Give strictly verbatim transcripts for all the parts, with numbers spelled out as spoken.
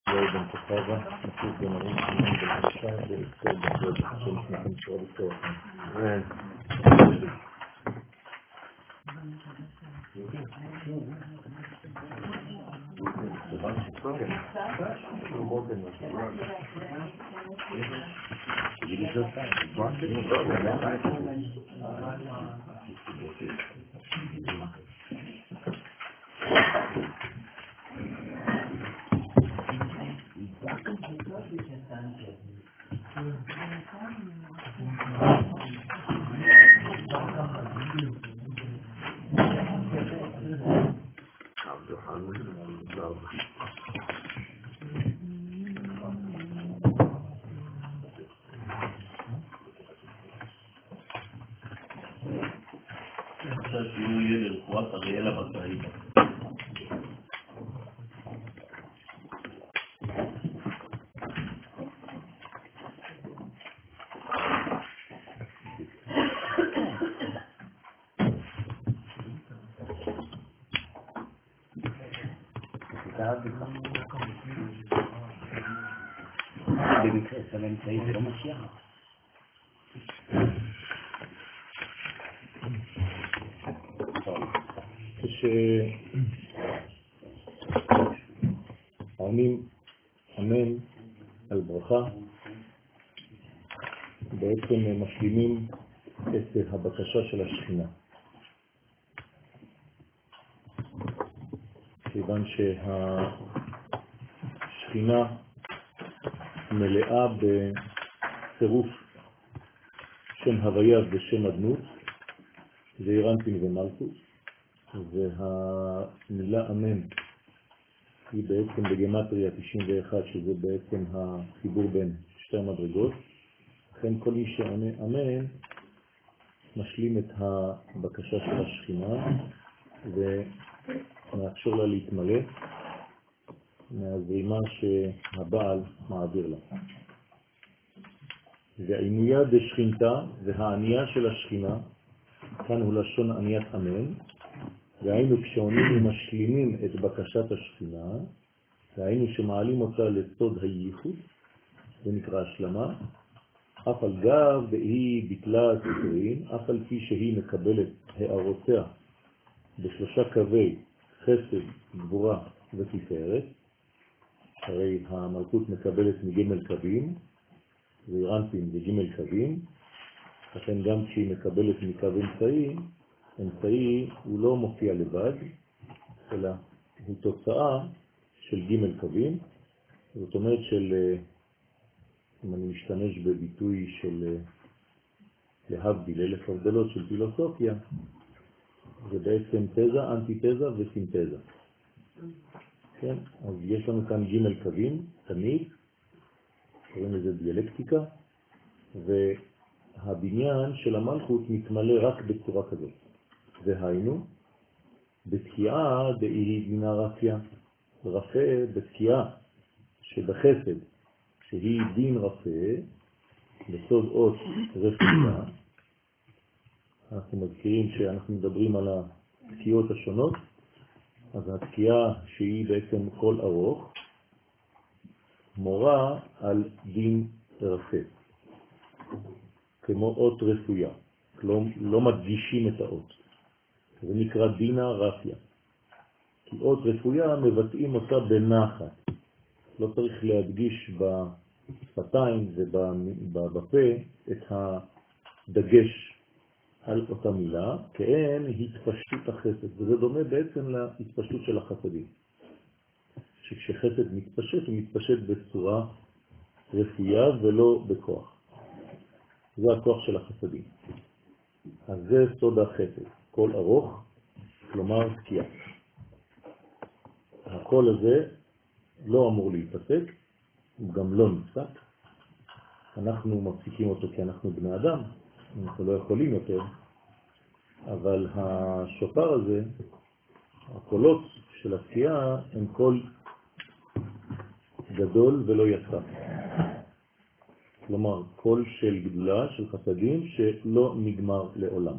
בן כוכבה, נפוץ בן ארוך, בן בנשה, ואסתר בן השם שמחים שורה בקור. שיהיו יהיה לרפואת אריאלה בצעית. במקרה סלם צעית לא משיח. כשעונים אמן על ברכה, בעצם משלימים את הבקשה של השכינה. כיוון שהשכינה מלאה בצירוף שם הוויה ושם אדנות, זה אירנטין ומלכות, והמילה אמן היא בעצם בגמטריה תשעים ואחת, שזה בעצם החיבור בין שתי המדרגות. לכן כל מי שעונה אמן משלים את הבקשה של השכינה ומאפשר לה להתמלא מהזרימה שהבעל מעביר לה. והעינויה דשכינתה והענייה של השכינה, כאן הוא לשון עניית אמן, והיינו כשעונים ומשלימים את בקשת השכינה, והיינו שמעלים אותה לסוד הייחוד, זה נקרא השלמה, אף על גב והיא ביטלה הסתרים, אף על פי שהיא מקבלת הערותיה בשלושה קווי חסד, גבורה ותפארת, הרי המלכות מקבלת מגמל קווים, ואירנטים וגמל קווים, לכן גם כשהיא מקבלת מקו אמצעי, אמצעי הוא לא מופיע לבד, אלא הוא תוצאה של ג' קווים. זאת אומרת של, אם אני משתמש בביטוי של להבדיל אלף הבדלות של פילוסופיה, זה בעצם תזה, אנטיתזה וסינתזה. כן? אז יש לנו כאן ג' קווים, תמיד, קוראים לזה דיאלקטיקה, והבניין של המלכות מתמלא רק בצורה כזאת. והיינו, בתקיעה דאי דינה רפיה, רפא בתקיעה שבחסד, שהיא דין רפא, בסוד אות רפיה. אנחנו מזכירים שאנחנו מדברים על התקיעות השונות, אז התקיעה שהיא בעצם כל ארוך, מורה על דין רפא, כמו אות רפויה, לא, לא מדגישים את האות. זה נקרא דינה רפיה. כי אות רפויה מבטאים אותה בנחת. לא צריך להדגיש בשפתיים ובפה את הדגש על אותה מילה, כאין התפשטות החסד. וזה דומה בעצם להתפשטות של החסדים. שכשחסד מתפשט, הוא מתפשט בצורה רפויה ולא בכוח. זה הכוח של החסדים. אז זה סוד החסד. קול ארוך, כלומר תקיעה. הקול הזה לא אמור להיפסק, הוא גם לא נפסק. אנחנו מפסיקים אותו כי אנחנו בני אדם, אנחנו לא יכולים יותר, אבל השופר הזה, הקולות של התקיעה, הם קול גדול ולא יצא. כלומר, קול של גדולה, של חסדים, שלא נגמר לעולם.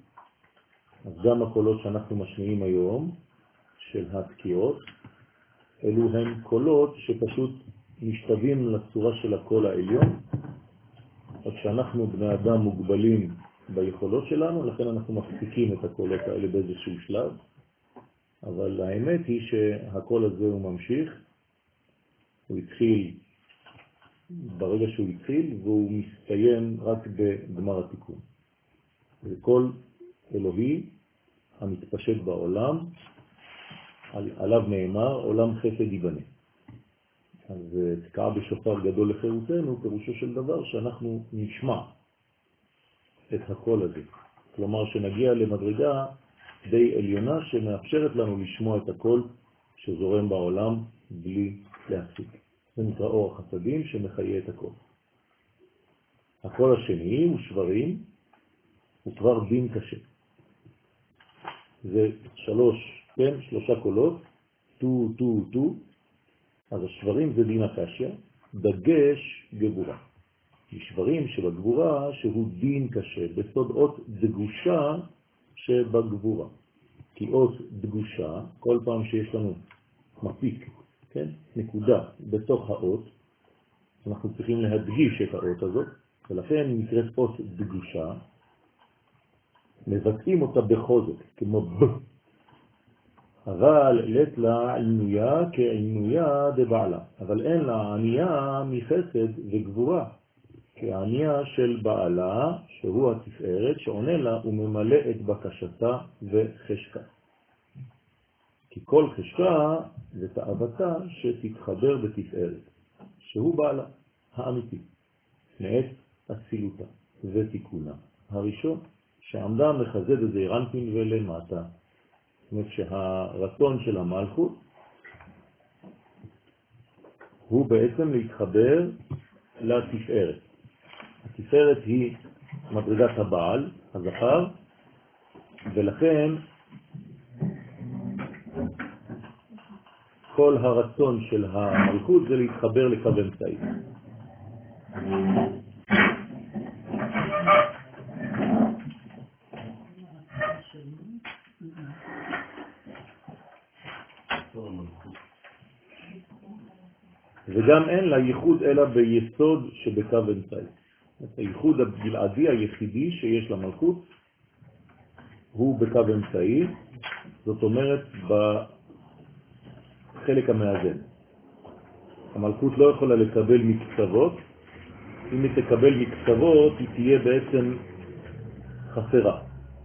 אז גם הקולות שאנחנו משמיעים היום, של התקיעות, אלו הם קולות שפשוט משתווים לצורה של הקול העליון. אז כשאנחנו בני אדם מוגבלים ביכולות שלנו, לכן אנחנו מפסיקים את הקולות האלה באיזשהו שלב. אבל האמת היא שהקול הזה הוא ממשיך, הוא התחיל ברגע שהוא התחיל, והוא מסתיים רק בגמר התיקון. זה קול אלוהי המתפשט בעולם, על, עליו נאמר, עולם חסד ייבנה. אז תקעה בשופר גדול לחירותנו, פירושו של דבר שאנחנו נשמע את הקול הזה. כלומר שנגיע למדרגה די עליונה שמאפשרת לנו לשמוע את הקול שזורם בעולם בלי להפסיק. זה נקרא אור החסדים שמחיה את הקול. הקול השני הוא שברים, הוא כבר דין קשה. זה שלוש, כן, שלושה קולות, טו, טו, טו. אז השברים זה דין הקשיא, דגש גבורה. השברים שבגבורה שהוא דין קשה, בסוד אות דגושה שבגבורה. כי אות דגושה, כל פעם שיש לנו מפיק, כן, נקודה בתוך האות, אנחנו צריכים להדגיש את האות הזאת, ולכן נקראת אות דגושה, מבטאים אותה בחוזק, כמו ב. אבל לת לה עינויה כעינויה דבעלה, אבל אין לה ענייה מחסד וגבורה, כענייה של בעלה, שהוא התפארת, שעונה לה וממלא את בקשתה וחשקה. כי כל חשקה זה תאוותה שתתחבר בתפארת, שהוא בעלה האמיתי, מעת אצילותה ותיקונה. הראשון שעמדה מחזד את זעירנטין ולמטה. זאת אומרת שהרצון של המלכות הוא בעצם להתחבר לתפארת. התפארת היא מדרגת הבעל, הזכר, ולכן כל הרצון של המלכות זה להתחבר לקו אמצעי. וגם אין לה ייחוד אלא ביסוד שבקו אמצעי. הייחוד הבלעדי היחידי שיש למלכות הוא בקו אמצעי, זאת אומרת בחלק המאזן. המלכות לא יכולה לקבל מקצוות, אם היא תקבל מקצוות היא תהיה בעצם חסרה.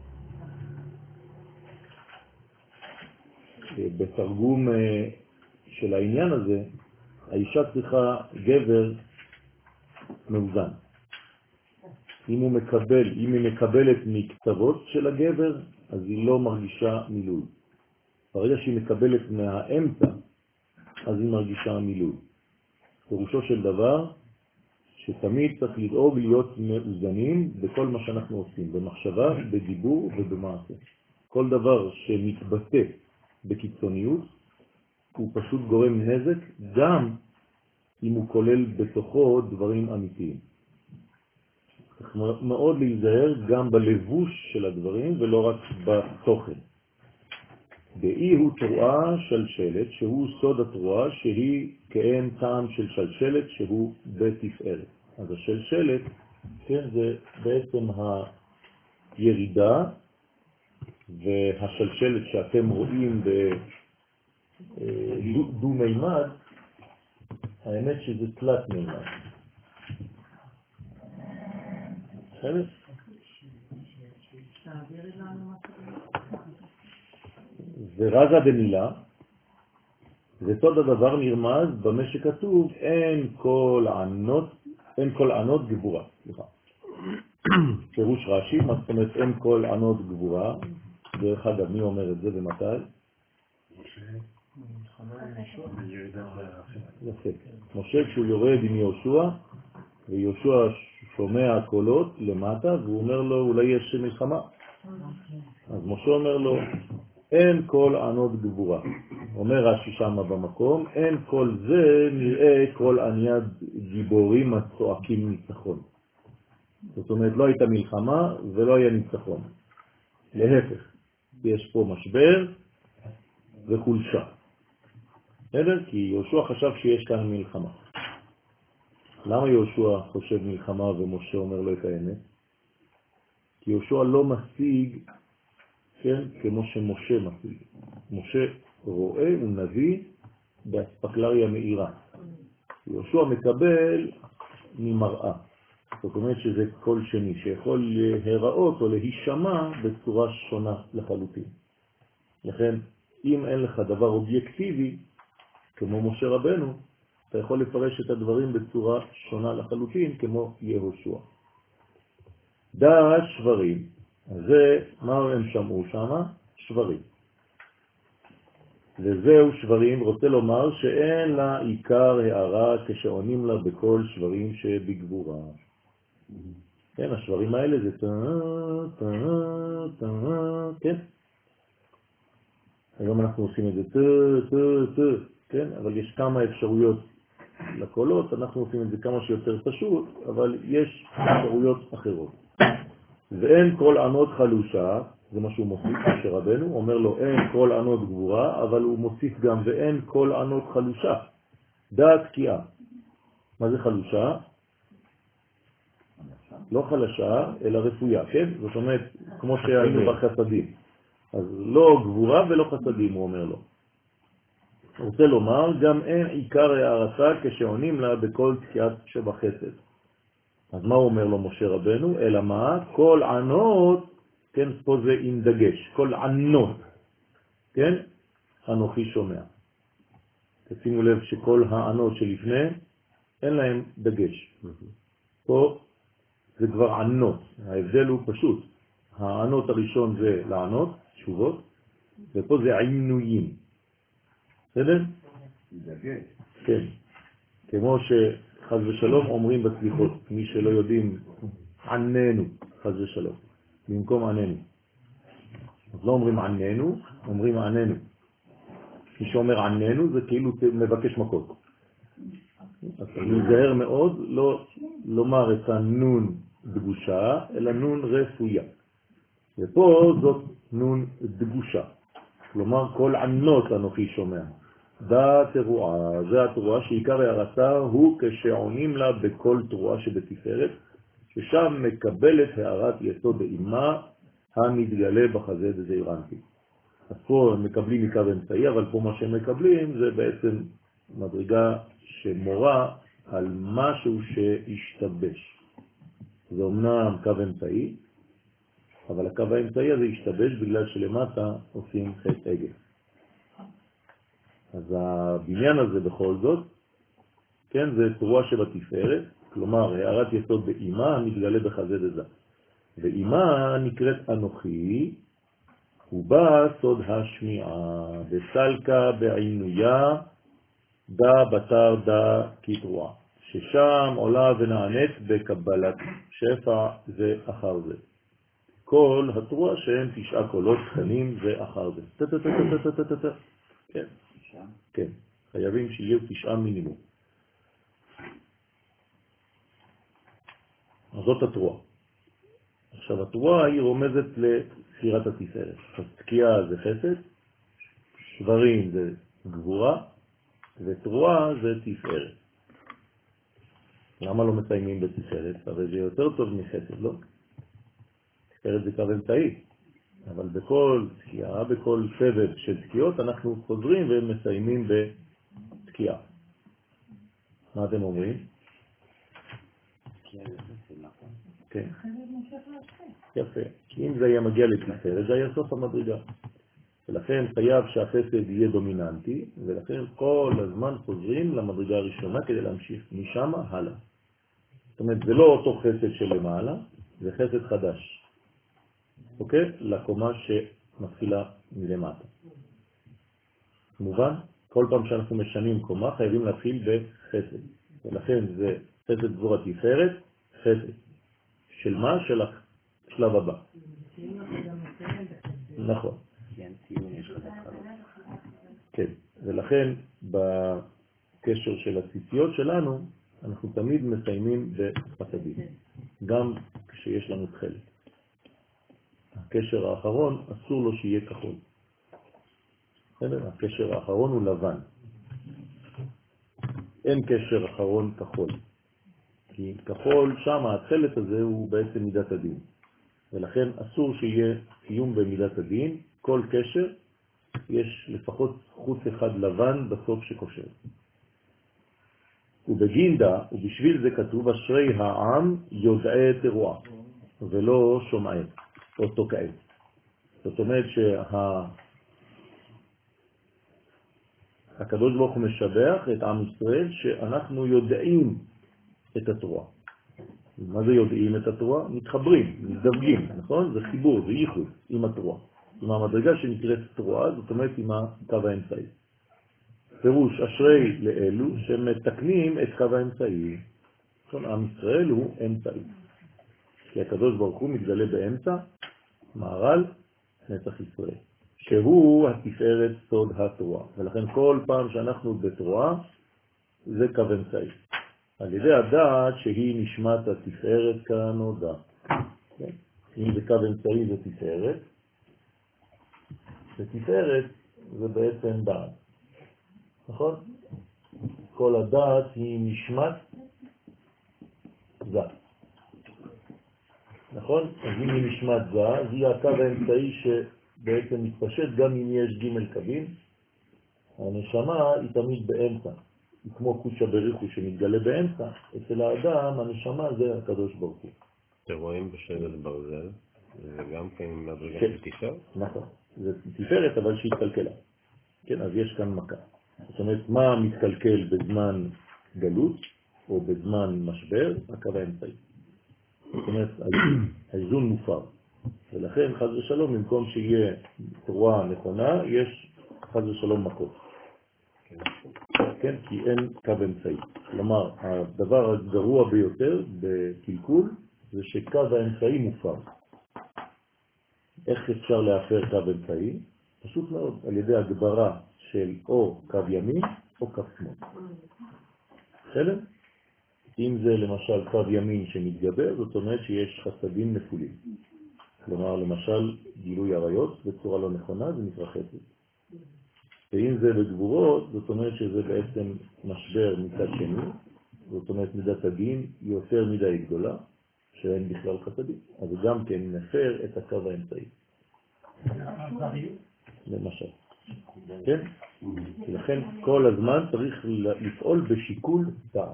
בתרגום של העניין הזה, האישה צריכה גבר מאוזן. אם הוא מקבל, אם היא מקבלת מקצוות של הגבר, אז היא לא מרגישה מילוי. ברגע שהיא מקבלת מהאמצע, אז היא מרגישה מילוי. פירושו של דבר, שתמיד צריך לדאוג להיות מאוזנים בכל מה שאנחנו עושים, במחשבה, בדיבור ובמעשה. כל דבר שמתבטא בקיצוניות, הוא פשוט גורם נזק, גם אם הוא כולל בתוכו דברים אמיתיים. צריך מאוד להיזהר גם בלבוש של הדברים ולא רק בתוכן. באי הוא תרועה שלשלת, שהוא סוד התרועה, שהיא כאין טעם של שלשלת, שהוא בתפארת. אז השלשלת, כן, זה בעצם הירידה, והשלשלת שאתם רואים בדו מימד, האמת שזה תלת מימד. בסדר? ורזה במילה, וסוד הדבר נרמז במה שכתוב, אין כל ענות, אין כל ענות גבורה. סליחה. פירוש רש"י, מה זאת אומרת אין כל ענות גבורה? דרך אגב, מי אומר את זה ומתי? יפה. משה כשהוא יורד עם יהושע, ויהושע שומע קולות למטה, והוא אומר לו, אולי יש מלחמה. אז משה אומר לו, אין כל ענות גבורה. אומר רש"י שמה במקום, אין כל זה נראה כל עניית גיבורים הצועקים ניצחון. זאת אומרת, לא הייתה מלחמה ולא היה ניצחון. להפך, יש פה משבר וחולשה. בסדר? כי יהושע חשב שיש כאן מלחמה. למה יהושע חושב מלחמה ומשה אומר לו את האמת? כי יהושע לא משיג, כן, כמו שמשה משיג. משה רואה ונביא באספקלריה מאירה. יהושע מקבל ממראה. זאת אומרת שזה קול שני, שיכול להיראות או להישמע בצורה שונה לחלוטין. לכן, אם אין לך דבר אובייקטיבי, כמו משה רבנו, אתה יכול לפרש את הדברים בצורה שונה לחלוטין, כמו יהושע. דעת שברים, זה מה הם שמעו שם? שברים. וזהו שברים, רוצה לומר שאין לה עיקר הערה כשעונים לה בכל שברים שבגבורה. כן, השברים האלה זה טה, טה, טה, כן? היום אנחנו עושים את זה טה, טה, טה, כן? אבל יש כמה אפשרויות לקולות, אנחנו עושים את זה כמה שיותר פשוט, אבל יש אפשרויות אחרות. ואין כל ענות חלושה, זה מה שהוא מוסיף, שרבנו אומר לו אין כל ענות גבורה, אבל הוא מוסיף גם ואין כל ענות חלושה, דעת תקיעה. מה זה חלושה? לא חלשה, אלא רפויה, כן? זאת אומרת, כמו שהיינו בחסדים. אז לא גבורה ולא חסדים, הוא אומר לו. הוא רוצה לומר, גם אין עיקר הערתה כשעונים לה בכל תקיעת שבחסד. אז מה הוא אומר לו משה רבנו? אלא מה? כל ענות, כן, פה זה עם דגש, כל ענות, כן? אנוכי שומע. תשימו לב שכל הענות שלפני, אין להם דגש. פה זה כבר ענות, ההבדל הוא פשוט. הענות הראשון זה לענות, תשובות, ופה זה עינויים. בסדר? דגש. כן. כמו שחז ושלום אומרים בסליחות, מי שלא יודעים, עננו, חז ושלום, במקום עננו. אז לא אומרים עננו, אומרים עננו. מי שאומר עננו זה כאילו מבקש מכות. אז נזהר מאוד לא לומר את הנון דגושה, אלא נון רפויה. ופה זאת נון דגושה. כלומר, כל ענות אנוכי שומע. דעת תרועה, זה התרועה שעיקר הערתה הוא כשעונים לה בכל תרועה שבתפארת, ששם מקבלת הערת יסוד האימה המתגלה בחזה דזעירנטי. אז פה הם מקבלים עיקר אמצעי, אבל פה מה שהם מקבלים זה בעצם מדרגה שמורה על משהו שהשתבש. זה אומנם קו אמצעי, אבל הקו האמצעי הזה השתבש בגלל שלמטה עושים חטא עגל. אז הבניין הזה בכל זאת, כן, זה תרועה שבתפארת, כלומר הערת יסוד באימה המתגלה בחזה דזה. ואימה נקראת אנוכי, ובה סוד השמיעה, בסלקה בעינויה, דה בתר דה כתרועה, ששם עולה ונענית בקבלת שפע זה אחר זה. כל התרועה שהם תשעה קולות קטנים זה אחר זה. כן, כן, חייבים שיהיו תשעה מינימום. אז זאת התרועה. עכשיו התרועה היא רומזת לספירת התפארת. אז תקיעה זה חסד, שברים זה גבורה, ותרועה זה תפארת. למה לא מסיימים בתפארת? הרי זה יותר טוב מחסד, לא? תפארת זה קו אמצעי, אבל בכל תקיעה, בכל סבב של תקיעות, אנחנו חוזרים ומסיימים בתקיעה. מה אתם אומרים? כן. יפה. אם זה היה מגיע לתפארת, זה היה סוף המדרגה. ולכן חייב שהחסד יהיה דומיננטי, ולכן כל הזמן חוזרים למדרגה הראשונה כדי להמשיך משם הלאה. זאת אומרת, זה לא אותו חסד של למעלה, זה חסד חדש. אוקיי? לקומה שמתחילה מלמטה. מובן? כל פעם שאנחנו משנים קומה, חייבים להתחיל בחסד. ולכן זה חסד גבורה תפארת, חסד. של מה? של השלב הבא. נכון. כן, ולכן בקשר של הציציות שלנו, אנחנו תמיד מסיימים בחסדים, גם כשיש לנו תחלת. הקשר האחרון אסור לו שיהיה כחול. הקשר האחרון הוא לבן. אין קשר אחרון כחול. כי כחול, שם התחלת הזה הוא בעצם מידת הדין. ולכן אסור שיהיה קיום במידת הדין. כל קשר יש לפחות חוץ אחד לבן בסוף שקושר. ובגינדה, ובשביל זה כתוב אשרי העם יודעי תרועה, ולא שומעי או תוקעי. זאת אומרת שהקדוש ברוך הוא משבח את עם ישראל שאנחנו יודעים את התרועה. מה זה יודעים את התרועה? מתחברים, מתדבגים, נכון? זה חיבור, זה ייחוד עם התרועה. עם המדרגה שנקראת תרועה, זאת אומרת עם הקו האמצעי. פירוש אשרי לאלו שמתקנים את קו האמצעי. נכון, עם ישראל הוא אמצעי. כי הקדוש ברוך הוא מתגלה באמצע, מערל, נצח ישראל. שהוא התפארת סוד התרועה. ולכן כל פעם שאנחנו בתרועה, זה קו אמצעי. על ידי הדעת שהיא נשמת התפארת כנודע. כן? אם זה קו אמצעי זה תפארת. ותפארת זה בעצם דעת. נכון? כל הדעת היא נשמת זה. נכון? אז אם היא נשמת זה, אז היא הקו האמצעי שבעצם מתפשט גם אם יש ג' קווים. הנשמה היא תמיד באמצע. היא כמו קודשא בריחו שמתגלה באמצע. אצל האדם הנשמה זה הקדוש ברוך הוא. אתם רואים בשלט ברזל, זה גם כן מדרגה כן. של תפארת? נכון. זה תפארת אבל שהיא התקלקלה. כן, אז יש כאן מכה. זאת אומרת, מה מתקלקל בזמן גלות או בזמן משבר? הקו האמצעי. זאת אומרת, האיזון מופר. ולכן חז ושלום, במקום שיהיה תרועה נכונה, יש חז ושלום מכות. כן, כי אין קו אמצעי. כלומר, הדבר הגרוע ביותר בקלקול זה שקו האמצעי מופר. איך אפשר להפר קו אמצעי? פשוט מאוד, על ידי הגברה של או קו ימין או קו שמאל. בסדר? אם זה למשל קו ימין שמתגבר, זאת אומרת שיש חסדים נפולים. כלומר, למשל, גילוי עריות בצורה לא נכונה, זה מתרחצת. ואם זה בגבורות, זאת אומרת שזה בעצם משבר מצד שני, זאת אומרת מידת הדין היא יותר מדי גדולה, שאין בכלל חסדים. אז גם כן נפר את הקו האמצעי. למשל. כן? לכן כל הזמן צריך לפעול בשיקול דעת.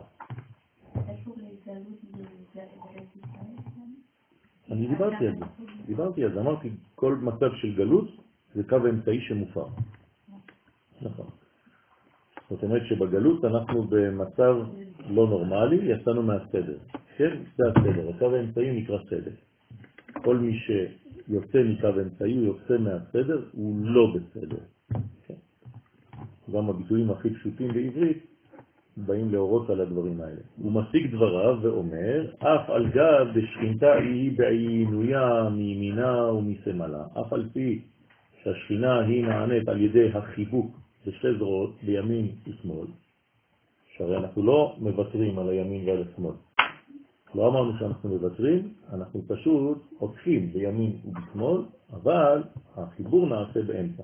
אני דיברתי על זה. דיברתי על זה. אמרתי, כל מצב של גלות זה קו האמצעי שמופר. נכון. זאת אומרת שבגלות אנחנו במצב לא נורמלי, יצאנו מהסדר. כן? זה הסדר. הקו האמצעי נקרא סדר. כל מי שיוצא מקו האמצעי, הוא יוצא מהסדר, הוא לא בסדר. כן? גם הביטויים הכי פשוטים בעברית באים להורות על הדברים האלה. הוא משיג דבריו ואומר, אף על גב בשכינתה היא בעינויה מימינה ומשמאלה. אף על פי שהשכינה היא נענית על ידי החיבוק בשתי זרועות בימין ושמאל, שהרי אנחנו לא מוותרים על הימין ועל השמאל. לא אמרנו שאנחנו מוותרים, אנחנו פשוט עוקפים בימין ובשמאל, אבל החיבור נעשה באמצע.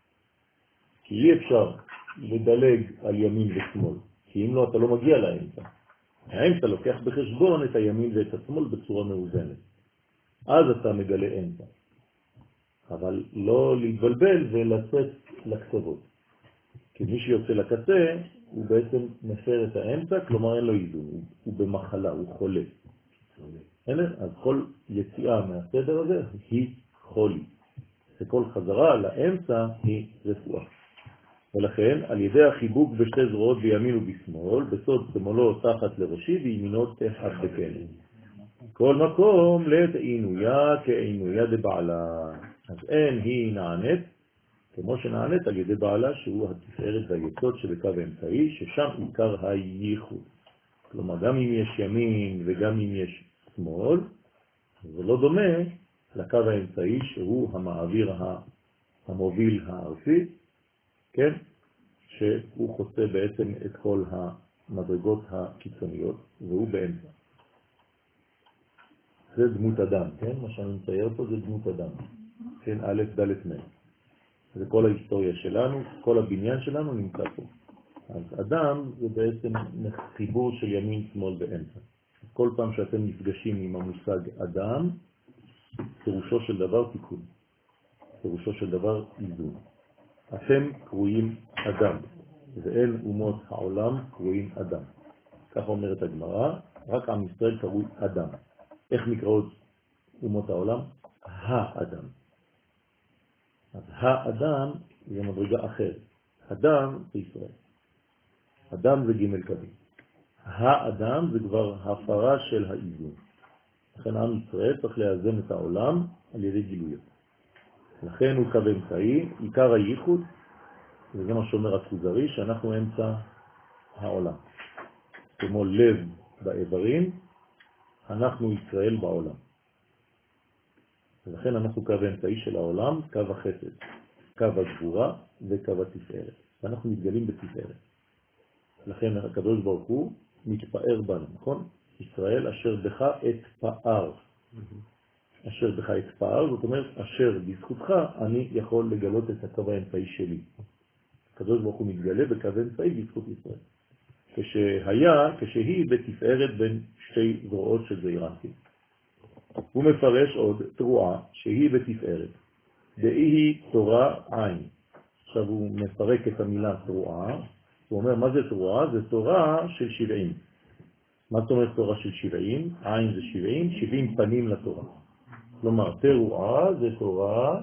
כי אי אפשר לדלג על ימין ושמאל, כי אם לא אתה לא מגיע לאמצע. האמצע לוקח בחשבון את הימין ואת השמאל בצורה מאוזנת. אז אתה מגלה אמצע. אבל לא להתבלבל ולצאת לקצוות. כי מי שיוצא לקצה, הוא בעצם מפר את האמצע, כלומר אין לו איזון, הוא, הוא במחלה, הוא חולה. אז כל יציאה מהסדר הזה היא חולי. וכל חזרה לאמצע היא רפואה. ולכן, על ידי החיבוק בשתי זרועות בימין ובשמאל, בסוד שמאלו תחת לראשי וימינו תחת בקנה. כל מקום לעת עינויה כעינויה דבעלה. אז אין היא נענית, כמו שנענית על ידי בעלה, שהוא התפארת והיסוד שבקו האמצעי, ששם עיקר הייחוד. כלומר, גם אם יש ימין וגם אם יש שמאל, זה לא דומה לקו האמצעי שהוא המעביר המוביל הארצי, כן? שהוא חוצה בעצם את כל המדרגות הקיצוניות, והוא באמצע. זה דמות אדם, כן? מה שאני מצייר פה זה דמות אדם. כן, א', ד', מ'. זה כל ההיסטוריה שלנו, כל הבניין שלנו נמצא פה. אז אדם זה בעצם חיבור של ימין, שמאל ואמצע. כל פעם שאתם נפגשים עם המושג אדם, פירושו של דבר תיקון. פירושו של דבר איזון. אתם קרויים אדם, ואל אומות העולם קרויים אדם. כך אומרת הגמרא, רק עם ישראל קרוי אדם. איך נקראות אומות העולם? האדם. אז האדם זה מדרגה אחרת. אדם זה ישראל. אדם זה ג' קווים. האדם זה כבר הפרה של האיזון. לכן עם ישראל צריך לאזן את העולם על ידי גילויות. לכן הוא קו אמצעי, עיקר הייחוד, וזה מה שאומר הכוזרי, שאנחנו אמצע העולם. כמו לב באיברים, אנחנו ישראל בעולם. ולכן אנחנו קו אמצעי של העולם, קו החסד, קו הגבורה וקו התפארת. ואנחנו מתגלים בתפארת. לכן הקדוש ברוך הוא מתפאר בנו, נכון? ישראל אשר בך את פאר. אשר בך את פאר, זאת אומרת, אשר בזכותך אני יכול לגלות את הקו האמצעי שלי. הקדוש ברוך הוא מתגלה בקו האמצעי בזכות ישראל. כשהיה, כשהיא בתפארת בין שתי זרועות של זעירנטים. הוא מפרש עוד תרועה שהיא בתפארת. דאי היא תורה עין. עכשיו הוא מפרק את המילה תרועה. הוא אומר, מה זה תרועה? זה תורה של שבעים. מה זאת אומרת תורה של שבעים? עין זה שבעים, שבעים פנים לתורה. כלומר, תרועה זה תורה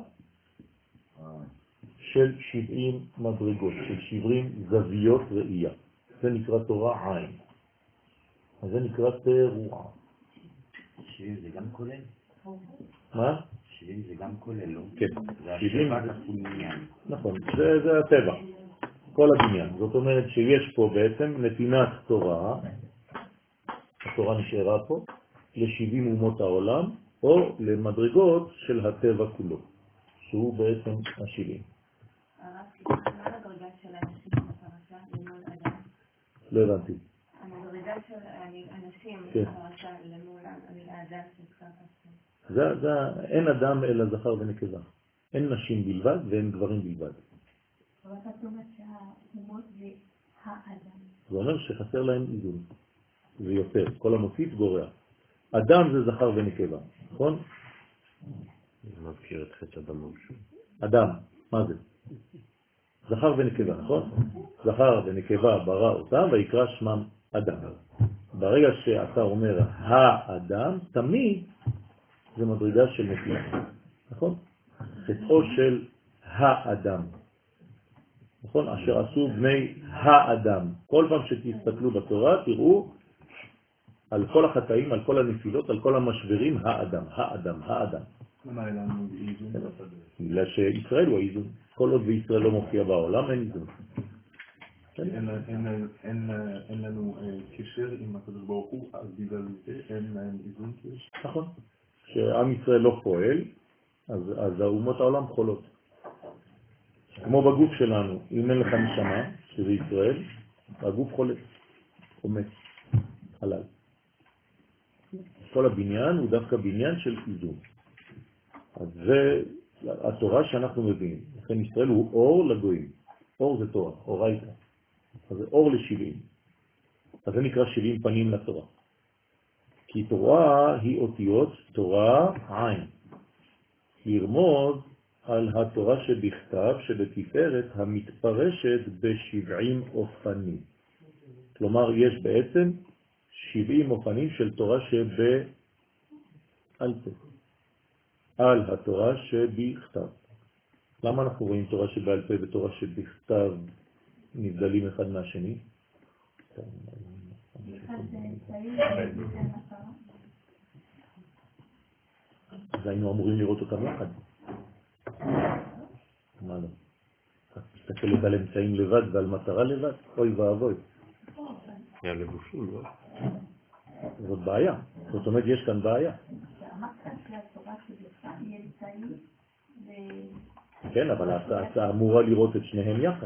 של שבעים מדרגות, של שבעים זוויות ראייה. זה נקרא תורה עין. אז זה נקרא תרועה. שבעים זה גם כולל? מה? שבעים זה גם כולל, לא? כן. זה השבע כפול מניין. נכון, זה, זה הטבע. כל הבניין. זאת אומרת שיש פה בעצם נתינת תורה, התורה נשארה פה, ל-שבעים אומות העולם, או למדרגות של הטבע כולו, שהוא בעצם ה-שבעים. מה המדרגה של האנשים בפרשה למול אדם? לא הבנתי. המדרגה של אנשים כן. בפרשה למול האדם שהזכרת עכשיו. זה, זה, אין אדם אלא זכר ונקבה. אין נשים בלבד ואין גברים בלבד. אבל אתה אומרת שהאומות זה האדם. זה אומר שחסר להם איזון. זה יותר. כל המוסיף גורע. אדם זה זכר ונקבה, נכון? זה מזכיר את חטא אדם משהו. אדם, מה זה? זכר ונקבה, נכון? זכר ונקבה ברא אותם ויקרא שמם אדם. ברגע שאתה אומר האדם, תמיד זה מדרגה של נקבה, נכון? חטאו של האדם. נכון? אשר עשו בני האדם. כל פעם שתסתכלו בתורה, תראו על כל החטאים, על כל הנפילות, על כל המשברים, האדם, האדם, האדם. למה אין לנו איזון? בגלל שישראל הוא האיזון. כל עוד וישראל לא מופיע בעולם, אין איזון. אין לנו קשר עם הקדוש ברוך הוא, אז בגלל זה אין להם איזון קשר. נכון. כשעם ישראל לא פועל, אז האומות העולם חולות. כמו בגוף שלנו, אם אין לך נשמה, שזה ישראל, הגוף חולה, עומד, חלל. כל הבניין הוא דווקא בניין של איזון. אז זה התורה שאנחנו מבינים. לכן ישראל הוא אור לגויים. אור זה תורה, אורייתא. אז זה אור לשבעים. אז זה נקרא שבעים פנים לתורה. כי תורה היא אותיות תורה עין. לרמוז על התורה שבכתב שבתפארת המתפרשת בשבעים אופנים. כלומר, יש בעצם שבעים אופנים של תורה שבעל פה. על התורה שבכתב. למה אנחנו רואים תורה שבעל פה ותורה שבכתב נבדלים אחד מהשני? אז היינו אמורים לראות אותם יחד. מה לא? את מסתכלת על אמצעים לבד ועל מטרה לבד? אוי ואבוי. היה לבושים, לא? זאת בעיה. זאת אומרת, יש כאן בעיה. כן, אבל אתה אמורה לראות את שניהם יחד.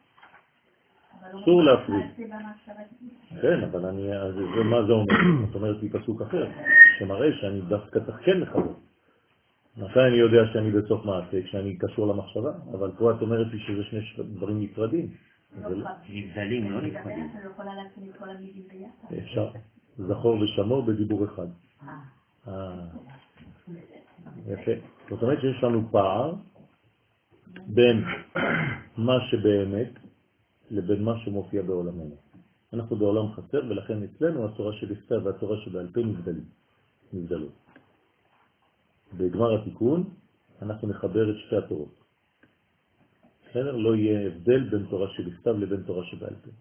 אסור להפריד. כן, אבל אני, מה זה אומר? זאת אומרת, היא פסוק אחר, שמראה שאני דווקא צריך כן לחבר. מתי אני יודע שאני בסוף מעשה, כשאני קשור למחשבה, אבל פה את אומרת לי שזה שני דברים נפרדים. נבדלים, לא נפרדים. אני לא יכולה להקים את כל המילים ביחד. אפשר. זכור ושמור בדיבור אחד. אה. יפה. זאת אומרת שיש לנו פער בין מה שבאמת לבין מה שמופיע בעולמנו. אנחנו בעולם חסר, ולכן אצלנו התורה שבכתב והתורה שבעל פה נבדלים, נבדלות. בגמר התיקון אנחנו נחבר את שתי התורות. בסדר? לא יהיה הבדל בין תורה שבכתב לבין תורה שבעל פה.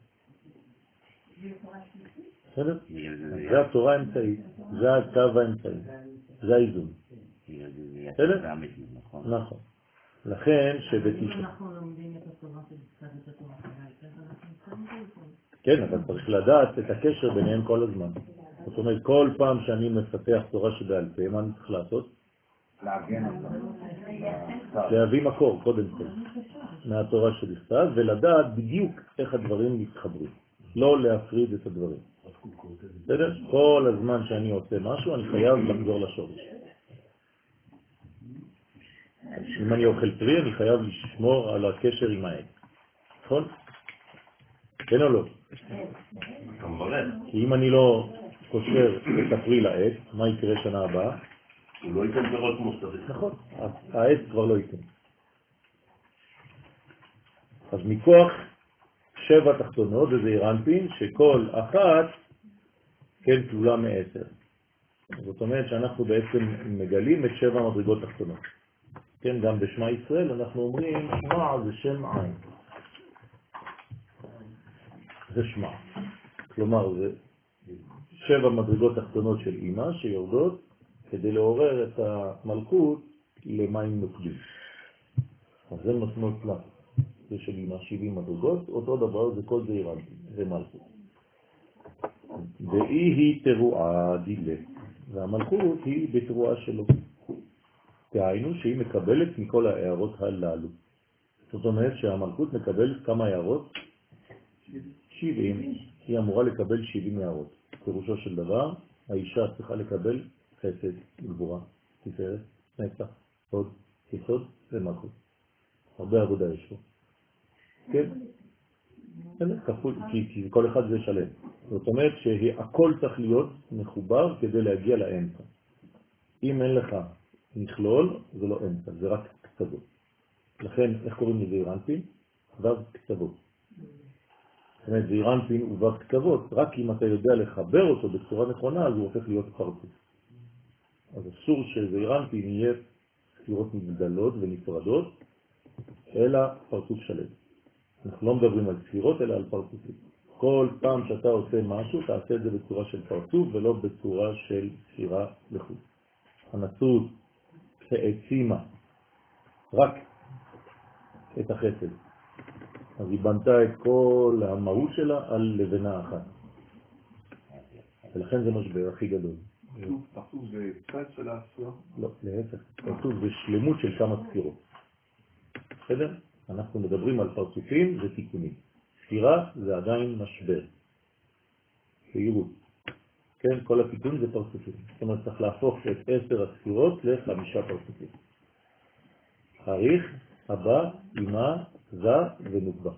בסדר? זה התורה האמצעית, זה הקו האמצעי, זה האיזון. בסדר? נכון. לכן שבתשע... אנחנו לומדים את התורה שבכתב ואת התורה שבעל פה, אנחנו נמצאים. כן, אבל צריך לדעת את הקשר ביניהם כל הזמן. זאת אומרת, כל פעם שאני מפתח תורה שבעל פה, מה אני צריך לעשות? להגן אותה. להביא מקור, קודם כל, מהתורה שבכתב, ולדעת בדיוק איך הדברים מתחברים. לא להפריד את הדברים. בסדר? כל הזמן שאני עושה משהו, אני חייב לחזור לשורש. אם אני אוכל פרי, אני חייב לשמור על הקשר עם העץ. נכון? כן או לא? כי אם אני לא קושר את הפרי לעץ, מה יקרה שנה הבאה? הוא לא ייתן פירות כמו שצריך. נכון, העץ כבר לא ייתן. אז מכוח שבע תחתונות וזה אנפין, שכל אחת כן כלולה מעשר. זאת אומרת שאנחנו בעצם מגלים את שבע מדרגות תחתונות. כן, גם בשמה ישראל אנחנו אומרים שמע זה שם עין. זה שמע. כלומר זה שבע מדרגות תחתונות של אמא שיורדות כדי לעורר את המלכות למים נוקדים. אז זה מתנות לה. זה של אמא שבעים מדרגות, אותו דבר זה כל זה אנפין, זה מלכות. ואי היא תרועה דילה, והמלכות היא בתרועה שלו. תהיינו שהיא מקבלת מכל ההערות הללו. זאת אומרת שהמלכות מקבלת כמה הערות? שבעים. היא אמורה לקבל שבעים הערות. פירושו של דבר, האישה צריכה לקבל חסד, גבורה, תפארת, נצח, הוד, יסוד ומלכות. הרבה עבודה יש פה. כן? כפול, כי, כי כל אחד זה שלם. זאת אומרת שהכל צריך להיות מחובר כדי להגיע לאמצע. אם אין לך מכלול, זה לא אמצע, זה רק קצוות. לכן, איך קוראים לזה אנפין? וו קצוות. זאת אומרת, זה אנפין וו קצוות, רק אם אתה יודע לחבר אותו בצורה נכונה, אז הוא הופך להיות פרצוף. אז אסור שזה אנפין יהיה ספירות נבדלות ונפרדות, אלא פרצוף שלם. אנחנו לא מדברים על ספירות, אלא על פרצופים. כל פעם שאתה עושה משהו, תעשה את זה בצורה של פרצוף, ולא בצורה של ספירה לחוץ. הנצרות העצימה רק את החסד. אז היא בנתה את כל המהות שלה על לבנה אחת. ולכן זה משבר הכי גדול. פרצוף זה צד של העשייה? לא, להפך. פרצוף זה שלמות של כמה ספירות. בסדר? אנחנו מדברים על פרצופים ותיקונים. ספירה זה עדיין משבר. בהירות. כן, כל התיקון זה פרצופים. זאת אומרת, צריך להפוך את עשר הספירות לחמישה פרצופים. חריך, הבא, אימה, זה ונוקבה.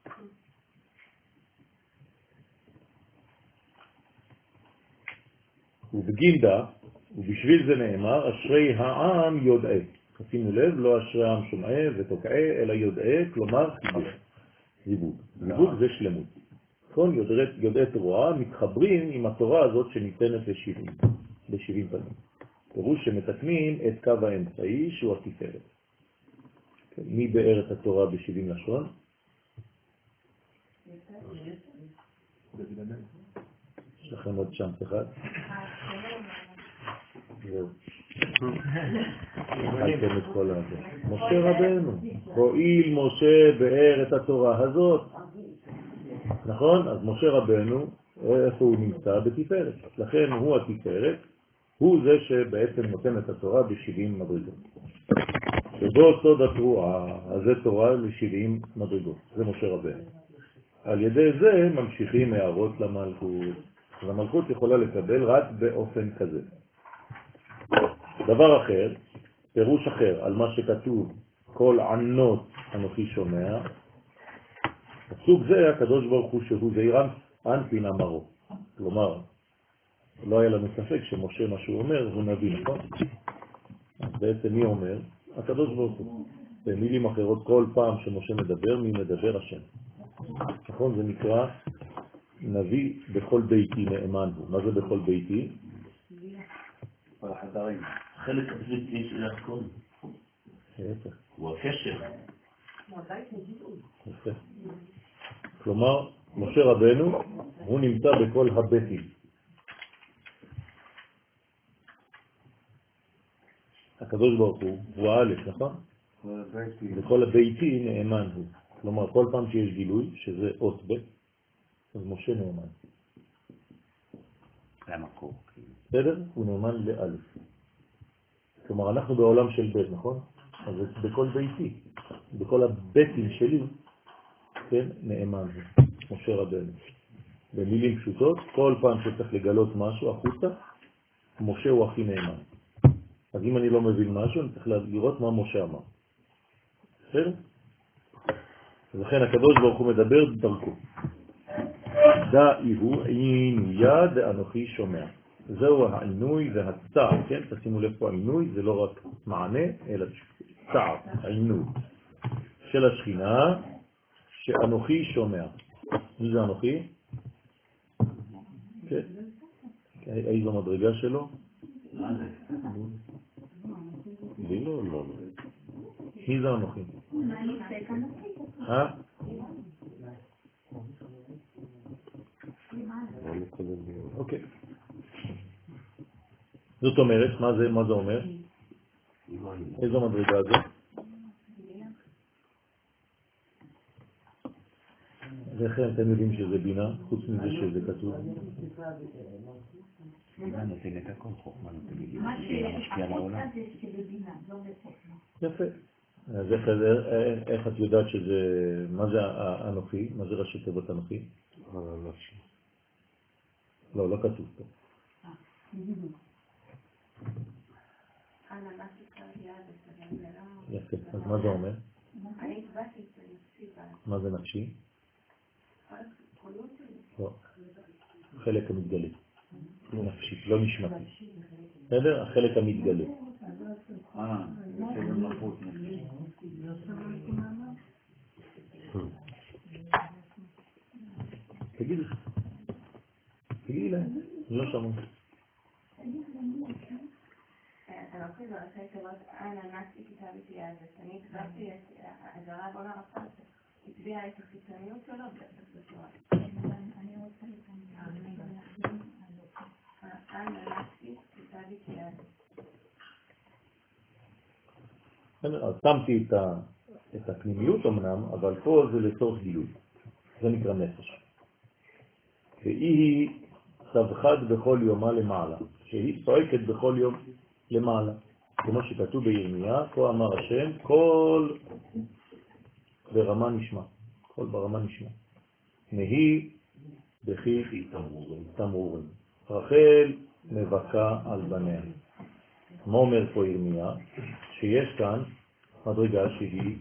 ובגינדה, ובשביל זה נאמר, אשרי העם יודעה. שימו לב, לא אשרי העם שומעה ותוקעה, אלא יודעה, כלומר חיבור. זיווג. זיווג זה שלמות. נכון, יודעי תרועה מתחברים עם התורה הזאת שניתנת לשבעים, לשבעים פנים. פירוש שמתקנים את קו האמצעי שהוא התפארת. מי באר את התורה בשבעים לשון? יש לכם עוד צ'אנס אחד? זהו. חלקם את כל הזה. משה רבנו. הואיל משה באר את התורה הזאת. נכון? אז משה רבנו, איפה הוא נמצא? בתפארת. לכן הוא התפארת, הוא זה שבעצם נותן את התורה ב-שבעים מדרגות. ובו סוד התרועה, אז זה תורה ל-שבעים מדרגות. זה משה רבנו. על ידי זה ממשיכים הערות למלכות. והמלכות יכולה לקבל רק באופן כזה. דבר אחר, פירוש אחר על מה שכתוב, כל ענות אנוכי שומע, סוג זה הקדוש ברוך הוא שהוא זעיר אנפין אמרו. כלומר, לא היה לנו ספק שמשה מה שהוא אומר הוא נביא, נכון? אז בעצם מי אומר? הקדוש ברוך הוא. במילים אחרות, כל פעם שמשה מדבר, מי מדבר? השם. נכון? זה נקרא נביא בכל ביתי נאמן הוא. מה זה בכל ביתי? כל החדרים. חלק הבסיסי של הכל. ההפך. הוא הקשר. יפה. כלומר, משה רבנו הוא נמצא בכל הביתים. הקדוש ברוך הוא הוא האלף, נכון? בכל הביתי נאמן הוא. כלומר, כל פעם שיש גילוי, שזה אות ב', אז משה נאמן. זה המקור. בסדר? הוא נאמן לאלף. כלומר, אנחנו בעולם של בית, נכון? אז בכל ביתי, בכל הביתים שלי, כן, נאמן הוא, משה רבנו. במילים פשוטות, כל פעם שצריך לגלות משהו החוצה, משה הוא הכי נאמן. אז אם אני לא מבין משהו, אני צריך לראות מה משה אמר. בסדר? ולכן הקדוש ברוך הוא מדבר דרכו. דאי הוא עינויה דאנוכי שומע. זהו העינוי והצער, כן? תשימו לב פה העינוי, זה לא רק מענה, אלא צער, העינוי של השכינה שאנוכי שומע. מי זה אנוכי? כן. איזו מדרגה שלו? לי לא, לא. מי זה אנוכי? אה? אוקיי. זאת אומרת, מה זה, מה זה אומר? איזו מדרגה זה? לכן אתם יודעים שזה בינה, חוץ מזה שזה כתוב. בינה נותן את הכל, חוכמה נותן את מה משפיע על העולם. שהחוצה זה שבבינה, לא בחוכמה. יפה. אז איך, איך את יודעת שזה, מה זה האנוכי? מה זה ראשי תיבות אנוכי? לא, לא כתוב פה. יפה, אז מה זה אומר? מה זה נפשי? לא, חלק המתגלה. נפשי, לא נשמתי. בסדר? החלק המתגלה. אה, זה מלכות. תגידי. תגידי להם, לא שמעו. אתה רוצה לראשי תיבות, אנה נצי כתבתי אז, אני כתבתי את הגרה בונה רפת, הצביעה את החיצוניות שלו בצורה. אני רוצה לכם, אנה נצי כתבתי אז. אז שמתי את הפנימיות אמנם, אבל פה זה לצורך גילוי. זה נקרא נפש. והיא סבחת בכל יומה למעלה, שהיא צועקת בכל יום למעלה. כמו שכתוב בירמיה, כה אמר השם, כל ברמה נשמע. כל ברמה נשמע. נהי בכי תמרורים. רחל מבכה על בניה. מה אומר פה ירמיה? שיש כאן מדרגה שהיא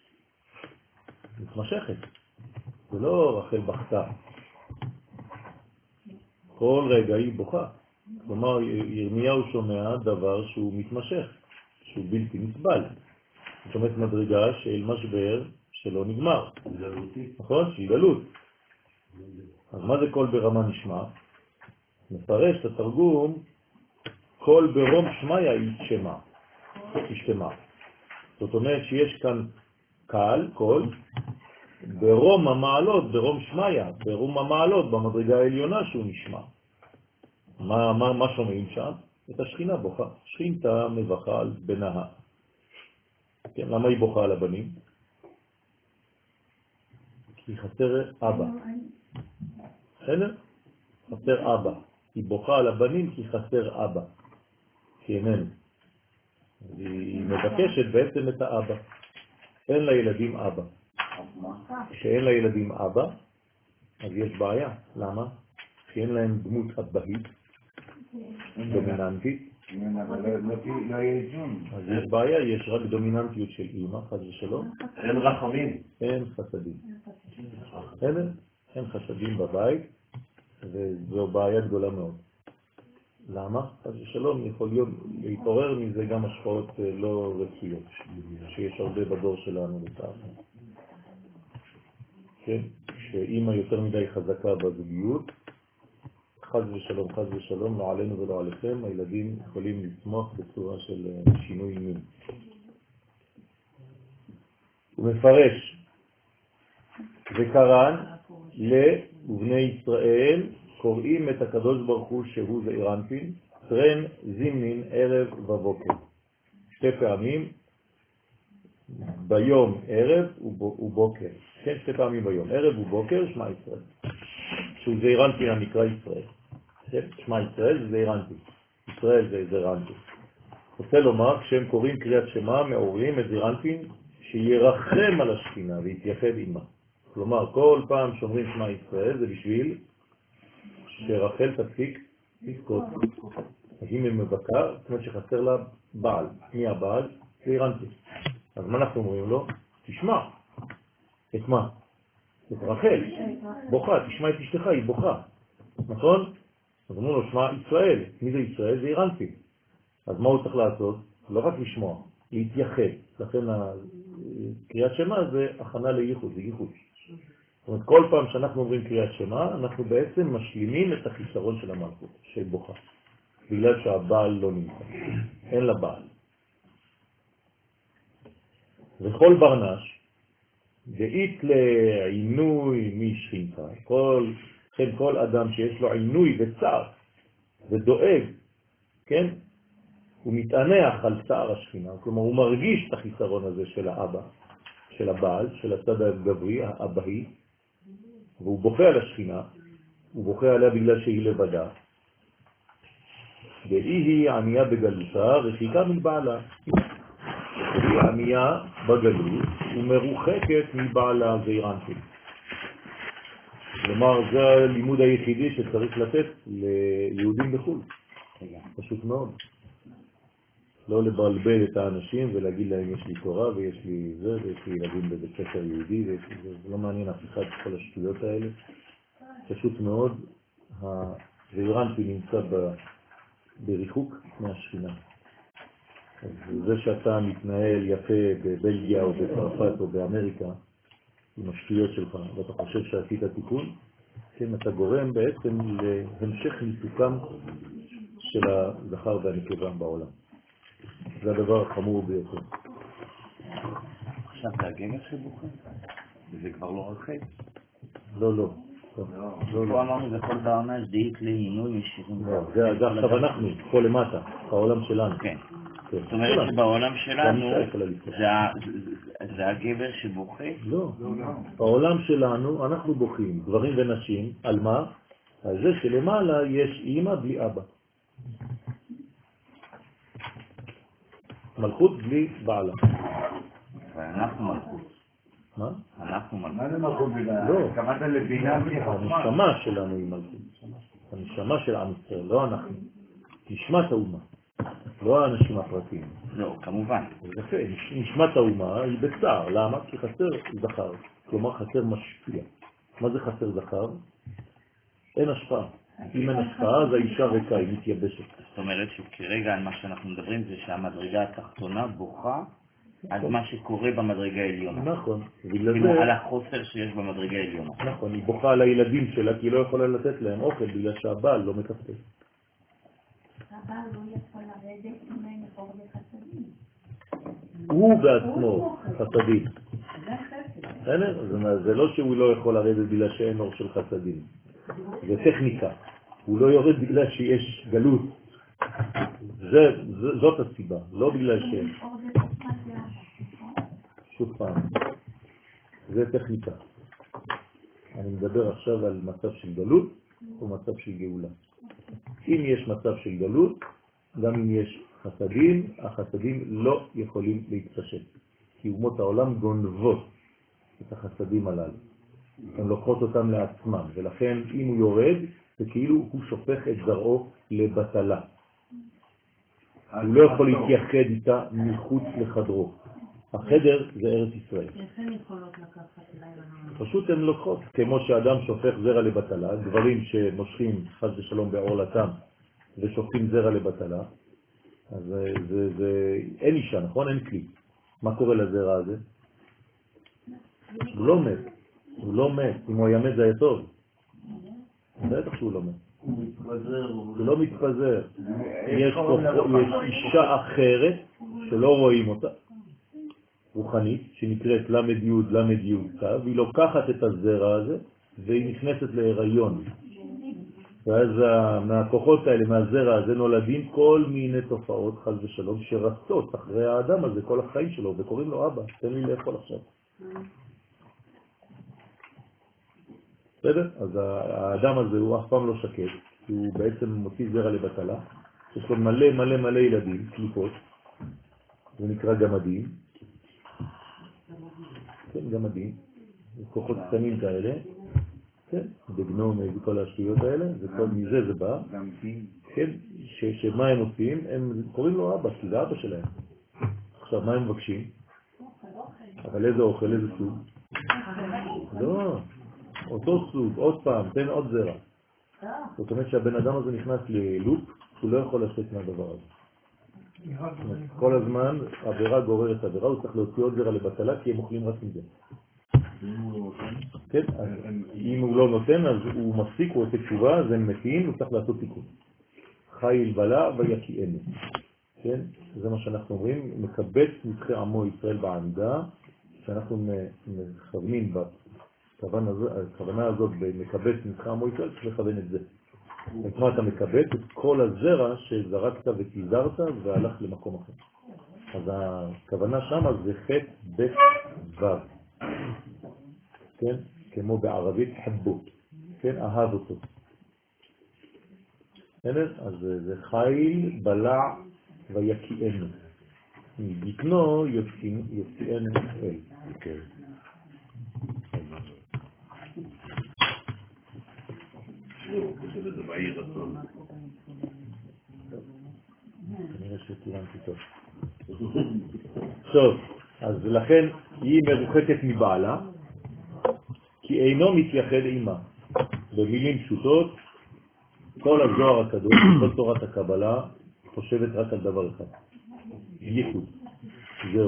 מתמשכת. זה לא רחל בכתה. כל רגע היא בוכה. כלומר, ירמיהו שומע דבר שהוא מתמשך, שהוא בלתי נסבל. זאת אומרת, מדרגה של משבר שלא נגמר. נכון? שהיא גלות. אז מה זה כל ברמה נשמע? מפרש את התרגום, כל ברום שמיה ישתמע. ישתמע. זאת אומרת שיש כאן קל, כל, ברום המעלות, ברום שמיה, ברום המעלות, במדרגה העליונה שהוא נשמע. מה, מה, מה שומעים שם? את השכינה בוכה. שכינתה מבכה על בנה. כן, למה היא בוכה על הבנים? כי חסר אבא. בסדר? חסר אבא. היא בוכה על הבנים כי חסר אבא. כי איננו. היא מבקשת בעצם את האבא. אין לילדים אבא. כשאין לילדים אבא, אז יש בעיה. למה? כי אין להם דמות אבהית, דומיננטית, אבל לא יהיה איזון. אז יש בעיה, יש רק דומיננטיות של אימא, חס ושלום. אין רחמים. אין חסדים. אין, אין חסדים בבית, וזו בעיה גדולה מאוד. למה? חס ושלום יכול להיות להתעורר מזה גם השפעות לא רצויות, שיש הרבה בדור שלנו לצערנו. כן? שאימא יותר מדי חזקה בזוגיות, חס ושלום, חס ושלום, לא עלינו ולא עליכם, הילדים יכולים לצמוח בצורה של שינוי מין. הוא מפרש, וקרן לבני ישראל קוראים את הקדוש ברוך הוא שהוא זעיר אנפין, טרן זימנין ערב ובוקר. שתי פעמים, ביום ערב ובוקר. כן, שתי פעמים ביום, ערב ובוקר, שמע ישראל. שהוא זעיר אנפין הנקרא ישראל. שמע ישראל זה זעיר אנפין. ישראל זה זעיר אנפין. רוצה לומר, כשהם קוראים קריאת שמע, מעוררים את זעיר אנפין שירחם על השכינה ויתייחד עימה. כלומר, כל פעם שאומרים שמע ישראל זה בשביל שרחל תפסיק לבכות. אז אם היא מבכה, זאת אומרת שחסר לה בעל. מי הבעל? זעיר אנפין. אז מה אנחנו אומרים לו? תשמע. את מה? את רחל. בוכה, תשמע את אשתך, היא בוכה. נכון? אז אומרים לו, שמע ישראל. מי זה ישראל? זעיר אנפין. אז מה הוא צריך לעשות? לא רק לשמוע, להתייחד. לכן קריאת שמע זה הכנה לייחוד, זה ייחוד. זאת אומרת, כל פעם שאנחנו אומרים קריאת שמע, אנחנו בעצם משלימים את החיסרון של המלכות, של בוכה. בגלל שהבעל לא נמצא. אין לה בעל. וכל ברנש, דאית לעינוי משכינתה. כל, כן, כל אדם שיש לו עינוי וצער ודואג, כן? הוא מתענח על צער השכינה, כלומר הוא מרגיש את החיסרון הזה של האבא, של הבעל, של הצד הגברי, האבהי, והוא בוכה על השכינה, הוא בוכה עליה בגלל שהיא לבדה. והיא היא ענייה בגלותה, רחיקה מבעלה. היא ענייה בגלות ומרוחקת מבעלה זעיר אנפין. כלומר, זה הלימוד היחידי שצריך לתת ליהודים בחו"ל. פשוט מאוד. לא לבלבל את האנשים ולהגיד להם יש לי תורה ויש לי זה ויש לי ילדים בבית ספר יהודי ויש לי זה. זה לא מעניין אף אחד כל השטויות האלה. פשוט מאוד, הזעיר אנפין נמצא בריחוק מהשכינה. אז זה שאתה מתנהל יפה בבלגיה או בצרפת או באמריקה עם השטויות שלך ואתה חושב שעשית תיקון, כן, אתה גורם בעצם להמשך ניתוקם של הזכר והנקבה בעולם. זה הדבר החמור ביותר. עכשיו זה הגבר שבוכה? וזה כבר לא רחל? לא, לא. פה אמרנו זה כל ברנש דאית לעינוי משירים. זה עכשיו אנחנו, פה למטה, בעולם שלנו. כן. זאת אומרת שבעולם שלנו זה הגבר שבוכה? לא. בעולם שלנו אנחנו בוכים, גברים ונשים, על מה? על זה שלמעלה יש אימא בלי אבא. מלכות בלי בעלה. ואנחנו מלכות. מה? אנחנו מלכות. מה זה מלכות בגלל? לא. כמעת לבינה בלי חוכמה. הנשמה שלנו היא מלכות. הנשמה של עם ישראל, לא אנחנו. נשמת האומה. לא האנשים הפרטיים. לא, כמובן. יפה, נשמת האומה היא בצער. למה? כי חסר זכר. כלומר חסר משפיע. מה זה חסר זכר? אין השפעה. אם אין השפעה, אז האישה ריקה, היא מתייבשת. זאת אומרת שכרגע על מה שאנחנו מדברים זה שהמדרגה התחתונה בוכה על מה שקורה במדרגה העליונה. נכון. בגלל כאילו זה... על החוסר שיש במדרגה העליונה. נכון, היא בוכה על הילדים שלה, כי היא לא יכולה לתת להם אוכל בגלל שהבעל לא מתפקד. הבעל לא יכול לרדת אם אין אור בחסדים. הוא בעצמו חסדים. זה לא שהוא לא יכול לרדת בגלל שאין אור של חסדים. זה טכניקה. הוא לא יורד בגלל שיש גלות. זה, זה, זאת הסיבה, לא בגלל ש... שוב פעם, זה טכניקה. אני מדבר עכשיו על מצב של גלות או מצב של גאולה. אם יש מצב של גלות, גם אם יש חסדים, החסדים לא יכולים להתפשט. כי אומות העולם גונבות את החסדים הללו. הן לוקחות אותם לעצמם, ולכן אם הוא יורד, זה כאילו הוא שופך את זרעו לבטלה. הוא לא יכול להתייחד איתה מחוץ לחדרו. החדר זה ארץ ישראל. איך הן יכולות לקחת לילה? פשוט הן לוקחות, כמו שאדם שופך זרע לבטלה, דברים שמושכים חס ושלום בעורלתם ושופכים זרע לבטלה, אז זה, זה, זה, אין אישה, נכון? אין כלי. מה קורה לזרע הזה? הוא לא מת. הוא לא מת. אם הוא היה מת זה היה טוב. בטח שהוא לא מת. הוא מתפזר. הוא לא מתפזר. יש אישה אחרת שלא רואים אותה, רוחנית, שנקראת למד יוד, למד יוד קו, והיא לוקחת את הזרע הזה והיא נכנסת להיריון. ואז מהכוחות האלה, מהזרע הזה, נולדים כל מיני תופעות, חס ושלום, שרצות אחרי האדם הזה כל החיים שלו, וקוראים לו אבא, תן לי לאכול עכשיו. בסדר? אז האדם הזה הוא אף פעם לא שקט, הוא בעצם מוציא זרע לבטלה, יש לו מלא מלא מלא ילדים, קליפות, זה נקרא גמדים, כן, גמדים, כוחות קטנים כאלה, כן, דגנום וכל השטויות האלה, וכל מזה זה בא, כן, שמה הם עושים? הם קוראים לו אבא, כי זה אבא שלהם. עכשיו, מה הם מבקשים? אבל איזה אוכל, איזה סוג? לא, אותו סוג, עוד פעם, תן עוד זרע. זאת אומרת שהבן אדם הזה נכנס ללופ, הוא לא יכול לצאת מהדבר הזה. כל הזמן עבירה גוררת עבירה, הוא צריך להוציא עוד זרע לבטלה, כי הם אוכלים רק עם זה. כן, אם הוא לא נותן, אז הוא מפסיק, הוא עושה תשובה, אז הם מתים, הוא צריך לעשות תיקון. חיל בלע ויקיענו. כן, זה מה שאנחנו אומרים, מקבץ נצחי עמו ישראל בעמידה, שאנחנו מכוונים בכוונה הזאת במקבץ נצחי עמו ישראל, צריך לכוון את זה. כלומר אתה מקבץ את כל הזרע שזרקת ותיזרת והלך למקום אחר. אז הכוונה שם זה חטא בית וו. כן? כמו בערבית חבות. כן? אהב אותו. אז זה חיל בלע ויקיענו. מבטנו יוציאנו אל. כן. זה בעיר רצון. כנראה שתירנתי טוב. טוב, אז לכן היא מרוחקת מבעלה, כי אינו מתייחד עימה. במילים פשוטות, כל הזוהר הקדוש, כל תורת הקבלה, חושבת רק על דבר אחד. ייחוד. זהו.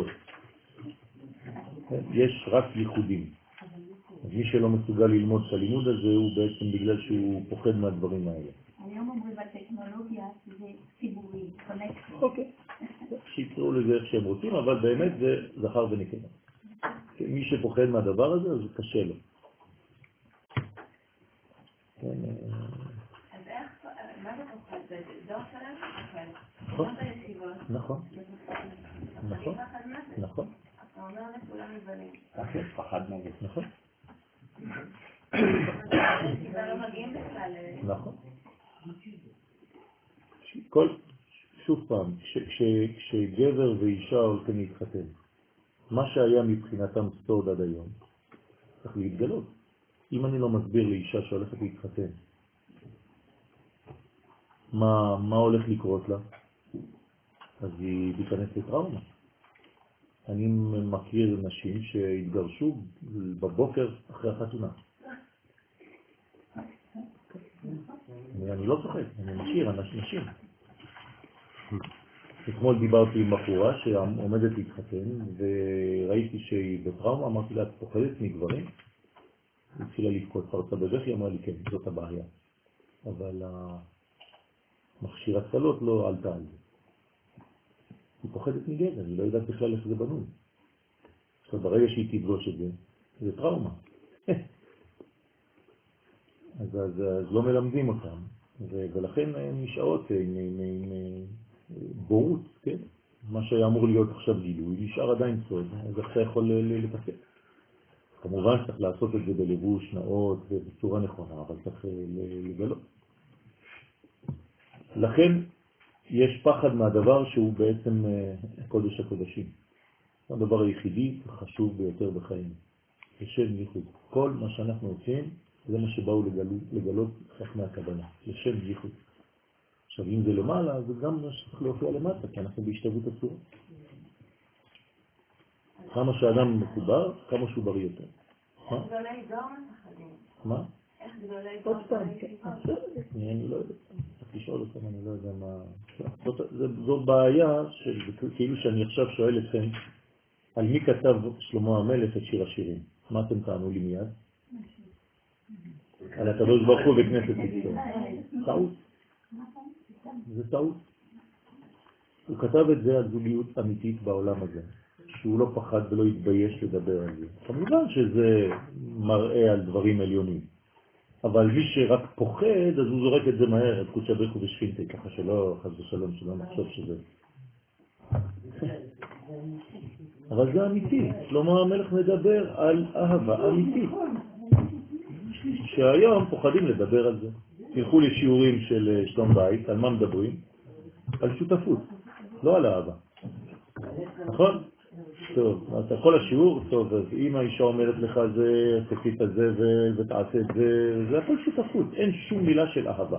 יש רק ייחודים. אז מי שלא מסוגל ללמוד את הלימוד הזה הוא בעצם בגלל שהוא פוחד מהדברים האלה. היום אומרים בטכנולוגיה שזה ציבורי, קונקטי. אוקיי. שיקראו לזה איך שהם רוצים, אבל באמת זה זכר ונקבה. מי שפוחד מהדבר הזה, אז זה קשה לו. אז איך, מה זה פוחד? זה דור שלנו? נכון. נכון. נכון. נכון. אתה אומר לכולם מבנים. כן, פחד נגד. נכון. זה לא מגיעים בכלל. נכון. כל, שוב פעם, כשגבר ואישה הולכים להתחתן, מה שהיה מבחינתם סוד עד היום, צריך להתגלות. אם אני לא מסביר לאישה שהולכת להתחתן, מה, מה הולך לקרות לה? אז היא תיכנס לטראומה. אני מכיר נשים שהתגרשו בבוקר אחרי החתונה. אני לא צוחק, אני מכיר נשים. אתמול דיברתי עם בחורה שעומדת להתחתן וראיתי שהיא בטראומה, אמרתי לה, את פוחדת מגברים? היא התחילה לבכות, פרצה בבכי, אמרה לי כן, זאת הבעיה. אבל מכשיר הצלות לא עלתה על זה. היא פוחדת מגבר, היא לא יודעת בכלל איך זה בנוי. עכשיו ברגע שהיא תפגוש את זה, זה טראומה. אז, אז, אז לא מלמדים אותם, ולכן הן נשארות עם בורות, כן? מה שהיה אמור להיות עכשיו גילוי, נשאר עדיין סוד, אז איך אתה יכול לתפק? כמובן צריך לעשות את זה בלבוש נאות ובצורה נכונה, אבל צריך לגלות. לכן יש פחד מהדבר שהוא בעצם קודש הקודשים. הדבר היחידי חשוב ביותר בחיים. לשם ייחוד. כל מה שאנחנו עושים, זה מה שבאו לגלות, לגלות חכמי הכוונה. לשם ייחוד. עכשיו, אם זה למעלה, זה גם צריך להופיע למטה, כי אנחנו בהשתוות הצורה. כמה שאדם מחובר, כמה שהוא בריא יותר. איך גדולי דור מפחדים? מה? איך גדולי דור מפחדים? אני לא יודע. צריך לשאול אותם, אני לא יודע מה... זו בעיה, כאילו שאני עכשיו שואל אתכם, על מי כתב שלמה המלך את שיר השירים? מה אתם טענו לי מיד? על הקדוש ברוך הוא בכנסת ישראל. טעות. זה טעות. הוא כתב את זה על זוגיות אמיתית בעולם הזה, שהוא לא פחד ולא התבייש לדבר על זה. כמובן שזה מראה על דברים עליונים, אבל מי שרק פוחד, אז הוא זורק את זה מהר, את קודשא בריך הוא ושכינתי, ככה שלא, חס ושלום, שלא נחשוב שזה. אבל זה אמיתי. שלמה המלך מדבר על אהבה אמיתית, שהיום פוחדים לדבר על זה. תלכו לשיעורים של שלום בית, על מה מדברים? על שותפות, לא על אהבה. נכון? טוב, אז כל השיעור, טוב, אז אם האישה אומרת לך זה, תפיס את זה ותעשה את זה, זה הכל שותפות, אין שום מילה של אהבה.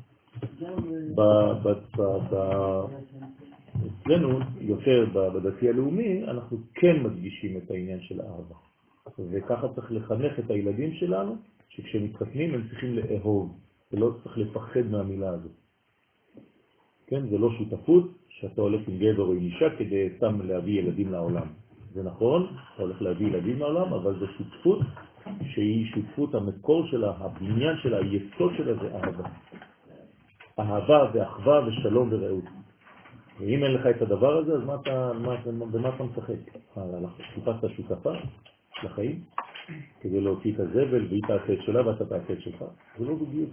אצלנו, יותר בדתי הלאומי, אנחנו כן מדגישים את העניין של האהבה. וככה צריך לחנך את הילדים שלנו, שכשהם מתחתנים הם צריכים לאהוב, ולא צריך לפחד מהמילה הזאת. כן, זה לא שותפות שאתה הולך עם גבר או עם אישה כדי סתם להביא ילדים לעולם. זה נכון, אתה הולך להביא ילדים לעולם, אבל זה שותפות שהיא שותפות, המקור שלה, הבניין שלה, היסוד שלה זה אהבה. אהבה ואחווה ושלום ורעות. ואם אין לך את הדבר הזה, אז מה אתה, מה, במה אתה משחק? חיפשת שותפה לחיים כדי להוציא את הזבל והיא תעשה את שלה ואתה תעשה את שלך. זה לא בדיוק.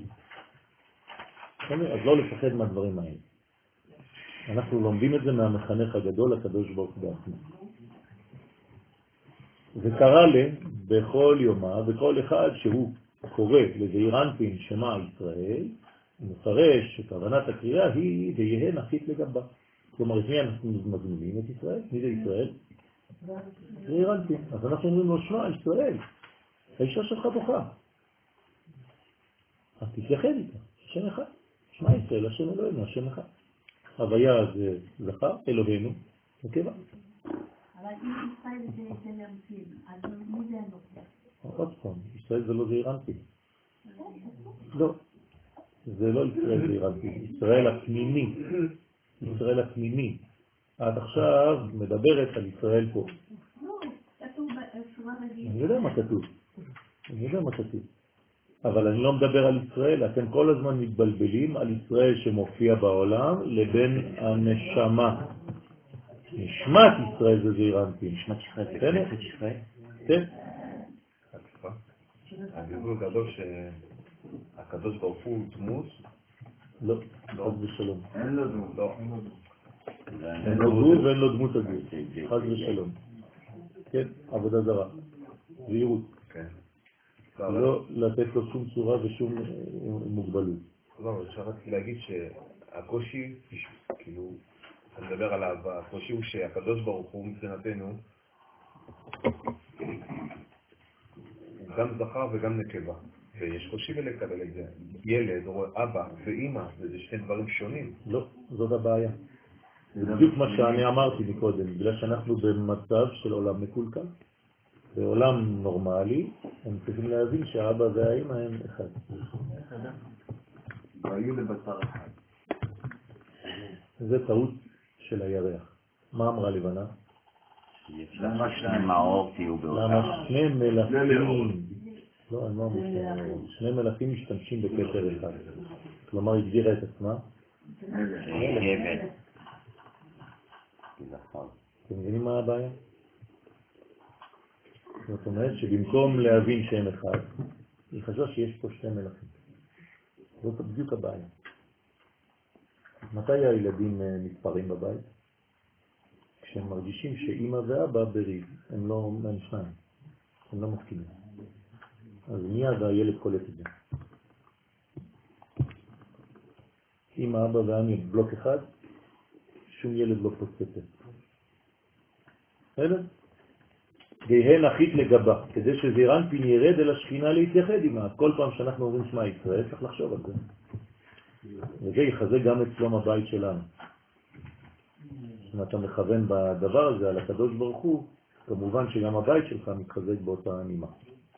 אז לא לפחד מהדברים האלה. אנחנו לומדים את זה מהמחנך הגדול, הקדוש ברוך הוא בעצמו. וקרא לי בכל יומה, וכל אחד שהוא קורא לזעיר אנפין שמע ישראל, מפרש שכוונת הקריאה היא ויהיה נחית לגבה. כלומר, את מי אנחנו מזמינים את ישראל? מי זה ישראל? זעיר אנפין. אז אנחנו אומרים לו, שמע ישראל, האישה שלך בוכה. אז תתייחד איתה, השם אחד. שמע ישראל, השם אלוהינו, השם אחד. הוויה זה זכר, אלוהינו, נקבה. אבל אם ישראל זה זעיר אנפין, אז מי זה הנוקבה? עוד פעם, ישראל זה לא זעיר אנפין. לא, זה לא ישראל זעיר אנפין, ישראל הפנימי. ישראל הפנימי. עד עכשיו מדברת על ישראל פה. לא, כתוב בשורה רגיל. אני יודע מה כתוב. אני יודע מה כתוב. אבל אני לא מדבר על ישראל, אתם כל הזמן מתבלבלים על ישראל שמופיע בעולם לבין הנשמה. נשמת ישראל זה זעיר אנפין. נשמת ישראל זה כנסת ישראל? כן. הגבול גדול שהקדוש ברוך הוא דמות? לא, חס ושלום. אין לו דמות, לא. אין לו דמות ואין לו דמות הגוף. חס ושלום. כן, עבודה זרה. זהירות. כן. לא לתת לו שום צורה ושום מוגבלות. לא, אפשר רק להגיד שהקושי, כאילו, אני מדבר על האהבה, הקושי הוא שהקדוש ברוך הוא מבחינתנו, הוא גם זכר וגם נקבה, ויש קושי לקבל את זה. ילד או אבא ואמא, וזה שני דברים שונים. לא, זאת הבעיה. זה בדיוק מה שאני אמרתי מקודם, בגלל שאנחנו במצב של עולם מקולקל. בעולם נורמלי, הם צריכים להבין שהאבא והאמא הם אחד. והיו לבשר אחד. זה טעות של הירח. מה אמרה לבנה? למה שני מאור תהיו באותה? למה שני מלאכים, לא, אני לא אמרו שני מאור, שני מלאכים משתמשים בכתר אחד. כלומר, הגדירה את עצמה. גבד. אתם מבינים מה הבעיה? זאת אומרת שבמקום להבין שהם אחד, היא חשבה שיש פה שני מלאכים. זאת בדיוק הבעיה. מתי הילדים מתפרעים בבית? כשהם מרגישים שאמא ואבא בריב, הם לא שניים, הם לא מסכימים. אז מיד הילד קולט את זה. אמא, אבא ואני בלוק אחד, שום ילד לא פוסט. בסדר? גאה נחית לגבה, כדי שזעיר אנפין ירד אל השכינה להתייחד עימה. כל פעם שאנחנו אומרים שמע ישראל, צריך לחשוב על זה. וזה יחזק גם את שלום הבית שלנו. אם אתה מכוון בדבר הזה על הקדוש ברוך הוא, כמובן שגם הבית שלך מתחזק באותה הנימה.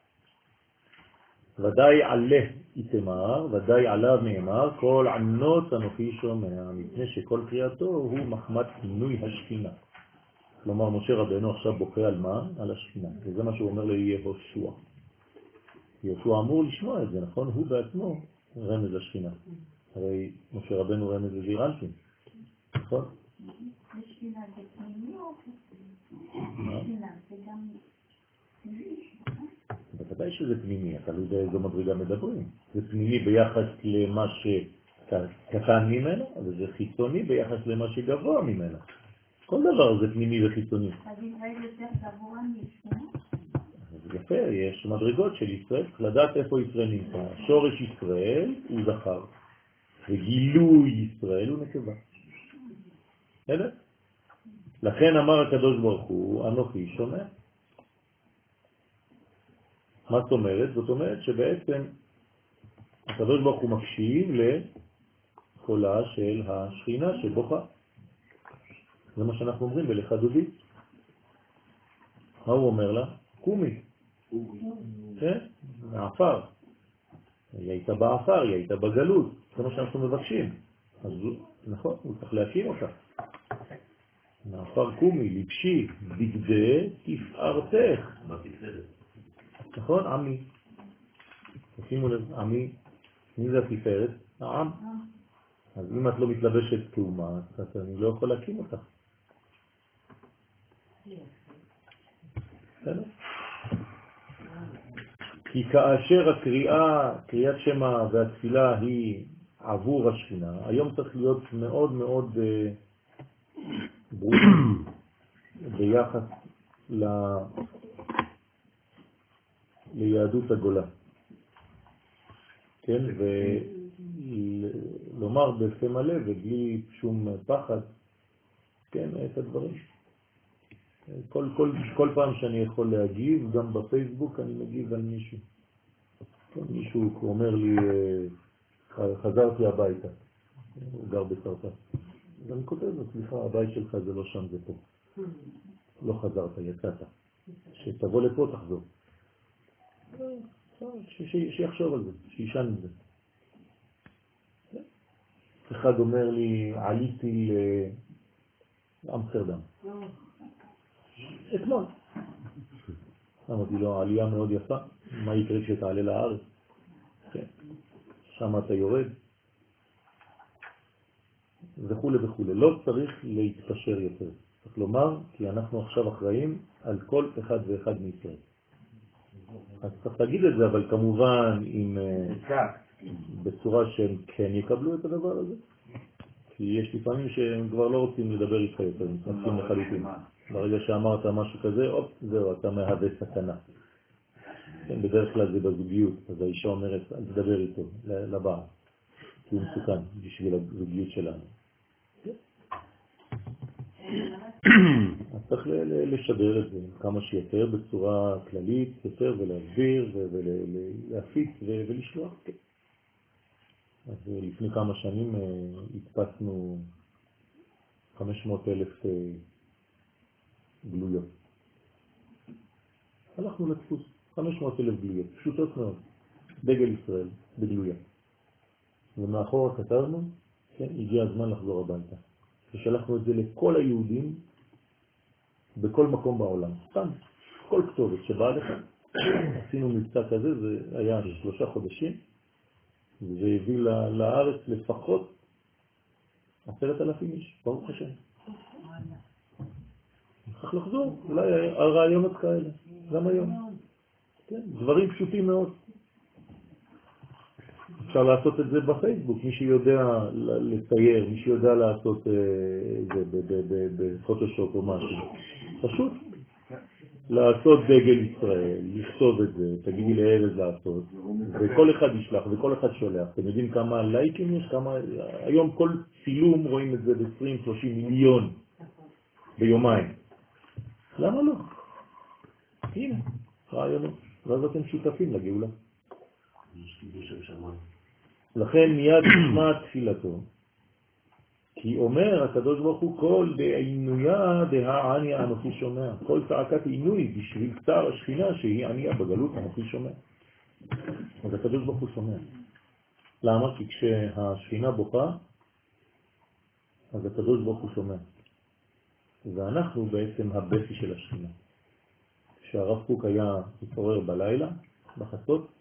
ודאי עלה יתמר, ודאי עליו נאמר, כל ענות אנוכי שומע, מפני שכל קריאתו הוא מחמת פינוי השכינה. כלומר, משה רבנו עכשיו בוכה על מה? על השכינה. וזה מה שהוא אומר ליהושע. יהושע אמור לשמוע את זה, נכון? הוא בעצמו רמז לשכינה. הרי משה רבנו רמז לזעיר אנפין, נכון? השכינה זה פנימי או השכינה זה גם פנימי? בוודאי שזה פנימי, תלוי באיזו מדרגה מדברים. זה פנימי ביחס למה שקטן ממנו, וזה חיצוני ביחס למה שגבוה ממנו. כל דבר זה פנימי וחיצוני. אז ישראל יותר גבוה משכינה? יפה, יש מדרגות של ישראל, צריך לדעת איפה ישראל נמצא. שורש ישראל הוא זכר, וגילוי ישראל הוא נקבה. בסדר? לכן אמר הקדוש ברוך הוא, אנוכי שומע. מה זאת אומרת? זאת אומרת שבעצם הקדוש ברוך הוא מקשיב לקולה של השכינה שבוכה. זה מה שאנחנו אומרים בלכה דודי. מה הוא אומר לה? קומי. כן? מעפר. היא הייתה בעפר, היא הייתה בגלות. זה מה שאנחנו מבקשים. אז נכון, הוא צריך להקים אותה. מעפר קומי, לבשי, בגדי, תפארתך. מה תפארת? נכון, עמי. תשימו לב, עמי, מי זה התפארת? העם. אז אם את לא מתלבשת כאומה, אז אני לא יכול להקים אותך. בסדר? כי כאשר הקריאה, קריאת שמע והתפילה היא עבור השכינה, היום צריך להיות מאוד מאוד ברורים ביחס ל... ליהדות הגולה. כן, ולומר בפה מלא ובלי שום פחד, כן, את הדברים. כל, כל, כל פעם שאני יכול להגיב, גם בפייסבוק אני מגיב על מישהו. כן, מישהו אומר לי, חזרתי הביתה, הוא גר בסרטן. אז אני כותב לו, סליחה, הבית שלך זה לא שם, זה פה. לא חזרת, יצאת. שתבוא לפה, תחזור. שיחשוב על זה, שישן את זה. אחד אומר לי, עליתי לאמסטרדם. אתמול. אמרתי לו, עלייה מאוד יפה, מה יקרה כשתעלה לארץ? כן. שם אתה יורד. וכו' וכו'. לא צריך להתפשר יותר. צריך לומר, כי אנחנו עכשיו אחראים על כל אחד ואחד מישראל. אז צריך להגיד את זה, אבל כמובן עם, בצורה שהם כן יקבלו את הדבר הזה. כי יש לפעמים שהם כבר לא רוצים לדבר איתך יותר, הם מתנצים לחלוטין. ברגע שאמרת משהו כזה, אופ, זהו, אתה מהווה סכנה. כן, בדרך כלל זה בזוגיות, אז האישה אומרת, אל תדבר איתו, לבעל, כי הוא מסוכן בשביל הזוגיות שלנו. אז צריך לשדר את זה כמה שיותר בצורה כללית יותר ולהסביר ולהפיץ ולשלוח. אז לפני כמה שנים התפסנו חמש מאות אלף גלויות. הלכנו לתפוס חמש מאות אלף גלויות, פשוטות מאוד, דגל ישראל בגלויה. ומאחור כתבנו, כן, הגיע הזמן לחזור הביתה. ושלחנו את זה לכל היהודים בכל מקום בעולם. סתם, כל כתובת שבאה לך. עשינו מבצע כזה, זה היה שלושה חודשים, וזה הביא לארץ לפחות עשרת אלפים איש, ברוך השם. צריך לחזור, אולי הרעיונות כאלה, גם היום. כן, דברים פשוטים מאוד. אפשר לעשות את זה בפייסבוק, מי שיודע לצייר, מי שיודע לעשות זה בפוטושופ או משהו. פשוט לעשות דגל ישראל, לכתוב את זה, תגידי לארז לעשות, וכל אחד ישלח וכל אחד שולח. אתם יודעים כמה לייקים יש? כמה... היום כל צילום רואים את זה ב-עשרים שלושים מיליון ביומיים. למה לא? הנה, רעיונות. ואז אתם שותפים לגאולה. יש קידוש שם שמיים. לכן מיד נשמע תפילתו. כי אומר הקדוש ברוך הוא כל בעינויה דהעניה אנוכי שומע. כל צעקת עינוי בשביל צער השכינה שהיא עניה בגלות אנוכי שומע. אז הקדוש ברוך הוא שומע. למה? כי כשהשכינה בוכה, אז הקדוש ברוך הוא שומע. ואנחנו בעצם הבכי של השכינה. כשהרב קוק היה מתעורר בלילה, בחצות,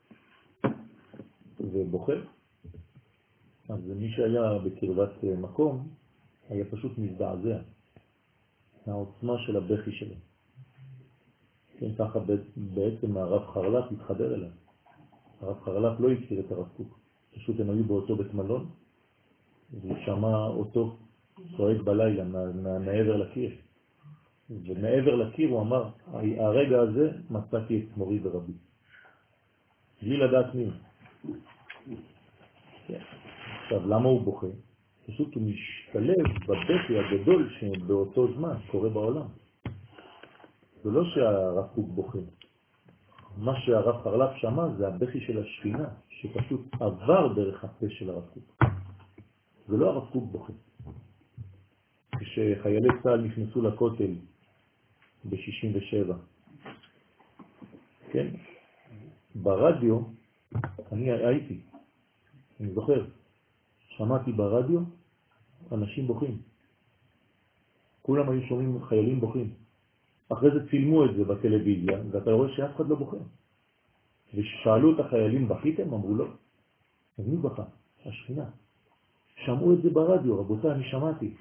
ובוכה, אז מי שהיה בקרבת מקום היה פשוט מזדעזע מהעוצמה של הבכי שלו. כן, ככה בעצם הרב חרל"פ התחבר אליו. הרב חרל"פ לא הכיר את הרב קוק. פשוט הם היו באותו בית מלון, והוא שמע אותו צועק בלילה מעבר לקיר. ומעבר לקיר הוא אמר, הרגע הזה מצאתי את מורי ורבי. בלי לדעת מי. עכשיו, למה הוא בוכה? פשוט הוא משתלב בבכי הגדול שבאותו זמן קורה בעולם. זה לא שהרב קוק בוכה. מה שהרב חרל"פ שמע זה הבכי של השכינה, שפשוט עבר דרך הפה של הרב קוק. זה לא הרב קוק בוכה. כשחיילי צה"ל נכנסו לכותל ב-שישים ושבע, כן? ברדיו, אני הייתי, אני זוכר, שמעתי ברדיו אנשים בוכים. כולם היו שומעים חיילים בוכים. אחרי זה צילמו את זה בטלוויזיה, ואתה רואה שאף אחד לא בוכה. ושאלו את החיילים, בכיתם? אמרו לא. אז מי בכה? השכינה. שמעו את זה ברדיו, רבותיי, אני שמעתי.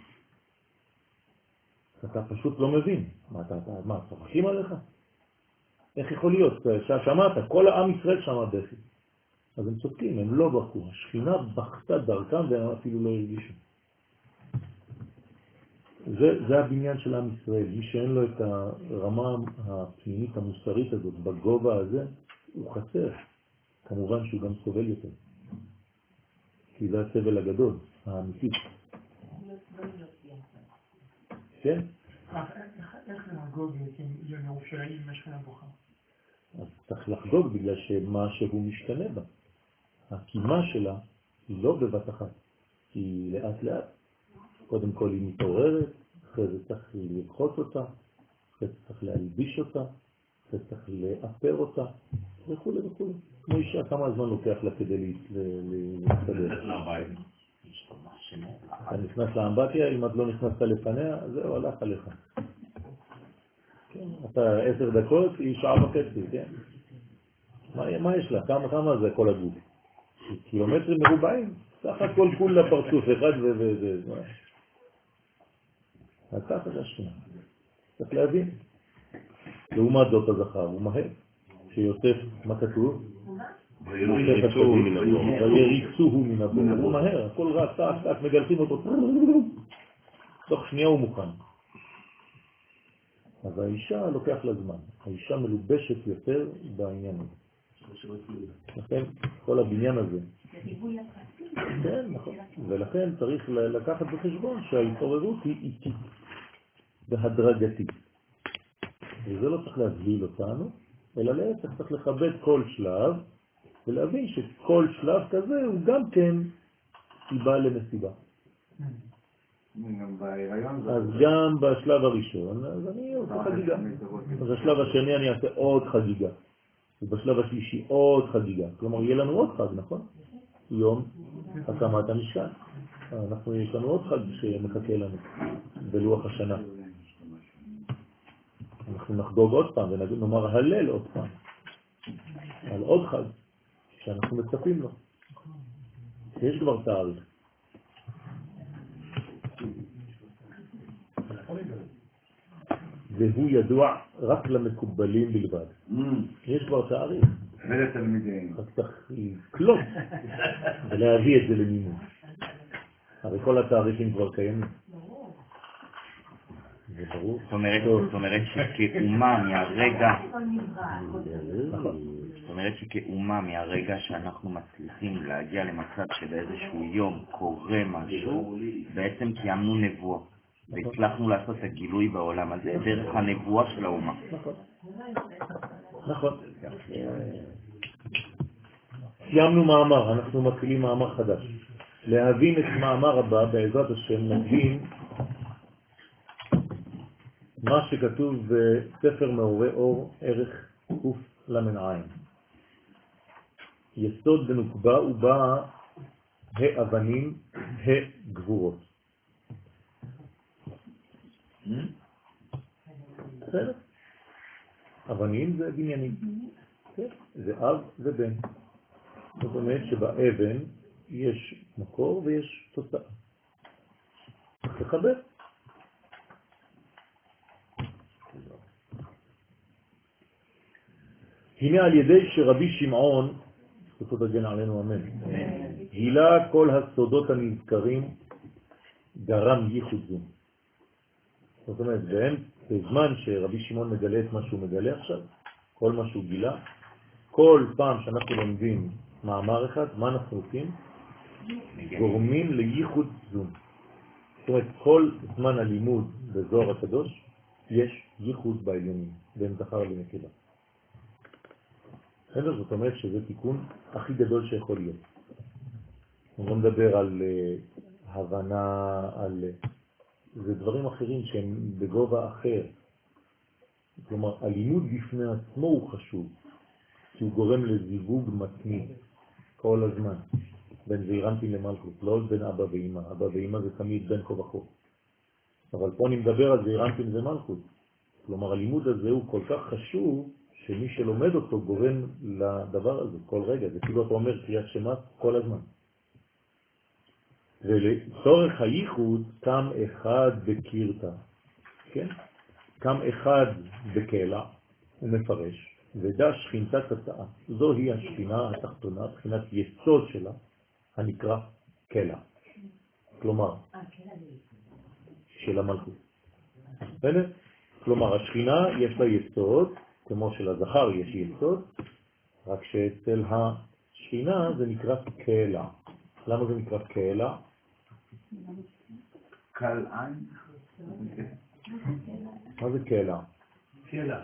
אתה פשוט לא מבין. מה, אתה, אתה, מה, צוחקים עליך? איך יכול להיות? שמעת, כל העם ישראל שמע בכי. אז הם צודקים, הם לא בכו. השכינה בכתה דרכם והם אפילו לא הרגישו. זה, זה הבניין של עם ישראל. מי שאין לו את הרמה הפנימית המוסרית הזאת, בגובה הזה, הוא חסר. כמובן שהוא גם סובל יותר. כי זה הסבל הגדול, האמיתי. כן? איך לחגוג את יום ירושלים עם השכינה בוכה? אז צריך לחגוג בגלל שמה שהוא משתנה בה. הקימה שלה היא לא בבת אחת, היא לאט לאט. קודם כל היא מתעוררת, אחרי זה צריך לרחוץ אותה, אחרי זה צריך להלביש אותה, אחרי זה צריך לאפר אותה, וכו' וכו'. כמו אישה, כמה זמן לוקח לה כדי להסתדר? אתה נכנס לאמבטיה, אם את לא נכנסת לפניה, זהו, הלך עליך. אתה עשר דקות, היא שעה וחצי, כן? מה יש לה? כמה זה כל הגוף? קילומטרים מרובעים? סך הכל כולה פרצוף אחד וזה. אז ככה זה השכינה. צריך להבין. לעומת זאת הזכר, הוא מהר. שיוסף, מה כתוב? ויריצוהו מן הבור. ויריצוהו מן הבור. הוא מהר, הכל רץ, תק, תק, מגלחים אותו. תוך שנייה הוא מוכן. אז האישה לוקח לה זמן. האישה מלובשת יותר בעניין הזה. לכן, כל הבניין הזה. כן, נכון. ולכן צריך לקחת בחשבון שההתעוררות היא איטית והדרגתית. וזה לא צריך להבליל אותנו, אלא להפך צריך לכבד כל שלב, ולהבין שכל שלב כזה הוא גם כן סיבה למסיבה. אז גם בשלב הראשון, אז אני עושה חגיגה. אז בשלב השני אני אעשה עוד חגיגה. ובשלב השלישי עוד חגיגה. כלומר, יהיה לנו עוד חג, נכון? יום הקמת המשכן. אנחנו יש לנו עוד חג שמחכה לנו בלוח השנה. אנחנו נחגוג עוד פעם ונאמר הלל עוד פעם. על עוד חג שאנחנו מצפים לו. יש כבר תאריך. והוא ידוע רק למקובלים בלבד. יש כבר תאריך. ולתלמידים. רק צריך לקלוט ולהביא את זה למימון. הרי כל התאריכים כבר קיימים. זה ברור. זאת אומרת שכאומה מהרגע, זאת אומרת שכאומה מהרגע שאנחנו מצליחים להגיע למצב שבאיזשהו יום קורה משהו, בעצם קיימנו נבואה. והצלחנו לעשות את הגילוי בעולם הזה דרך הנבואה של האומה. נכון. נכון. סיימנו מאמר, אנחנו מתחילים מאמר חדש. להבין את מאמר הבא, בעזרת השם, נבין מה שכתוב בספר מאורי אור, ערך קוף למן עין. יסוד בנוקבה ובא האבנים הגבורות. בסדר? אבנים זה בניינים. זה אב ובן. זאת אומרת שבאבן יש מקור ויש תוצאה. תחבר. הנה על ידי שרבי שמעון, זכות הגן עלינו אמן, הילה כל הסודות הנזכרים גרם ייחוד זו. זאת אומרת, והם, בזמן שרבי שמעון מגלה את מה שהוא מגלה עכשיו, כל מה שהוא גילה, כל פעם שאנחנו לומדים מאמר אחד, מה אנחנו עושים? גורמים לייחוד זו. זאת אומרת, כל זמן הלימוד בזוהר הקדוש, יש ייחוד בעליונים, בין זכר לנקבה. זאת אומרת שזה תיקון הכי גדול שיכול להיות. אני לא מדבר על uh, הבנה, על... זה דברים אחרים שהם בגובה אחר. כלומר, הלימוד בפני עצמו הוא חשוב, כי הוא גורם לזיווג מתמיד כל הזמן, בין זעירנטין למלכות, לא בין אבא ואמא. אבא ואמא זה תמיד בין כה וכה. אבל פה אני מדבר על זעירנטין ומלכות. כלומר, הלימוד הזה הוא כל כך חשוב, שמי שלומד אותו גורם לדבר הזה כל רגע. זה כאילו אתה אומר קריאת שמע כל הזמן. ולצורך הייחוד קם אחד בקירתה, כן? קם אחד בקלע, הוא מפרש, ודע שכינתה תצאה. זוהי השכינה התחתונה, בחינת יסוד שלה, הנקרא קלע. כלומר, של המלכות. בסדר? כלומר, השכינה יש לה יסוד, כמו שלזכר יש יסוד, רק שאצל השכינה זה נקרא קלע. למה זה נקרא קלע? קל עין. מה זה קלע? קלע.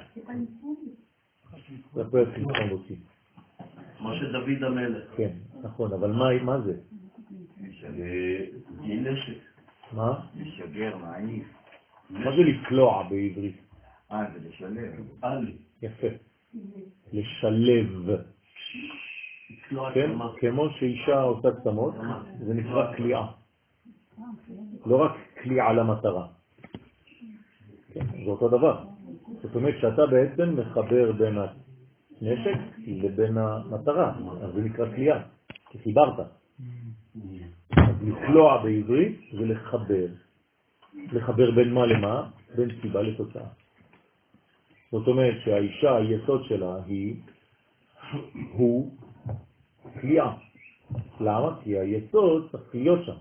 זה פרק לבחון אותי. כמו שדוד המלך. כן, נכון, אבל מה, מה זה? נשק. מה? לשגר, מעיף. מה זה לקלוע בעברית? אה, זה לשלב. עלי. יפה. לשלב. כן? כמו שאישה עושה קסמות, זה נקרא קליעה. לא רק קליעה למטרה. כן, זה אותו דבר. זאת אומרת שאתה בעצם מחבר בין הנשק לבין המטרה, אז זה נקרא קליעה, כי חיברת. אז לקלוע בעברית זה לחבר. לחבר בין מה למה? בין סיבה לתוצאה. זאת אומרת שהאישה, היסוד שלה היא, הוא קליעה. למה? כי היסוד צריך להיות שם.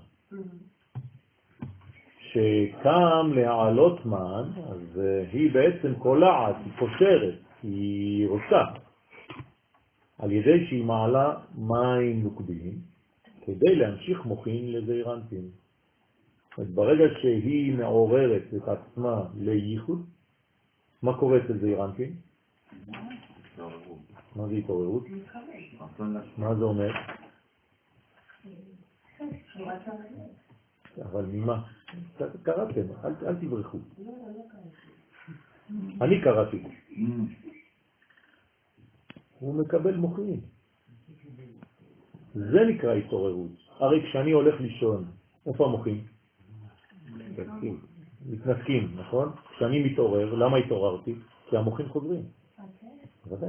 שקם להעלות מן, אז היא בעצם קולעת, היא קושרת, היא רוצה, על ידי שהיא מעלה מים נוקבים, כדי להמשיך מוחין לזעירנטין. ברגע שהיא מעוררת את עצמה לייחוד, מה קורה אצל זעירנטין? מה זה התעוררות? מה זה אומר? אבל ממה? קראתם, אל, אל תברחו. אני קראתי. הוא מקבל מוחין. זה נקרא התעוררות. הרי כשאני הולך לישון, איפה המוחין? מתנתקים. מתנתקים, נכון? כשאני מתעורר, למה התעוררתי? כי המוחין חוזרים. ודאי.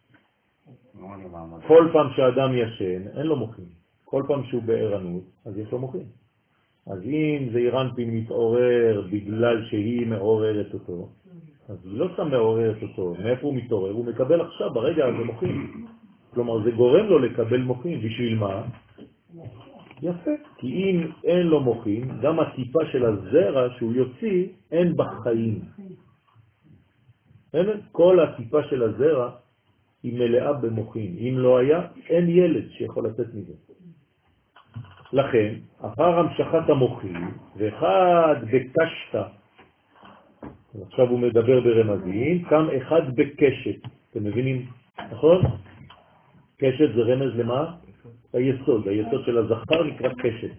כל פעם שאדם ישן, אין לו מוחין. כל פעם שהוא בערנות, אז יש לו מוחין. אז אם זעירנטין מתעורר בגלל שהיא מעוררת אותו, אז היא לא סתם מעוררת אותו. מאיפה הוא מתעורר? הוא מקבל עכשיו ברגע הזה מוחין. כלומר, זה גורם לו לקבל מוחין. בשביל מה? יפה. כי אם אין לו מוחין, גם הטיפה של הזרע שהוא יוציא, אין בחיים. כל הטיפה של הזרע היא מלאה במוחין. אם לא היה, אין ילד שיכול לצאת מזה. לכן, אחר המשכת המוחין, ואחד בקשת, עכשיו הוא מדבר ברמזים, קם אחד בקשת. אתם מבינים? נכון? קשת זה רמז למה? היסוד, היסוד של הזכר נקרא קשת.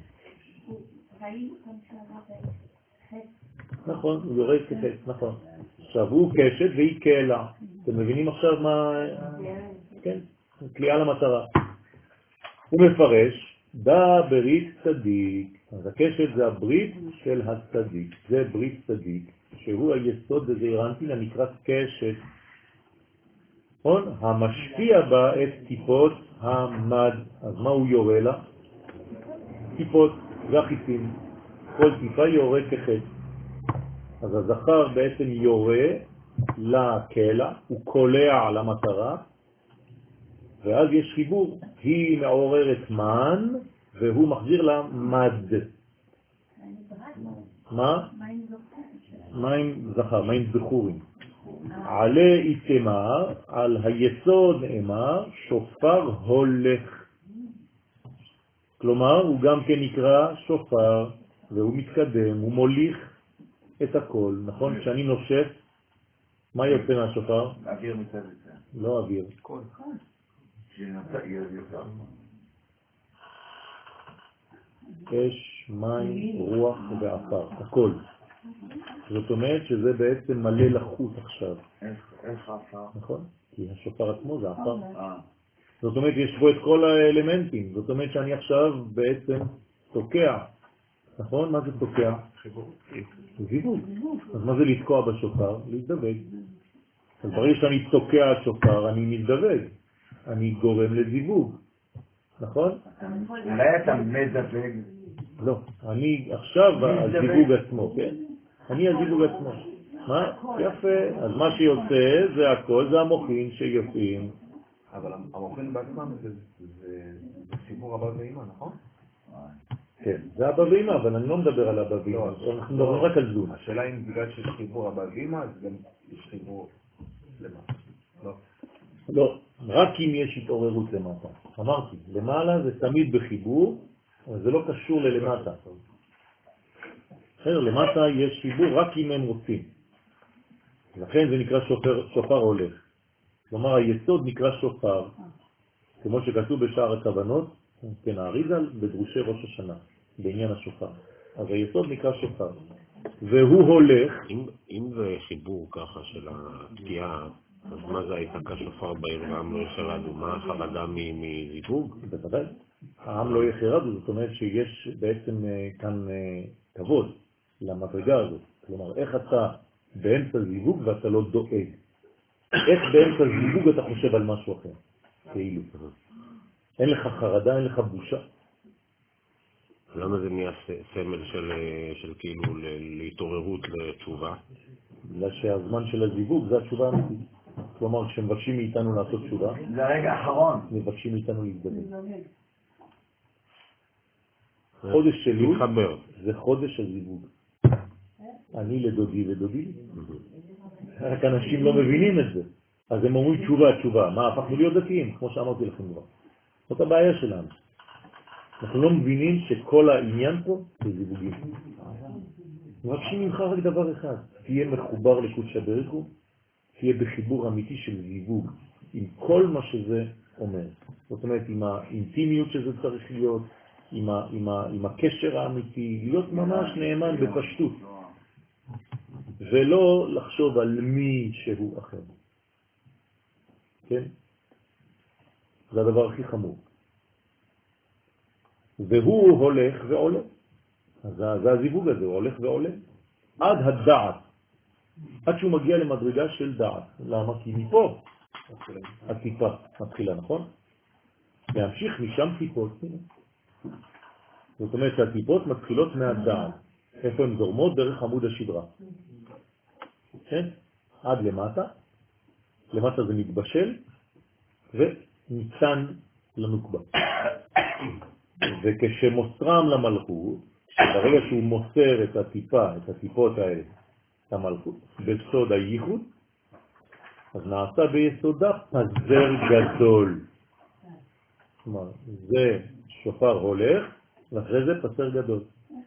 נכון, הוא יורד כחץ, נכון. עכשיו הוא קשת והיא קהלה. אתם מבינים עכשיו מה... כן, קליעה למטרה. הוא מפרש, דה ברית צדיק. אז הקשת זה הברית של הצדיק. זה ברית צדיק, שהוא היסוד בזעירנטין הנקרא קשת. נכון? המשפיע בה את טיפות המד. אז מה הוא יורה לה? טיפות והחיצים. כל טיפה יורה כחץ. אז הזכר בעצם יורה לקהלה, הוא קולע על המטרה, ואז יש חיבור. היא מעוררת מן, והוא מחזיר לה מד. מה? מים זכר, מים זכורים. עלה איתמר, על היסוד נאמר, שופר הולך. כלומר, הוא גם כן נקרא שופר, והוא מתקדם, הוא מוליך את הכל. נכון? כשאני נושף, מה יוצא מהשופר? אוויר מצד לצד. לא אוויר. כל. שנמצא יותר. אש, מים, רוח ועפר, הכל. זאת אומרת שזה בעצם מלא לחוט עכשיו. איך עפר? נכון? כי השופר עצמו זה עפר. זאת אומרת יש בו את כל האלמנטים. זאת אומרת שאני עכשיו בעצם תוקע. נכון? מה זה תוקע? זיווג. אז מה זה לתקוע בשופר? להתדבק. אז ברגע שאני תוקע את שופר אני מתדבק. אני גורם לזיווג. נכון? אולי אתה מדבק. לא, אני עכשיו הזיווג עצמו, כן? אני הזיווג עצמו. מה? יפה. אז מה שיוצא זה הכל, זה המוחין שיוצאים. אבל המוחין בעצמם זה סיפור אבא ואמא, נכון? כן, זה אבא ואמא, אבל אני לא מדבר על אבא ואמא. אנחנו מדברים רק על זון. השאלה אם בגלל שיש חיבור אבא ואמא, אז גם יש חיבור למטה. לא. לא, רק אם יש התעוררות למטה. אמרתי, למעלה זה תמיד בחיבור, אבל זה לא קשור ללמטה. בסדר, למטה יש חיבור רק אם הם רוצים. לכן זה נקרא שופר, שופר הולך. כלומר, היסוד נקרא שופר, כמו שכתוב בשער הכוונות, כן, האריזל, בדרושי ראש השנה, בעניין השופר. אז היסוד נקרא שופר. והוא הולך... אם, אם זה חיבור ככה של התקיעה, אז מה זה הייתה כשופר בעיר והעם לא יחרדו? מה החרדה מזיווג? בוודאי. העם לא יחרדו, זאת אומרת שיש בעצם כאן כבוד למדרגה הזאת. כלומר, איך אתה באמצע זיווג ואתה לא דואג? איך באמצע זיווג אתה חושב על משהו אחר? כאילו. אין לך חרדה, אין לך בושה. למה זה נהיה סמל של, של כאילו להתעוררות לתשובה? בגלל שהזמן של הזיווג זה התשובה האמיתית. כלומר, כשמבקשים מאיתנו לעשות תשובה, זה הרגע האחרון. מבקשים מאיתנו להתגדל. חודש אלול זה חודש הזיווג. אני לדודי ודודי. רק אנשים לא מבינים את זה. אז הם אומרים תשובה, תשובה. מה, הפכנו להיות דתיים, כמו שאמרתי לכם כבר. זאת הבעיה שלנו. אנחנו לא מבינים שכל העניין פה זה זיווגים. מבקשים ממך רק דבר אחד, תהיה מחובר לקודש הבריך הוא, תהיה בחיבור אמיתי של זיווג, עם כל מה שזה אומר. זאת אומרת, עם האינטימיות שזה צריך להיות, עם, ה, עם, ה, עם הקשר האמיתי, להיות ממש נאמן בפשטות, ולא לחשוב על מי שהוא אחר. כן? זה הדבר הכי חמור. והוא הולך ועולה. אז זה הזיווג הזה, הוא הולך ועולה. עד הדעת. עד שהוא מגיע למדרגה של דעת. למה? כי מפה הטיפה מתחילה, נכון? להמשיך משם טיפות. זאת אומרת שהטיפות מתחילות מהדעת. איפה הן זורמות? דרך עמוד השדרה. כן? עד למטה. למטה זה מתבשל וניתן לנוקבה. וכשמוסרם למלכות, ברגע שהוא מוסר את הטיפה, את הטיפות האלה, את המלכות, בסוד הייחוד, אז נעשה ביסודה פזר גדול. כלומר, זה שופר הולך, ואחרי זה פזר גדול.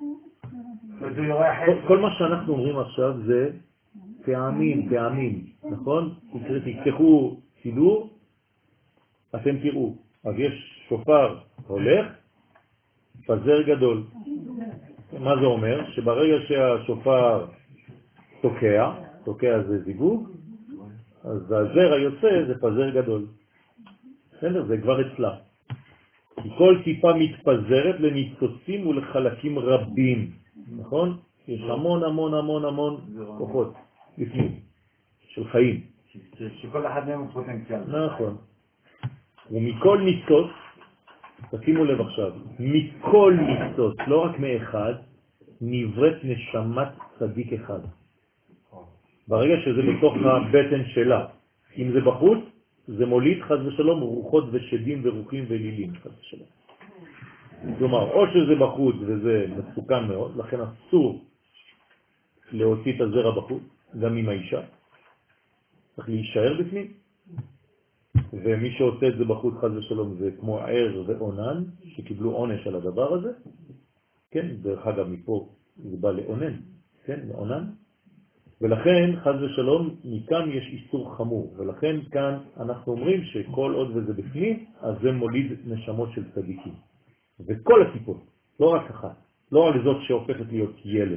כל מה שאנחנו אומרים עכשיו זה פעמים, פעמים, נכון? תפתחו סידור, אתם תראו. אז יש שופר הולך, פזר גדול. מה זה אומר? שברגע שהשופר תוקע, תוקע זה זיווג, אז הזרע יוצא זה פזר גדול. בסדר? זה כבר אצלה. כל טיפה מתפזרת לניצוצים ולחלקים רבים. נכון? יש המון המון המון המון כוחות לפנים, של חיים. שכל אחד מהם הוא פוטנציאל. נכון. ומכל ניצוץ, תשימו לב עכשיו, מכל ניצוץ, לא רק מאחד, נבראת נשמת צדיק אחד. ברגע שזה בתוך הבטן שלה. אם זה בחוץ, זה מוליד חס ושלום רוחות ושדים ורוחים ולילים חס ושלום. כלומר, או שזה בחוץ וזה מסוכן מאוד, לכן אסור להוציא את הזרע בחוץ, גם עם האישה. צריך להישאר בפנים. ומי שעושה את זה בחוץ חס ושלום זה כמו ער ועונן, שקיבלו עונש על הדבר הזה. כן, דרך אגב מפה זה בא לעונן, כן, לעונן. ולכן חס ושלום מכאן יש איסור חמור, ולכן כאן אנחנו אומרים שכל עוד וזה בפנים, אז זה מוליד נשמות של צדיקים. וכל הטיפות, לא רק אחת, לא רק זאת שהופכת להיות ילד.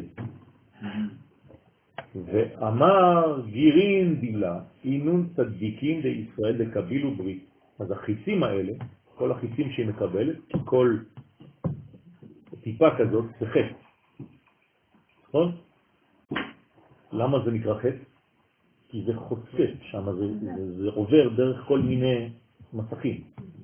ואמר גירין דילה, אינון צדיקים בישראל לקבילו ברית. אז החיצים האלה, כל החיצים שהיא מקבלת, כל טיפה כזאת זה חטא. נכון? למה זה נקרא חטא? כי זה חוצה שם, זה, זה, זה עובר דרך כל מיני מסכים.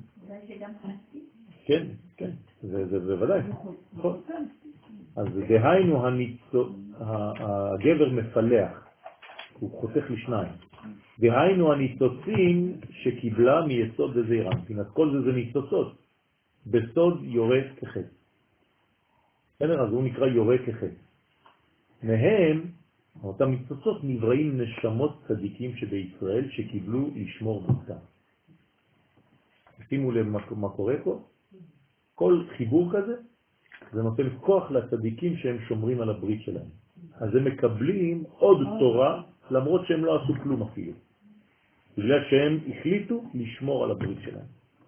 כן, כן, זה, זה, זה ודאי. נכון. אז דהיינו הניצו, הגבר מפלח, הוא חותך לשניים. דהיינו הניצוצים שקיבלה מיסוד וזעירן. אז כל זה זה ניצוצות. בסוד יורה כחטא. אז הוא נקרא יורה כחטא. מהם, אותם ניצוצות נבראים נשמות צדיקים שבישראל שקיבלו לשמור בריתם. שימו לב מה קורה פה. כל חיבור כזה, זה נותן כוח לצדיקים שהם שומרים על הברית שלהם. אז הם מקבלים עוד תורה, למרות שהם לא עשו כלום אפילו. בגלל שהם החליטו לשמור על הברית שלהם.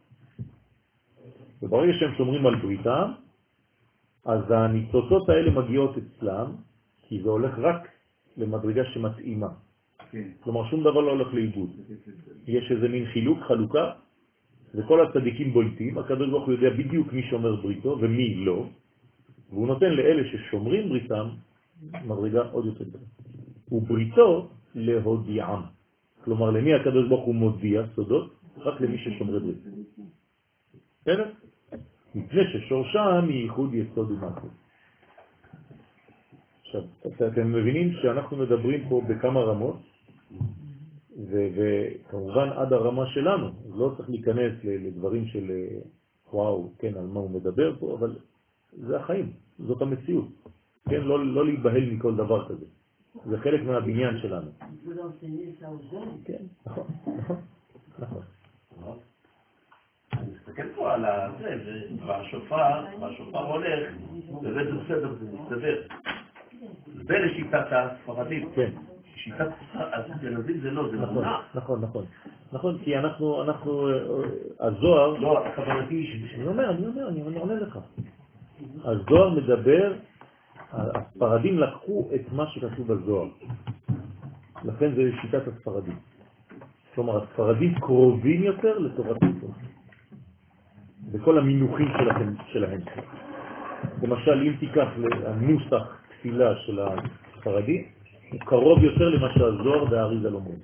וברגע שהם שומרים על בריתם, אז הניצוצות האלה מגיעות אצלם, כי זה הולך רק למדרגה שמתאימה. כלומר, שום דבר לא הולך לאיבוד. יש איזה מין חילוק, חלוקה, וכל הצדיקים בולטים, הקדוש ברוך הוא יודע בדיוק מי שומר בריתו ומי לא, והוא נותן לאלה ששומרים בריתם מדרגה עוד יותר גדולה. ובריתו להודיעם. כלומר, למי הקדוש ברוך הוא מודיע סודות? רק למי ששומרי ברית. בסדר? מפני ששורשם היא ייחוד יסוד ומלכות. עכשיו, אתם מבינים שאנחנו מדברים פה בכמה רמות, וכמובן עד הרמה שלנו, לא צריך להיכנס לדברים של וואו, כן, על מה הוא מדבר פה, אבל זה החיים, זאת המציאות. כן, לא, לא להיבהל מכל דבר כזה. זה חלק מהבניין שלנו. כן, נכון, נכון, נכון. אני מסתכל פה על זה, והשופר, והשופר הולך, ובאמת זה בסדר, זה מסתדר. זה לשיטת הספרדים. כן. שיטת הספרדים זה לא, זה נכון, מונח. נכון, נכון. נכון, כי אנחנו, אנחנו, הזוהר... לא, הכוונתי ש... אני אומר, אני אומר, אני עונה לך. הזוהר מדבר, הספרדים לקחו את מה שכתוב בזוהר. לכן זה שיטת הספרדים. כלומר, הספרדים קרובים יותר לתורת הספרדים. בכל המינוחים שלהם. שלהם. למשל, אם תיקח הנוסח תפילה של הספרדים, הוא קרוב יותר למה שהזוהר והאריז"ל אומרים.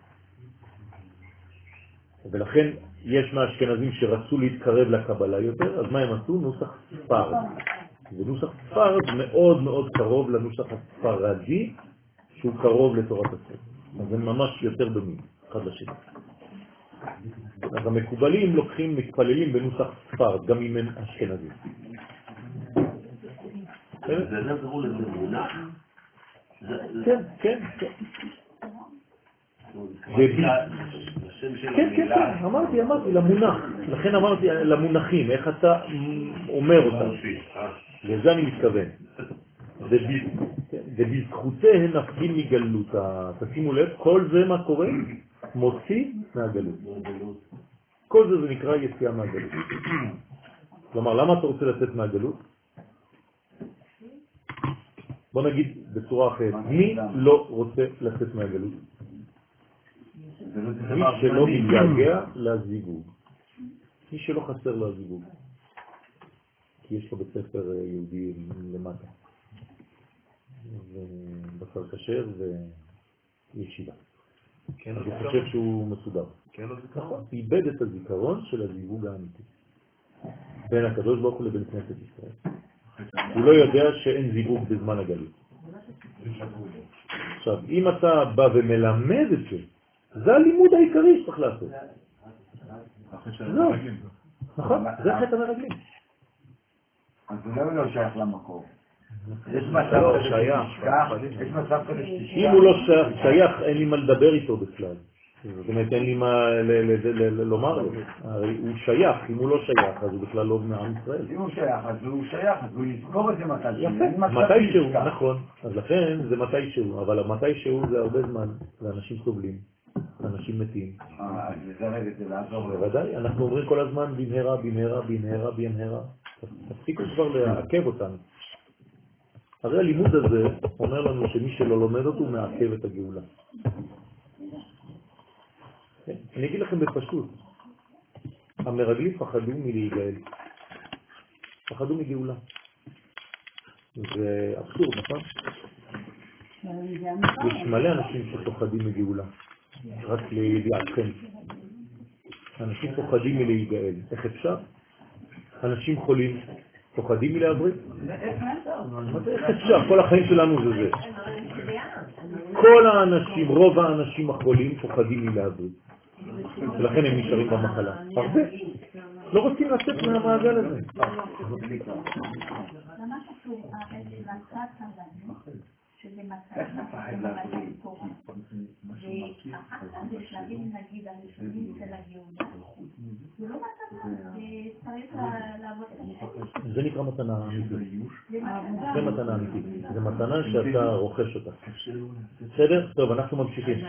ולכן יש מהאשכנזים שרצו להתקרב לקבלה יותר, אז מה הם עשו? נוסח ספרד. ונוסח ספרד מאוד מאוד קרוב לנוסח הספרדי, שהוא קרוב לתורת הספרד. אז הם ממש יותר דומים, אחד לשני. אז המקובלים לוקחים, מתפללים בנוסח ספרד, גם אם הם אשכנזים. זה זה קראו לזה מונח? כן, כן, כן. כן, כן, כן, אמרתי, אמרתי, למונח. לכן אמרתי למונחים, איך אתה אומר אותם. לזה אני מתכוון. ובזכותיהן נפגין מגלותה. תשימו לב, כל זה מה קורה? מוציא מהגלות. כל זה זה נקרא יציאה מהגלות. כלומר, למה אתה רוצה לצאת מהגלות? בוא נגיד בצורה אחרת, מי לא רוצה לצאת מהגלות? מי שלא מתגעגע לזיווג. מי שלא חסר לו הזיווג. כי יש לו בית ספר יהודי למטה. ובשר כשר וישיבה. אז הוא חושב שהוא מסודר. נכון, איבד את הזיכרון של הזיווג האמיתי. בין הקדוש ברוך הוא לבין כנסת ישראל. הוא לא יודע שאין זיווג בזמן הגלות. עכשיו, אם אתה בא ומלמד את זה, זה הלימוד העיקרי שצריך לעשות. לא, נכון, זה חטא המרגלים. אז זה לא שייך למקום. יש מצב כזה שתשכח, יש מצב כזה שתשכח. אם הוא לא שייך, אין לי מה לדבר איתו בכלל. זאת אומרת, אין לי מה לומר לו. הרי הוא שייך, אם הוא לא שייך, אז הוא בכלל לא מעם ישראל. אם הוא שייך, אז הוא שייך, אז הוא יזכור את זה מתי שהוא. יפה, מתי שהוא, נכון. אז לכן זה מתי שהוא, אבל מתי שהוא זה הרבה זמן, ואנשים סובלים, אנשים מתים. אה, אז זה רגע, זה לעזור. בוודאי, אנחנו אומרים כל הזמן במהרה, במהרה, במהרה, במהרה. תפסיקו כבר לעכב אותנו. הרי הלימוד הזה אומר לנו שמי שלא לומד אותו מעכב את הגאולה. אני אגיד לכם בפשוט, המרגלים פחדו מלהיגאל, פחדו מגאולה. זה אבסורד, נכון? יש מלא אנשים שפוחדים מגאולה, רק לידיעתכם. אנשים פוחדים מלהיגאל. איך אפשר? אנשים חולים פוחדים מלהבריא? איך אפשר? כל החיים שלנו זה זה. כל האנשים, רוב האנשים החולים פוחדים מלהבריא. ולכן הם נשארים במחלה. הרבה. לא רוצים לצאת מהמעגל הזה. שזה מצב שמבטל תורה. ואחר כך בשלבים נגיד הראשונים של הגאולה, זה לא מצב, זה צריך לעבוד קשה. זה נקרא מתנה אמיתית. זה מתנה אמיתית. זה מתנה שאתה רוכש אותה. בסדר? טוב, אנחנו ממשיכים.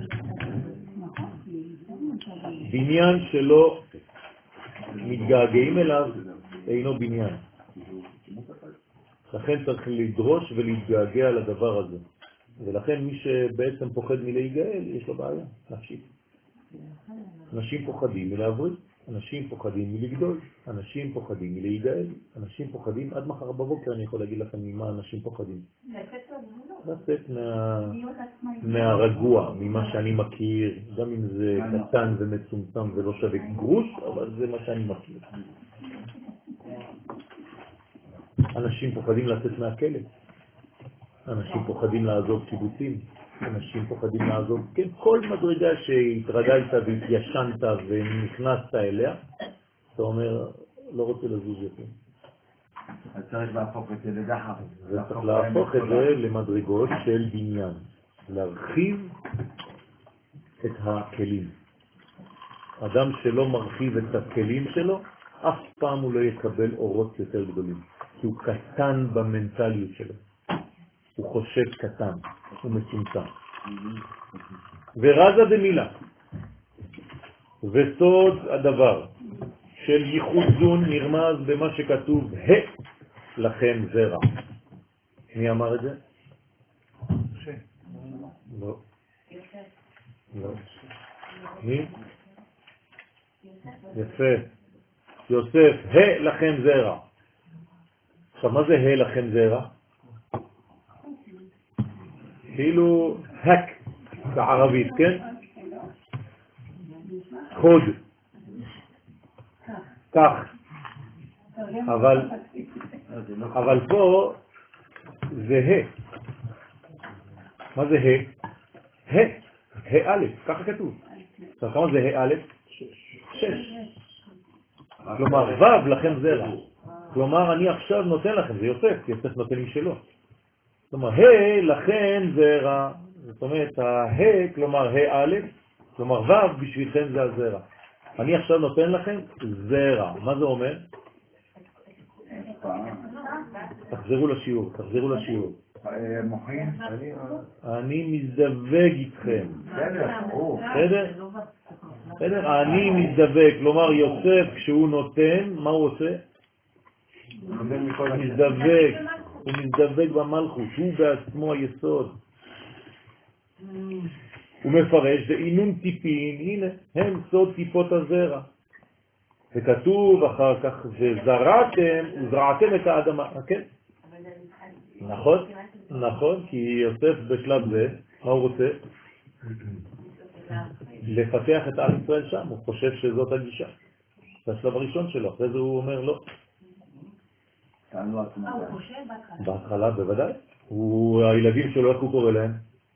בניין שלא מתגעגעים אליו אינו בניין. לכן צריך לדרוש ולהתגעגע לדבר הזה. ולכן מי שבעצם פוחד מלהיגאל, יש לו בעיה נפשית. אנשים פוחדים מלהבריא, אנשים פוחדים מלגדול, אנשים פוחדים מלהיגאל, אנשים פוחדים, עד מחר בבוקר אני יכול להגיד לכם ממה אנשים פוחדים. לצאת מהרגוע, ממה שאני מכיר, גם אם זה קטן ומצומצם ולא שווה גרוש, אבל זה מה שאני מכיר. אנשים פוחדים לצאת מהכלא, אנשים פוחדים לעזוב קיבוצים, אנשים פוחדים לעזוב, כן, כל מדרגה שהתרגלת והתיישנת ונכנסת אליה, אתה אומר, לא רוצה לזוז יותר. אז צריך להפוך את זה לדחף. וצריך להפוך את זה למדרגות של בניין, להרחיב את הכלים. אדם שלא מרחיב את הכלים שלו, אף פעם הוא לא יקבל אורות יותר גדולים. כי הוא קטן במנטליות שלו. הוא חושב קטן, הוא מצומצם. ורזה דמילה, וסוד הדבר של ייחוד זון נרמז במה שכתוב, ה לכם זרע. מי אמר את זה? לא. לא. מי? יפה. יוסף, ה לכם זרע. עכשיו, מה זה ה לכם זרע? כאילו הק בערבית, כן? חוד. כך. אבל, אבל פה זה ה. מה זה ה? ה. ה א', ככה כתוב. עכשיו, כמה זה ה א'? שש. כלומר, ו' לכם זרע. כלומר, אני עכשיו נותן לכם, זה יוסף, יוסף נותן לי שלו. כלומר, ה לכם זרע, זאת אומרת, ה, כלומר, ה א', כלומר, ו' בשבילכם זה הזרע. אני עכשיו נותן לכם זרע. מה זה אומר? תחזרו לשיעור, תחזרו לשיעור. מוכין? אני מזדווג איתכם. בסדר? בסדר? אני מזדבק, כלומר יוסף כשהוא נותן, מה הוא עושה? הוא מזדבק, הוא מזדבק במלכות, הוא בעצמו היסוד. הוא מפרש, זה אינון טיפין, הנה, הם סוד טיפות הזרע. וכתוב אחר כך, וזרעתם, וזרעתם את האדמה, כן? נכון, נכון, כי יוסף בשלב זה, מה הוא רוצה? לפתח את עם ישראל שם, הוא חושב שזאת הגישה. זה השלב הראשון שלו, אחרי זה הוא אומר לא. בהתחלה בוודאי. הילדים שלו, איך הוא קורא להם?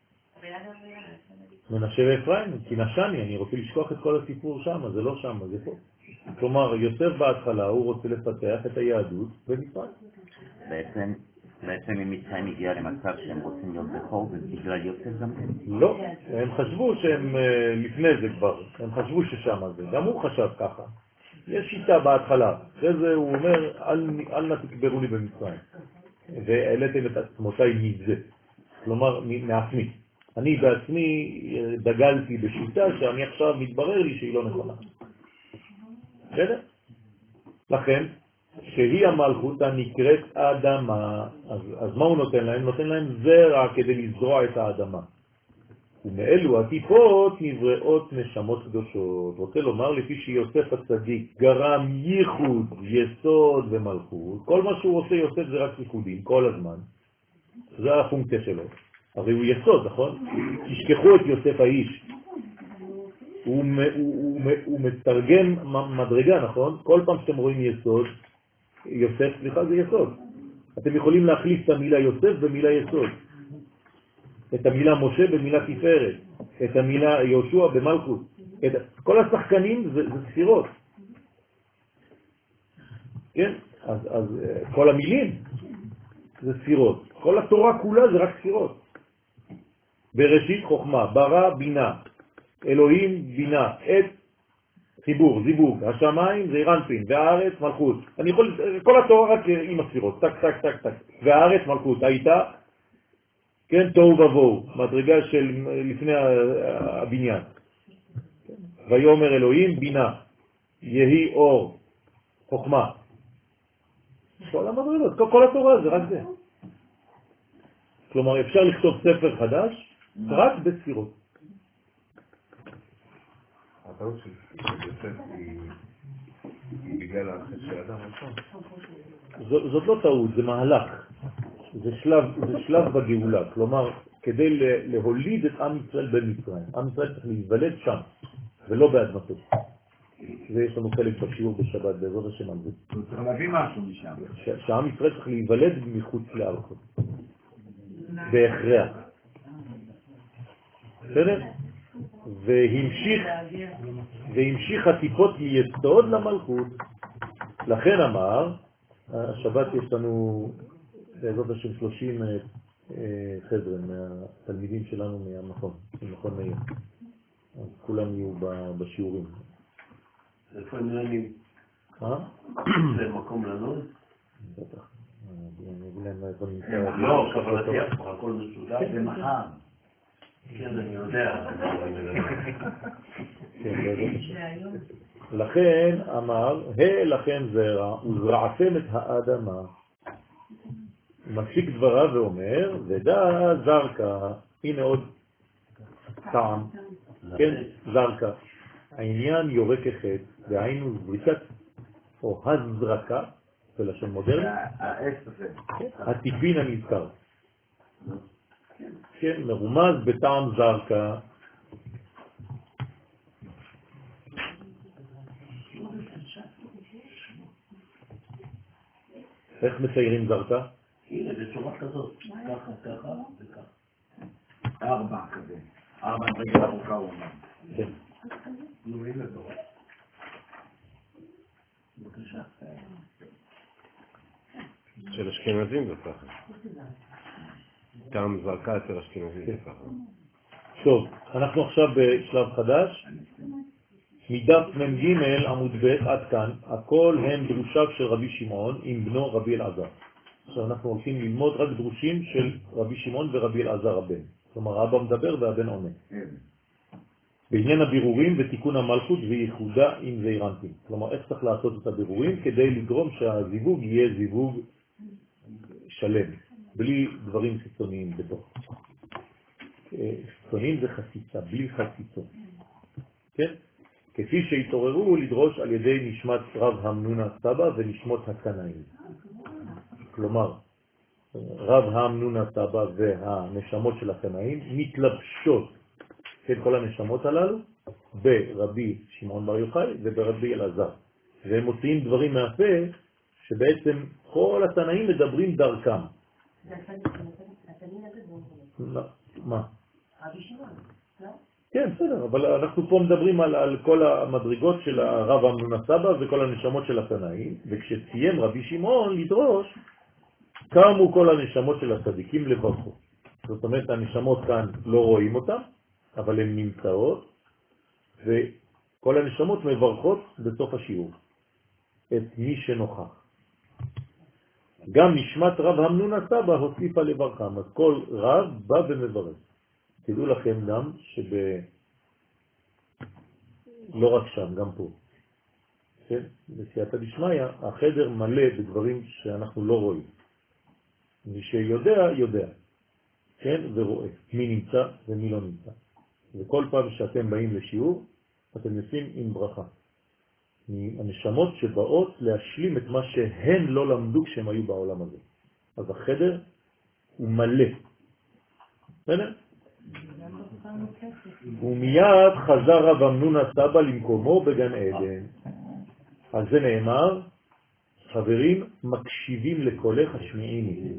מנשה ואפרים, כי נשני, אני רוצה לשכוח את כל הסיפור שם, זה לא שם, זה פה. כלומר, יוסף בהתחלה הוא רוצה לפתח את היהדות במצרים. בעצם, בעצם אם מצרים הגיעה למצב שהם רוצים להיות בכור, זה בגלל יוסף גם כן? לא, הם חשבו שהם לפני זה כבר, הם חשבו ששם זה, גם הוא חשב ככה. יש שיטה בהתחלה, אחרי זה הוא אומר, אל, אל נתקברו לי במצרים. והעליתם את עצמותיי מזה, כלומר מעצמי. אני בעצמי דגלתי בשיטה שאני עכשיו מתברר לי שהיא לא נכונה. בסדר? לכן, שהיא המלכות הנקראת האדמה, אז, אז מה הוא נותן להם? נותן להם זרע כדי לזרוע את האדמה. ומאלו הטיפות נבראות נשמות קדושות. רוצה לומר, לפי שיוסף הצדיק גרם ייחוד, יסוד ומלכות, כל מה שהוא עושה יוסף זה רק ייחודים, כל הזמן. זה הפונקציה שלו. הרי הוא יסוד, נכון? תשכחו את יוסף האיש. הוא, הוא, הוא, הוא מתרגם מדרגה, נכון? כל פעם שאתם רואים יסוד, יוסף, סליחה, זה יסוד. אתם יכולים להחליף את המילה יוסף במילה יסוד. את המילה משה במילה תפארת. את המילה יהושע במלכות. את... כל השחקנים זה, זה ספירות. כן? אז, אז כל המילים זה ספירות. כל התורה כולה זה רק ספירות. בראשית חוכמה, ברא בינה, אלוהים בינה, את חיבור, זיווג, השמיים זה אירנפין, והארץ מלכות. אני יכול, כל התורה רק עם הספירות, טק, טק, טק, טק. והארץ מלכות, הייתה, כן, תוהו ובוהו, מדרגה של לפני הבניין. ויאמר אלוהים בינה, יהי אור, חוכמה. כל המדרגות, כל, כל התורה זה רק זה. כלומר, אפשר לכתוב ספר חדש רק בספירות. הטעות של יוסף היא בגלל החטא של אדם הראשון. זאת לא טעות, זה מהלך. זה שלב, זה שלב בגאולה. כלומר, כדי להוליד את עם ישראל במצרים. עם ישראל צריך להיוולד שם, ולא באדמתו. ויש לנו חלק בשיעור בשבת, בעזרת השם על זה. הוא צריך להביא משהו משם. שעם ישראל צריך להיוולד מחוץ לארצו. בהכרח. בסדר? והמשיך, והמשיך הטיפות מיסוד למלכות. לכן אמר, השבת יש לנו בעזרת השם שלושים חבר'ה מהתלמידים שלנו מהמכון, ממכון מאיר. אז כולם יהיו בשיעורים. איפה הם נראים? אה? זה מקום לנון? בטח. אני אגיד להם איפה נמצא. לא, כוונתי אף הכל מסודר. זה מחר. כן, אני יודע. לכן אמר, לכן זרע, וזרעתם את האדמה. מפסיק דבריו ואומר, ודע זרקה, הנה עוד טעם, כן, זרקה. העניין יורק החץ, והיינו זריקת, או הזרקה, בלשון מודרני, הטיפין הנזכר. כן, מרומז בטעם זרקה. איך מציירים זרקה? הנה, בצורה כזאת, ככה, ככה וככה. ארבע כזה. ארבע רגל ארוכה הוא אומר. כן. נו, הנה דור. בבקשה. של אשכנזים זה ככה. טעם זרקה אצל אשכנזים זה ככה. טוב, אנחנו עכשיו בשלב חדש. מדף מ"ג עמוד ב' עד כאן, הכל הם דרושיו של רבי שמעון עם בנו רבי אלעזר. עכשיו אנחנו הולכים ללמוד רק דרושים של רבי שמעון ורבי אלעזר הבן. כלומר, האבא מדבר והבן עונה. בעניין הבירורים ותיקון המלכות וייחודה עם זעירנטים. כלומר, איך צריך לעשות את הבירורים כדי לגרום שהזיווג יהיה זיווג שלם, בלי דברים חיצוניים בתוך. חיצוניים זה חציצה, בלי חציצות. כן? כפי שהתעוררו לדרוש על ידי נשמת רב המנונה סבא ונשמות הקנאים. כלומר, רב המנונה סבא והנשמות של הקנאים מתלבשות, כן, כל הנשמות הללו, ברבי שמעון בר יוחאי וברבי אלעזר. והם מוציאים דברים מהפה שבעצם כל התנאים מדברים דרכם. מה? רבי שמעון, לא? כן, בסדר, אבל אנחנו פה מדברים על, על כל המדרגות של הרב המנונה סבא וכל הנשמות של הקנאים, וכשסיים רבי שמעון לדרוש, קמו כל הנשמות של הצדיקים לברכו. זאת אומרת, הנשמות כאן לא רואים אותן, אבל הן נמצאות, וכל הנשמות מברכות בסוף השיעור את מי שנוכח. גם נשמת רב המנונה סבא הוסיפה לברכם, אז כל רב בא ומברך. תדעו לכם גם שב... לא רק שם, גם פה. כן? בסייעתא דשמיא, החדר מלא בדברים שאנחנו לא רואים. מי שיודע, יודע. כן? ורואה. מי נמצא ומי לא נמצא. וכל פעם שאתם באים לשיעור, אתם יוצאים עם ברכה. הנשמות שבאות להשלים את מה שהן לא למדו כשהם היו בעולם הזה. אז החדר הוא מלא. בסדר? ומיד חזר רב המנונה סבא למקומו בגן עדן. על זה נאמר, חברים מקשיבים לקולך השמיעיני.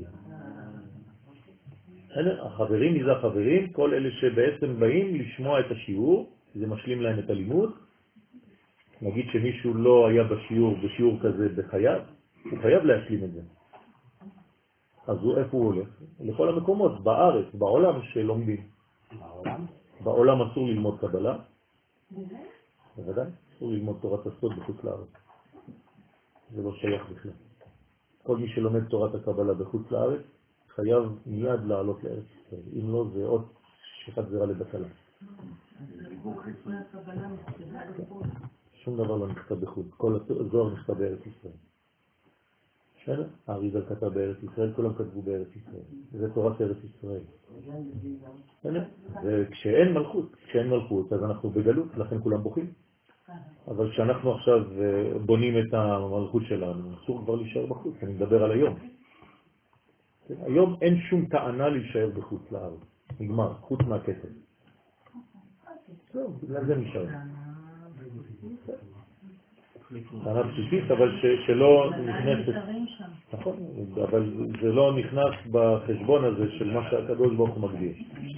החברים, מי זה החברים? כל אלה שבעצם באים לשמוע את השיעור, זה משלים להם את הלימוד. נגיד שמישהו לא היה בשיעור, בשיעור כזה בחייו, הוא חייב להשלים את זה. אז הוא, איפה הוא הולך? לכל המקומות, בארץ, בעולם שלומדים. בעולם? בעולם אסור ללמוד קבלה. בוודאי, אסור ללמוד תורת הסוד בחוץ לארץ. זה לא שייך בכלל. כל מי שלומד תורת הקבלה בחוץ לארץ, חייב מיד לעלות לארץ ישראל. אם לא, זה עוד שפת זרע לבטלה. שום דבר לא נכתב בחוץ. כל הזוהר נכתב בארץ ישראל. בסדר? האריז"ל כתב בארץ ישראל, כולם כתבו בארץ ישראל. זה תורת ארץ ישראל. וכשאין מלכות, כשאין מלכות, אז אנחנו בגלות, לכן כולם בוכים. אבל כשאנחנו עכשיו בונים את המלכות שלנו, אסור כבר להישאר בחוץ, אני מדבר על היום. היום אין שום טענה להישאר בחוץ לארץ. נגמר, חוץ מהכסף. זהו, בגלל זה נשאר. טענה בסיסית, אבל שלא נכנסת. נכון, אבל זה לא נכנס בחשבון הזה של מה שהקדוש ברוך הוא מגדיר.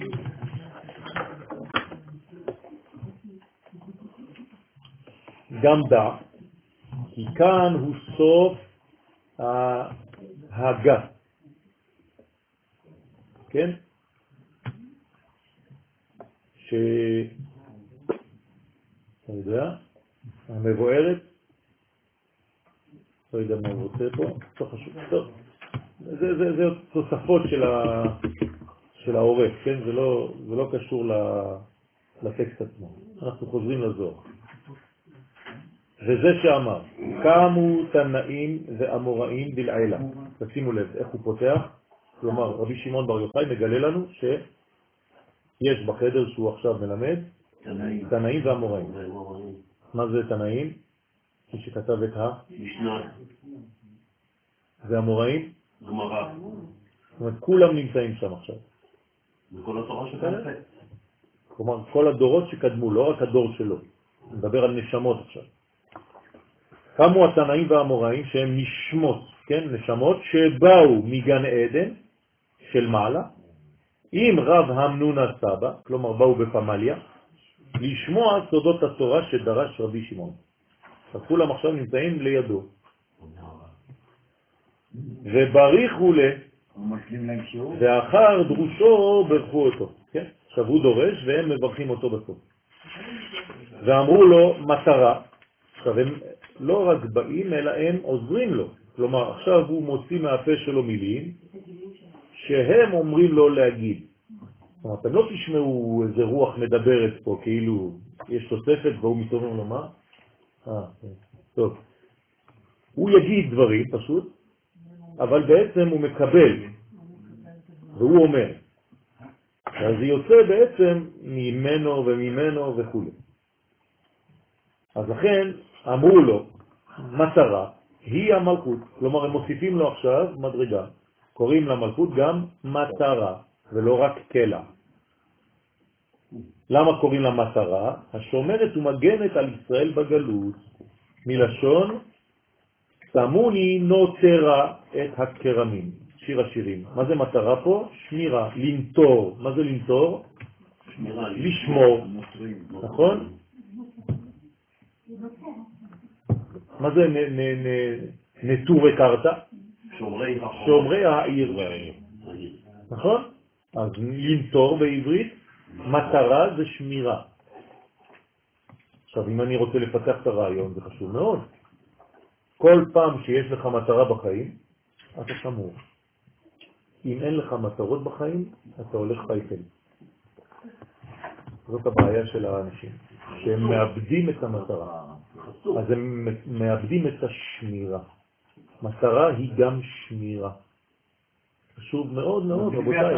גם דע, כי כאן הוא סוף ההגה. כן? ש... אתה יודע? המבוארת, לא יודע מה הוא רוצה פה, לא חשוב, טוב. זה, זה, זה תוספות של, ה... של העורך, כן? זה לא, זה לא קשור לטקסט עצמו. אנחנו חוזרים לזוהר. וזה שאמר, קמו תנאים ואמוראים דלעילה. תשימו לב, איך הוא פותח? כלומר, רבי שמעון בר יוחאי מגלה לנו שיש בחדר שהוא עכשיו מלמד תנאים ואמוראים. מה זה תנאים? מי שכתב את המשנה. ואמוראים? גמרא. זאת אומרת, כולם נמצאים שם עכשיו. וכל התורה שקדמה. כלומר, כל הדורות שקדמו, לא רק הדור שלו. נדבר על נשמות עכשיו. קמו התנאים והאמוראים שהם נשמות, כן? נשמות שבאו מגן עדן של מעלה, עם רב המנונה סבא, כלומר באו בפמליה, לשמוע סודות התורה שדרש רבי שמעון. אז כולם עכשיו נמצאים לידו. ובריחו לה, ואחר דרושו ברכו אותו. כן? עכשיו הוא דורש והם מברכים אותו בסוף. ואמרו לו מטרה, עכשיו הם לא רק באים אלא הם עוזרים לו. כלומר עכשיו הוא מוציא מהפה שלו מילים שהם אומרים לו להגיד. זאת אומרת, אתם לא תשמעו איזה רוח מדברת פה, כאילו יש תוספת והוא מתעורר לו מה? אה, טוב. הוא יגיד דברים פשוט, אבל בעצם הוא מקבל, והוא אומר. אז זה יוצא בעצם ממנו וממנו וכו'. אז לכן אמרו לו, מטרה היא המלכות. כלומר, הם מוסיפים לו עכשיו מדרגה. קוראים למלכות גם מטרה, ולא רק קלע. למה קוראים לה מטרה? השומרת ומגנת על ישראל בגלות. מלשון, שמוני נותרה את הכרמים. שיר השירים. מה זה מטרה פה? שמירה, לנטור. מה זה לנטור? שמירה, לשמור. נכון? מה זה נטורי קרתא? שומרי העיר. נכון? אז לנטור בעברית, מטרה זה שמירה. עכשיו, אם אני רוצה לפתח את הרעיון, זה חשוב מאוד. כל פעם שיש לך מטרה בחיים, אתה שמור. אם אין לך מטרות בחיים, אתה הולך פייפל. זאת הבעיה של האנשים, שהם מאבדים את המטרה. אז הם מאבדים את השמירה. מטרה היא גם שמירה. חשוב מאוד מאוד, רבותיי.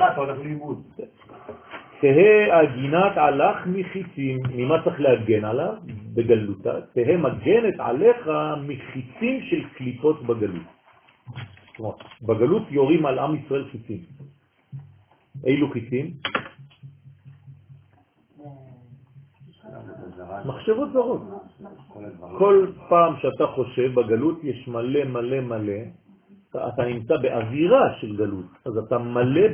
תהה הגינת עליך מחיצים. ממה צריך להגן עליו? בגלותה. תהה מגנת עליך מחיצים של קליפות בגלות. בגלות יורים על עם ישראל חיצים. אילו חיצים? מחשבות זרות. כל פעם שאתה חושב בגלות יש מלא מלא מלא, אתה נמצא באווירה של גלות, אז אתה מלא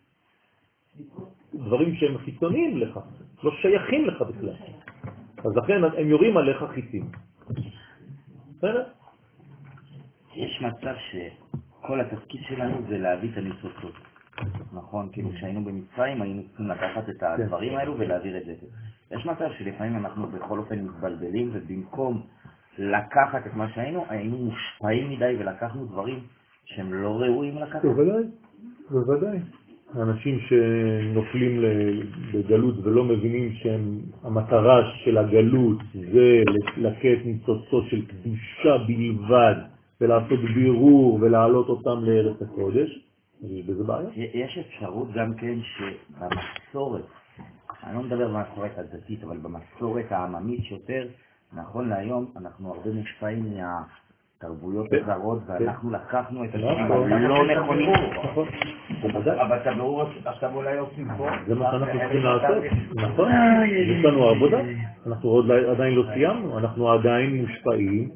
בדברים שהם חיצוניים לך, לא שייכים לך בכלל. אז לכן הם יורים עליך חיצים. בסדר? יש מצב שכל התפקיד שלנו זה להביא את הניצוצות. נכון, כאילו כשהיינו במצרים היינו צריכים לקחת את הדברים האלו ולהעביר את זה. יש מצב שלפעמים אנחנו בכל אופן מתבלבלים, ובמקום לקחת את מה שהיינו, היינו מושפעים מדי ולקחנו דברים שהם לא ראויים לקחת. בוודאי, בוודאי. האנשים שנופלים בגלות ולא מבינים שהמטרה של הגלות זה לקט ניצוצות של קדושה בלבד, ולעשות בירור ולהעלות אותם לארץ הקודש, יש בזה בעיה. יש אפשרות גם כן שבמסורת, אני לא מדבר במסורת הדתית, אבל במסורת העממית שיותר, נכון להיום, אנחנו הרבה מושפעים מהתרבויות הזרות, ואנחנו לקחנו את הדברים הלא נכונים. אבל אתה ברור, אתה אולי עושים פה. זה מה שאנחנו צריכים לעשות, נכון? יש לנו עבודה, אנחנו עדיין לא סיימנו, אנחנו עדיין מושפעים.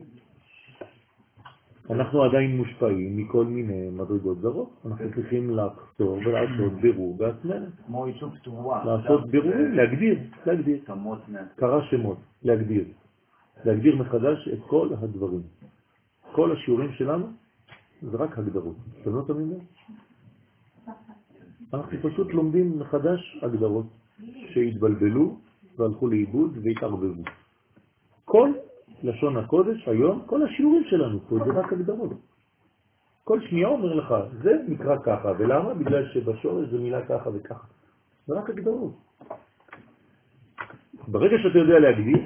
אנחנו עדיין מושפעים מכל מיני מדרגות זרות. אנחנו צריכים לחתור ולעשות בירור בעצמנו. כמו עיסוק תרועה. לעשות בירורים, להגדיר, להגדיר. קרא שמות, להגדיר. להגדיר מחדש את כל הדברים. כל השיעורים שלנו זה רק הגדרות. אתם לא תמיד? אנחנו פשוט לומדים מחדש הגדרות שהתבלבלו והלכו לאיבוד והתערבבו. כל לשון הקודש היום, כל השיעורים שלנו פה זה רק הגדרות. כל שנייה אומר לך, זה נקרא ככה, ולמה? בגלל שבשורש זה מילה ככה וככה. זה רק הגדרות. ברגע שאתה יודע להגדיר,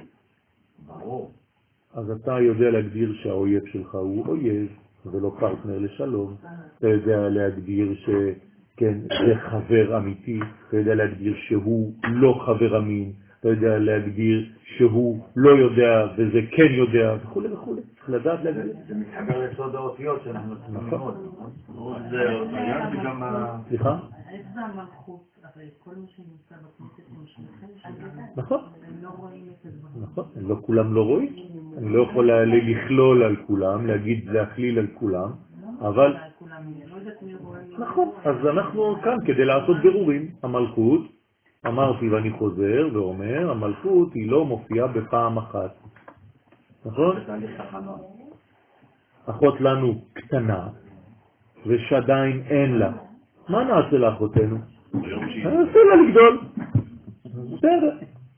אז אתה יודע להגדיר שהאויב שלך הוא אויב, ולא פרטנר לשלום. אתה יודע להגדיר שכן, זה חבר אמיתי, אתה יודע להגדיר שהוא לא חבר אמין, אתה יודע להגדיר שהוא לא יודע וזה כן יודע, וכו' וכו'. צריך לדעת להגדיר. זה מתחבר לסוד האותיות שאנחנו צריכים ללמוד. זה גם ה... סליחה? איך זה המלכות? הרי כל מי שנמצא בכנסת משלכם, נכון. הם לא רואים את הדברים. נכון, לא כולם לא רואים. אני לא יכול לכלול על כולם, להגיד להכליל על כולם, אבל... נכון, אז אנחנו כאן כדי לעשות בירורים. המלכות, אמרתי ואני חוזר ואומר, המלכות היא לא מופיעה בפעם אחת. נכון? אחות לנו קטנה ושדיים אין לה. מה נעשה לאחותנו? נעשה לה לגדול. בסדר.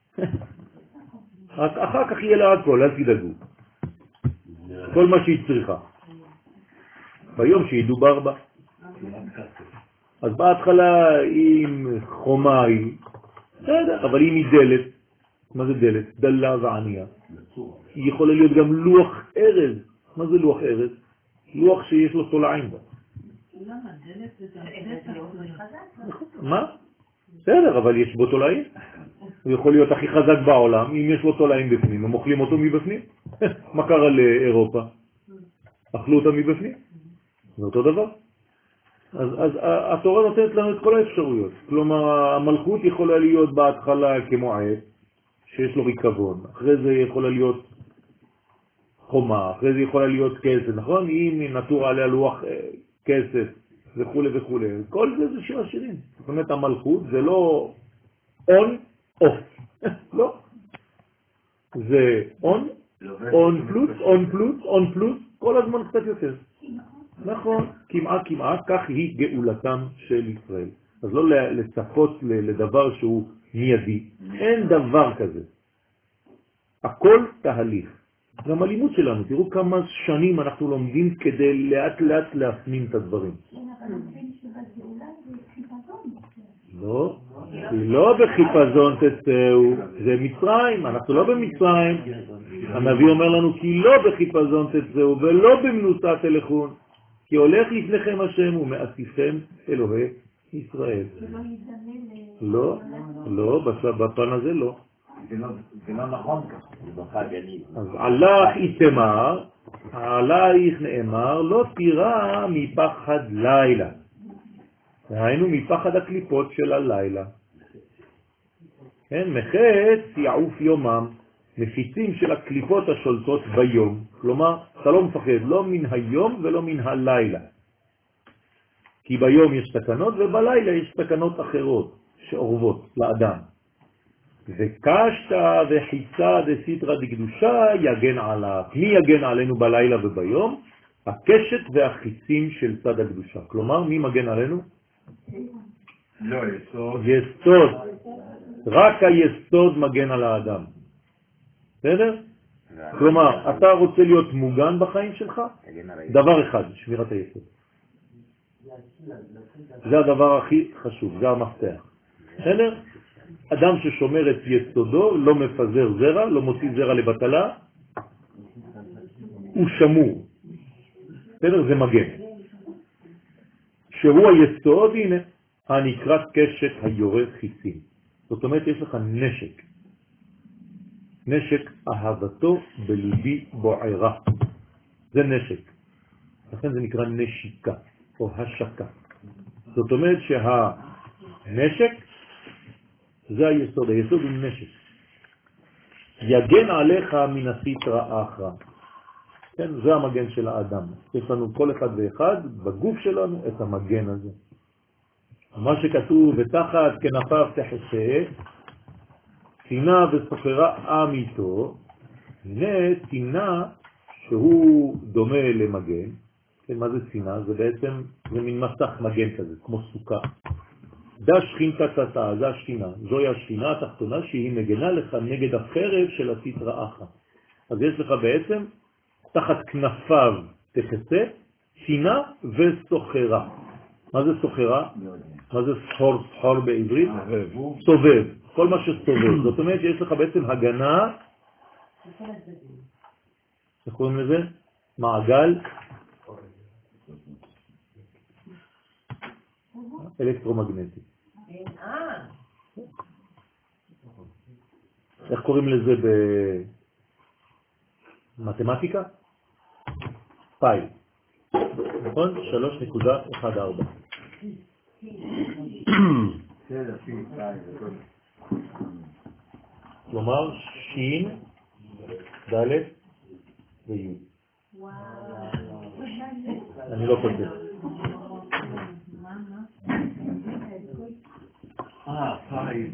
אחר כך יהיה לה הכל, אל תדאגו. כל מה שהיא צריכה. ביום שידובר בה. אז בהתחלה עם חומה היא, בסדר, אבל אם היא דלת, מה זה דלת? דלה וענייה. היא יכולה להיות גם לוח ארז. מה זה לוח ארז? לוח שיש לו תולעים בה. למה? דלת זה גם דלת. מה? בסדר, אבל יש בו תולעים. הוא יכול להיות הכי חזק בעולם, אם יש לו תולעים בפנים, הם אוכלים אותו מבפנים. מה קרה לאירופה? אכלו אותה מבפנים. זה אותו דבר. אז, אז התורה נותנת לנו את כל האפשרויות. כלומר, המלכות יכולה להיות בהתחלה כמו עץ, שיש לו ריקבון. אחרי זה יכולה להיות חומה, אחרי זה יכולה להיות כסף, נכון? אם נטור עליה לוח כסף וכו' וכו'. כל זה זה שיר השירים. זאת אומרת, המלכות זה לא און, אוף. לא. זה און, און פלוס, און פלוס, און פלוס, כל הזמן קצת יותר. נכון, כמעט כמעט, כך היא גאולתם של ישראל. אז לא לצפות לדבר שהוא מיידי. אין דבר כזה. הכל תהליך. גם הלימוד שלנו, תראו כמה שנים אנחנו לומדים כדי לאט לאט להפנים את הדברים. לא, היא לא בחיפזון תצאו, זה מצרים, אנחנו לא במצרים. הנביא אומר לנו כי לא בחיפזון תצאו ולא במנוסה תלכון, כי הולך לפניכם השם ומאסיפכם אלוהי ישראל. לא, לא, בפן הזה לא. זה לא נכון כך, זה בחג אני. אז עלך איתמר, עלייך נאמר, לא תירא מפחד לילה. היינו מפחד הקליפות של הלילה. כן, מחץ יעוף יומם, מפיצים של הקליפות השולטות ביום. כלומר, אתה לא מפחד לא מן היום ולא מן הלילה. כי ביום יש תקנות ובלילה יש תקנות אחרות שעורבות לאדם. וקשת וחיצה דסיטרא דקדושה יגן עליו. מי יגן עלינו בלילה וביום? הקשת והחיצים של צד הקדושה. כלומר, מי מגן עלינו? לא, יסוד. יסוד. רק היסוד מגן על האדם. בסדר? כלומר, אתה רוצה להיות מוגן בחיים שלך? דבר אחד, שמירת היסוד. זה הדבר הכי חשוב, זה המפתח. בסדר? אדם ששומר את יסודו, לא מפזר זרע, לא מוציא זרע לבטלה, הוא שמור. בסדר? זה מגן. שהוא היסוד, הנה, הנקרא קשת היורה חיסים. זאת אומרת, יש לך נשק. נשק אהבתו בליבי בוערה. זה נשק. לכן זה נקרא נשיקה, או השקה. זאת אומרת שהנשק, זה היסוד. היסוד הוא נשק. יגן עליך מן הסיטרא אחרא. כן, זה המגן של האדם. יש לנו כל אחד ואחד בגוף שלנו את המגן הזה. מה שכתוב, ותחת כנפיו תחסה, צינה וסוחרה אמיתו, הנה צינה שהוא דומה למגן. כן, מה זה צינה? זה בעצם, זה מין מסך מגן כזה, כמו סוכה. דה שכינתה תתה, זה השכינה. זוהי השכינה התחתונה שהיא מגנה לך נגד החרב של הסיטרא אחרא. אז יש לך בעצם, תחת כנפיו תחסה, צינה וסוחרה. מה זה סוחרה? מה זה סחור, סחור בעברית? סובב. כל מה שסובב. זאת אומרת שיש לך בעצם הגנה, איך קוראים לזה? מעגל אלקטרומגנטי. איך קוראים לזה במתמטיקה? פאי. נכון? שלוש נקודה אחת ארבע. כלומר, שין, ד' וי'. אני לא כותב. אה, פאי,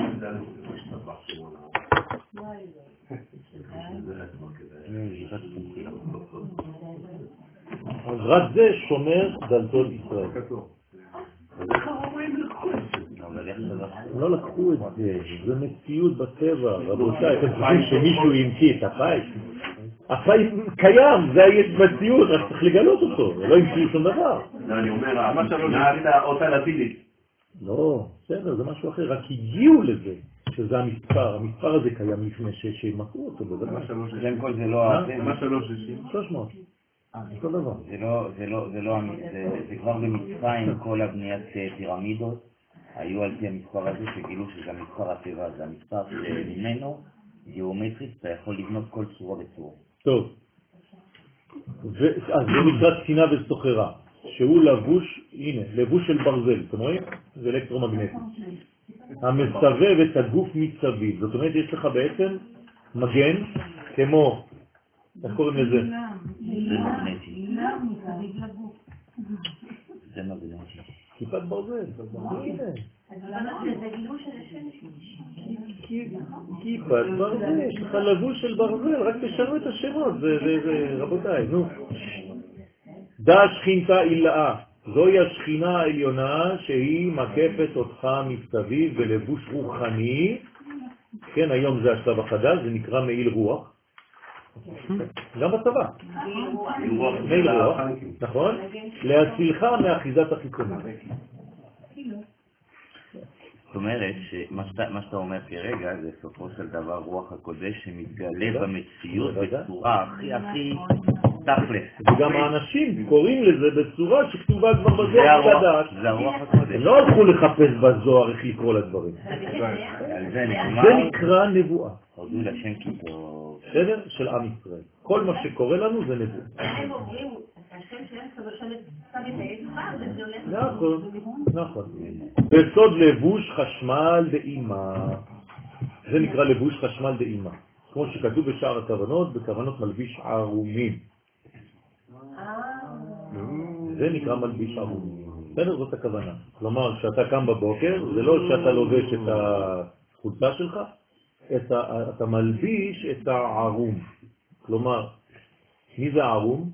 אז רק זה שומר דלתות ישראל. לא לקחו את זה, זה מציאות בטבע. רבותיי, אתם חושבים שמישהו ימציא את הפאי? הפעם קיים, זה יש מציאות, רק צריך לגלות אותו, לא המציאו שום דבר. אני אומר, השכינה אותה לטינית. לא, בסדר, זה משהו אחר, רק הגיעו לזה, שזה המספר, המספר הזה קיים לפני שמכרו אותו, בזה מה שלוש שישים. קודם כל זה לא... מה שלוש שישים? שלוש מאות. אותו דבר. זה לא, זה לא, זה לא, זה כבר במצרים כל הבניית פירמידות היו על פי המספר הזה שגילו שזה המספר הטבע, זה המספר שממנו גיאומטרית אתה יכול לבנות כל צורה בצורה. טוב, אז זה נקרא תקינה וסוחרה, שהוא לבוש, הנה, לבוש של ברזל, אתם רואים? זה אלקטרומגנטי. המסובב את הגוף מסביב, זאת אומרת יש לך בעצם מגן כמו, איך קוראים לזה? זה מגנטי. זה מגנטי. כיפת ברזל, הנה. כיפת ברזל, יש לך לבוש של ברזל, רק תשנו את השמות, זה רבותיי, נו. דע שכינתה אילאה, זוהי השכינה העליונה שהיא מקפת אותך מסביב בלבוש רוחני, כן, היום זה השלב החדש, זה נקרא מעיל רוח, גם בצבא, מעיל רוח, נכון? להצילך מאחיזת החיצונית. זאת אומרת שמה שאתה אומר כרגע זה סופו של דבר רוח הקודש שמתגלה במציאות בצורה הכי הכי תכלס. וגם האנשים קוראים לזה בצורה שכתובה כבר בזוהר לדעת. זה הרוח הקודש. הם לא הלכו לחפש בזוהר איך לקרוא לדברים. זה נקרא נבואה. הודו לשם כי טוב. בסדר? של עם ישראל. כל מה שקורה לנו זה נבואה. הם אומרים, השם שלהם כזו שם את האצבע, וזה הולך... נכון, נכון. בסוד לבוש חשמל דאימה. זה נקרא לבוש חשמל דאימה. כמו שכתוב בשער הכוונות, בכוונות מלביש ערומים. זה נקרא מלביש ערומים. בסדר, זאת הכוונה. כלומר, כשאתה קם בבוקר, זה לא שאתה לובש את החולצה שלך, אתה, אתה מלביש את הערום. כלומר, מי זה הערום?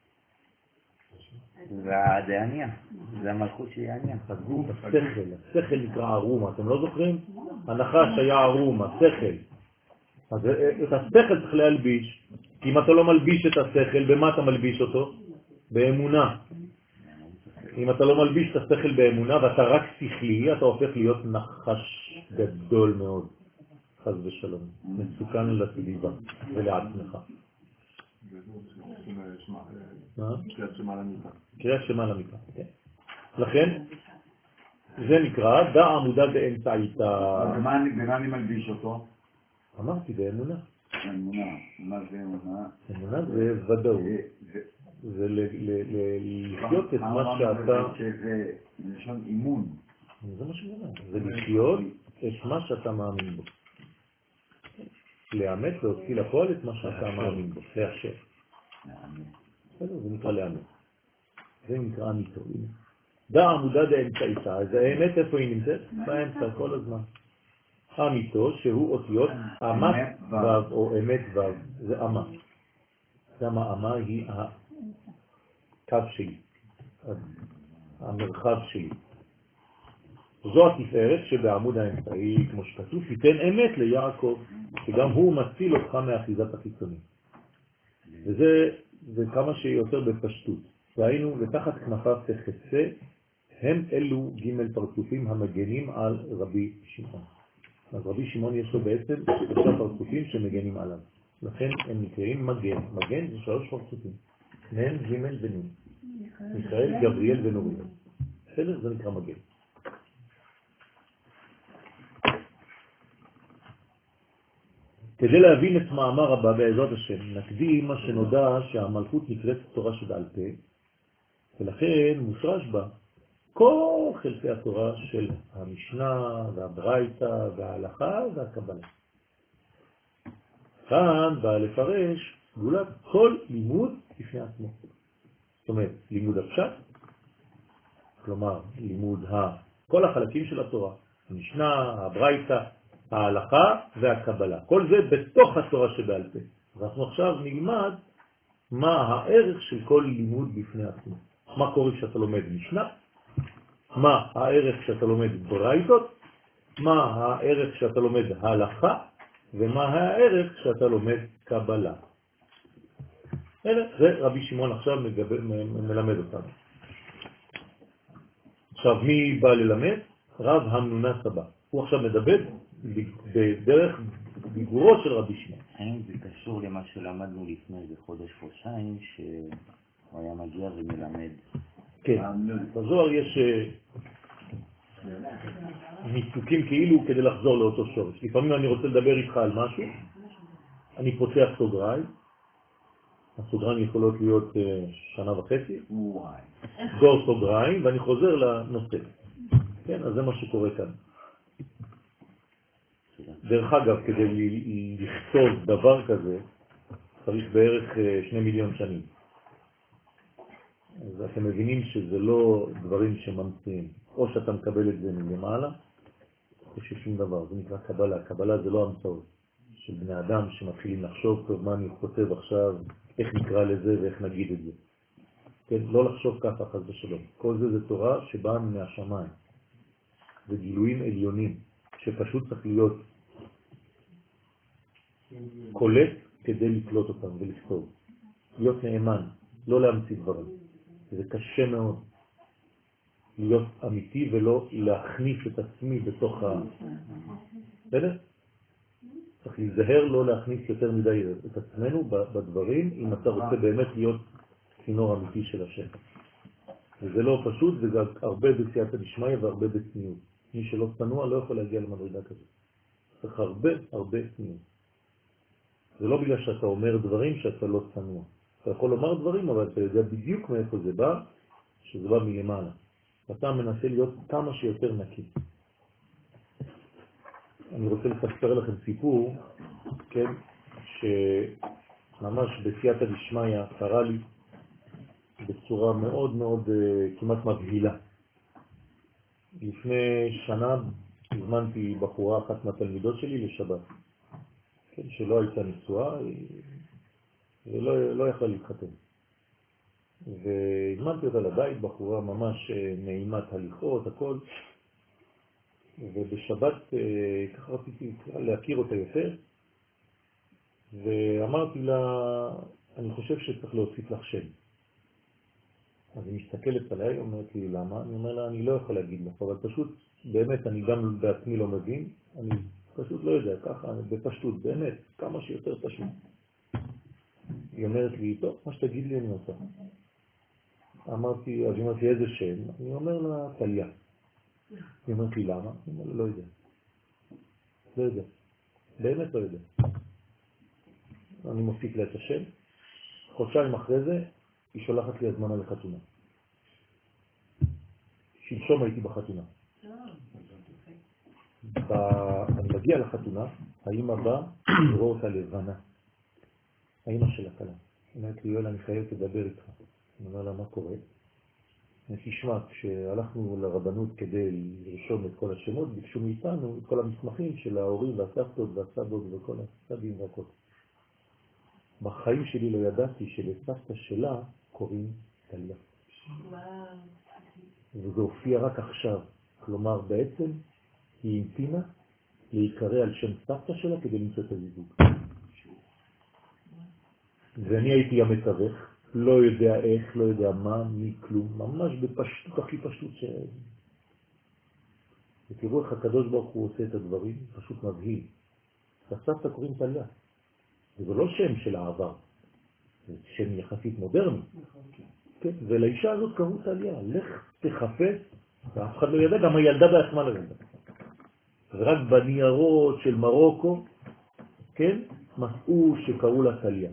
זה העניין, זה המלכות שהיא העניין. הגוף, השכל, השכל נקרא ערום, אתם לא זוכרים? הנחש היה ערום, השכל. אז את השכל צריך להלביש, כי אם אתה לא מלביש את השכל, במה אתה מלביש אותו? באמונה. אם אתה לא מלביש את השכל באמונה ואתה רק שכלי, אתה הופך להיות נחש גדול מאוד. חס ושלום. מסוכן לסביבה ולעצמך. קריאת שמה למיטה. קריאת שמה למיטה, כן. לכן, זה נקרא דע עמודה באמצעיתה. במה אני מלביש אותו? אמרתי, באמונה. אמונה, מה זה אמונה? אמונה זה ודאות. זה לחיות את מה שאתה... זה לשון אימון. זה מה שאומר. זה לחיות את מה שאתה מאמין בו. לאמת, להוציא לפועל את מה שאתה מאמין בו. להשב. זה נקרא לאמת. זה נקרא אמיתו. דע עמודה באמצעיתה. אז האמת איפה היא נמצאת? באמצע כל הזמן. אמיתו שהוא אותיות אמת וו או אמת וו. זה אמה. גם האמה היא הקו שלי. המרחב שלי. זו התפארת שבעמוד האמצעי, כמו שכתוב, תיתן אמת ליעקב, שגם הוא מציל אותך מאחיזת החיצונית. וזה זה כמה שיותר בפשטות. והיינו, ותחת כנפיו תחסה, הם אלו ג' פרצופים המגנים על רבי שמעון. אז רבי שמעון יש לו בעצם שלושה פרצופים שמגנים עליו. לכן הם נקראים מגן. מגן זה שלוש פרצופים. מ' ג' ונ'. מיכאל, גבריאל ונוריאל. בסדר? זה נקרא מגן. כדי להבין את מאמר הבא בעזרת השם, נקדים מה שנודע שהמלכות נקראת תורה שבעל פה, ולכן מושרש בה כל חלקי התורה של המשנה והברייתא וההלכה והקבלה. כאן בא לפרש גולת כל לימוד בפני עצמו. זאת אומרת, לימוד הפשט, כלומר לימוד ה... כל החלקים של התורה, המשנה, הברייתא, ההלכה והקבלה. כל זה בתוך התורה שבעל פה. אנחנו עכשיו נלמד מה הערך של כל לימוד בפני עצמו. מה קורה כשאתה לומד משנה, מה הערך כשאתה לומד ברייתות, מה הערך כשאתה לומד הלכה, ומה הערך כשאתה לומד קבלה. זה רבי שמעון עכשיו מלמד אותנו. עכשיו, מי בא ללמד? רב המנונה סבא. הוא עכשיו מדבר בדרך דיבורו של רבי שמעון. האם זה קשור למה שלמדנו לפני איזה חודש חודשיים, שהוא היה מגיע ומלמד? כן, בזוהר יש ניתוקים כאילו כדי לחזור לאותו שורש. לפעמים אני רוצה לדבר איתך על משהו, אני פותח סוגריים, הסוגריים יכולות להיות שנה וחצי, סגור סוגריים, ואני חוזר לנושא. כן, אז זה מה שקורה כאן. דרך אגב, כדי לכתוב דבר כזה, צריך בערך שני מיליון שנים. אז אתם מבינים שזה לא דברים שממציאים. או שאתה מקבל את זה מלמעלה, או ששום דבר. זה נקרא קבלה. קבלה זה לא המצאות של בני אדם שמתחילים לחשוב, טוב, מה אני כותב עכשיו, איך נקרא לזה ואיך נגיד את זה. כן, לא לחשוב ככה חס ושלום. כל זה זה תורה שבאה מהשמיים. זה גילויים עליונים, שפשוט צריך להיות קולט כדי לקלוט אותם ולכתוב. להיות נאמן, לא להמציא דברים. זה קשה מאוד להיות אמיתי ולא להכניס את עצמי בתוך ה... בסדר? צריך להיזהר לא להכניס יותר מדי את עצמנו בדברים, אם אתה רוצה באמת להיות צינור אמיתי של השם. וזה לא פשוט, וזה הרבה בסייעתא דשמיא והרבה בצניעות. מי שלא צנוע לא יכול להגיע למדרגה כזאת. צריך הרבה הרבה צניעות. זה לא בגלל שאתה אומר דברים שאתה לא צנוע. אתה יכול לומר דברים, אבל אתה יודע בדיוק מאיפה זה בא, שזה בא מלמעלה. אתה מנסה להיות כמה שיותר נקי. אני רוצה לספר לכם סיפור, כן, שממש בסייעתא דשמיא קרה לי בצורה מאוד מאוד כמעט מבהילה. לפני שנה הזמנתי בחורה אחת מהתלמידות שלי לשבת, כן, שלא הייתה נשואה ולא לא יכלה להתחתן. והזמנתי אותה לבית, בחורה ממש נעימת הליכות, הכל. ובשבת ככה רציתי להכיר אותה יותר, ואמרתי לה, אני חושב שצריך להוסיף לך שם. אז היא מסתכלת עליי, אומרת לי, למה? אני אומר לה, אני לא יכול להגיד לך, אבל פשוט, באמת, אני גם בעצמי לא מבין, אני פשוט לא יודע, ככה, בפשטות, באמת, כמה שיותר פשוט. היא אומרת לי, טוב, מה שתגיד לי אני עושה. אמרתי, אז היא אומרת לי, איזה שם? אני אומר לה, טליה. היא אומרת לי, למה? אני אומר לה, לא יודע. לא יודע. באמת לא יודע. אני מוסיף לה את השם. חודשיים אחרי זה, היא שולחת לי הזמנה לחתונה. שלשום הייתי בחתונה. אני מגיע לחתונה, האמא באה לראות אותה לבנה. האמא של הכלה. היא אומרת לי, יואל, אני חייב לדבר איתך. אני אומר לה, מה קורה? תשמע, כשהלכנו לרבנות כדי לרשום את כל השמות, ביקשו מאיתנו את כל המסמכים של ההורים והסבתות והסבות וכל הסבים והכל. בחיים שלי לא ידעתי שלסבתא שלה קוראים טליה. וזה הופיע רק עכשיו. כלומר, בעצם היא המתינה להיקרא על שם סבתא שלה כדי למצוא את הזיווג. ואני הייתי המתווך, לא יודע איך, לא יודע מה, מי כלום, ממש בפשטות, הכי פשטות ש... ותראו איך הקדוש ברוך הוא עושה את הדברים, פשוט מבהיל. הסבתא קוראים טליה. זה לא שם של העבר, זה שם יחסית מודרני. כן? ולאישה הזאת קראו טליה, לך תחפש, ואף אחד לא ידע, גם הילדה בעצמה לא ידע. ורק בניירות של מרוקו, כן, מצאו שקראו לה טליה.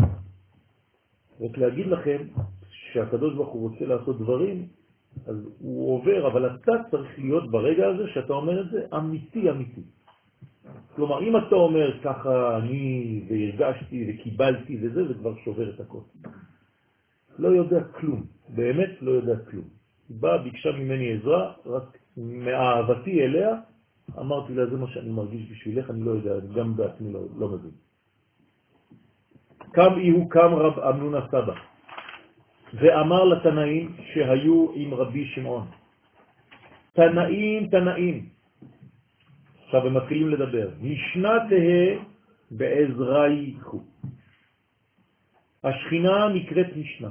רק להגיד לכם שהקדוש ברוך הוא רוצה לעשות דברים, אז הוא עובר, אבל אתה צריך להיות ברגע הזה שאתה אומר את זה אמיתי אמיתי. כלומר, אם אתה אומר ככה אני והרגשתי וקיבלתי וזה, זה כבר שובר את הכל. לא יודע כלום, באמת לא יודע כלום. היא באה, ביקשה ממני עזרה, רק מאהבתי אליה, אמרתי לה, זה מה שאני מרגיש בשבילך, אני לא יודע, אני גם בעצמי לא, לא מבין. קם איהו קם רב אמנונה סבא, ואמר לתנאים שהיו עם רבי שמעון. תנאים, תנאים. עכשיו הם מתחילים לדבר. משנה תהה בעזרה ייחו. השכינה נקראת משנה.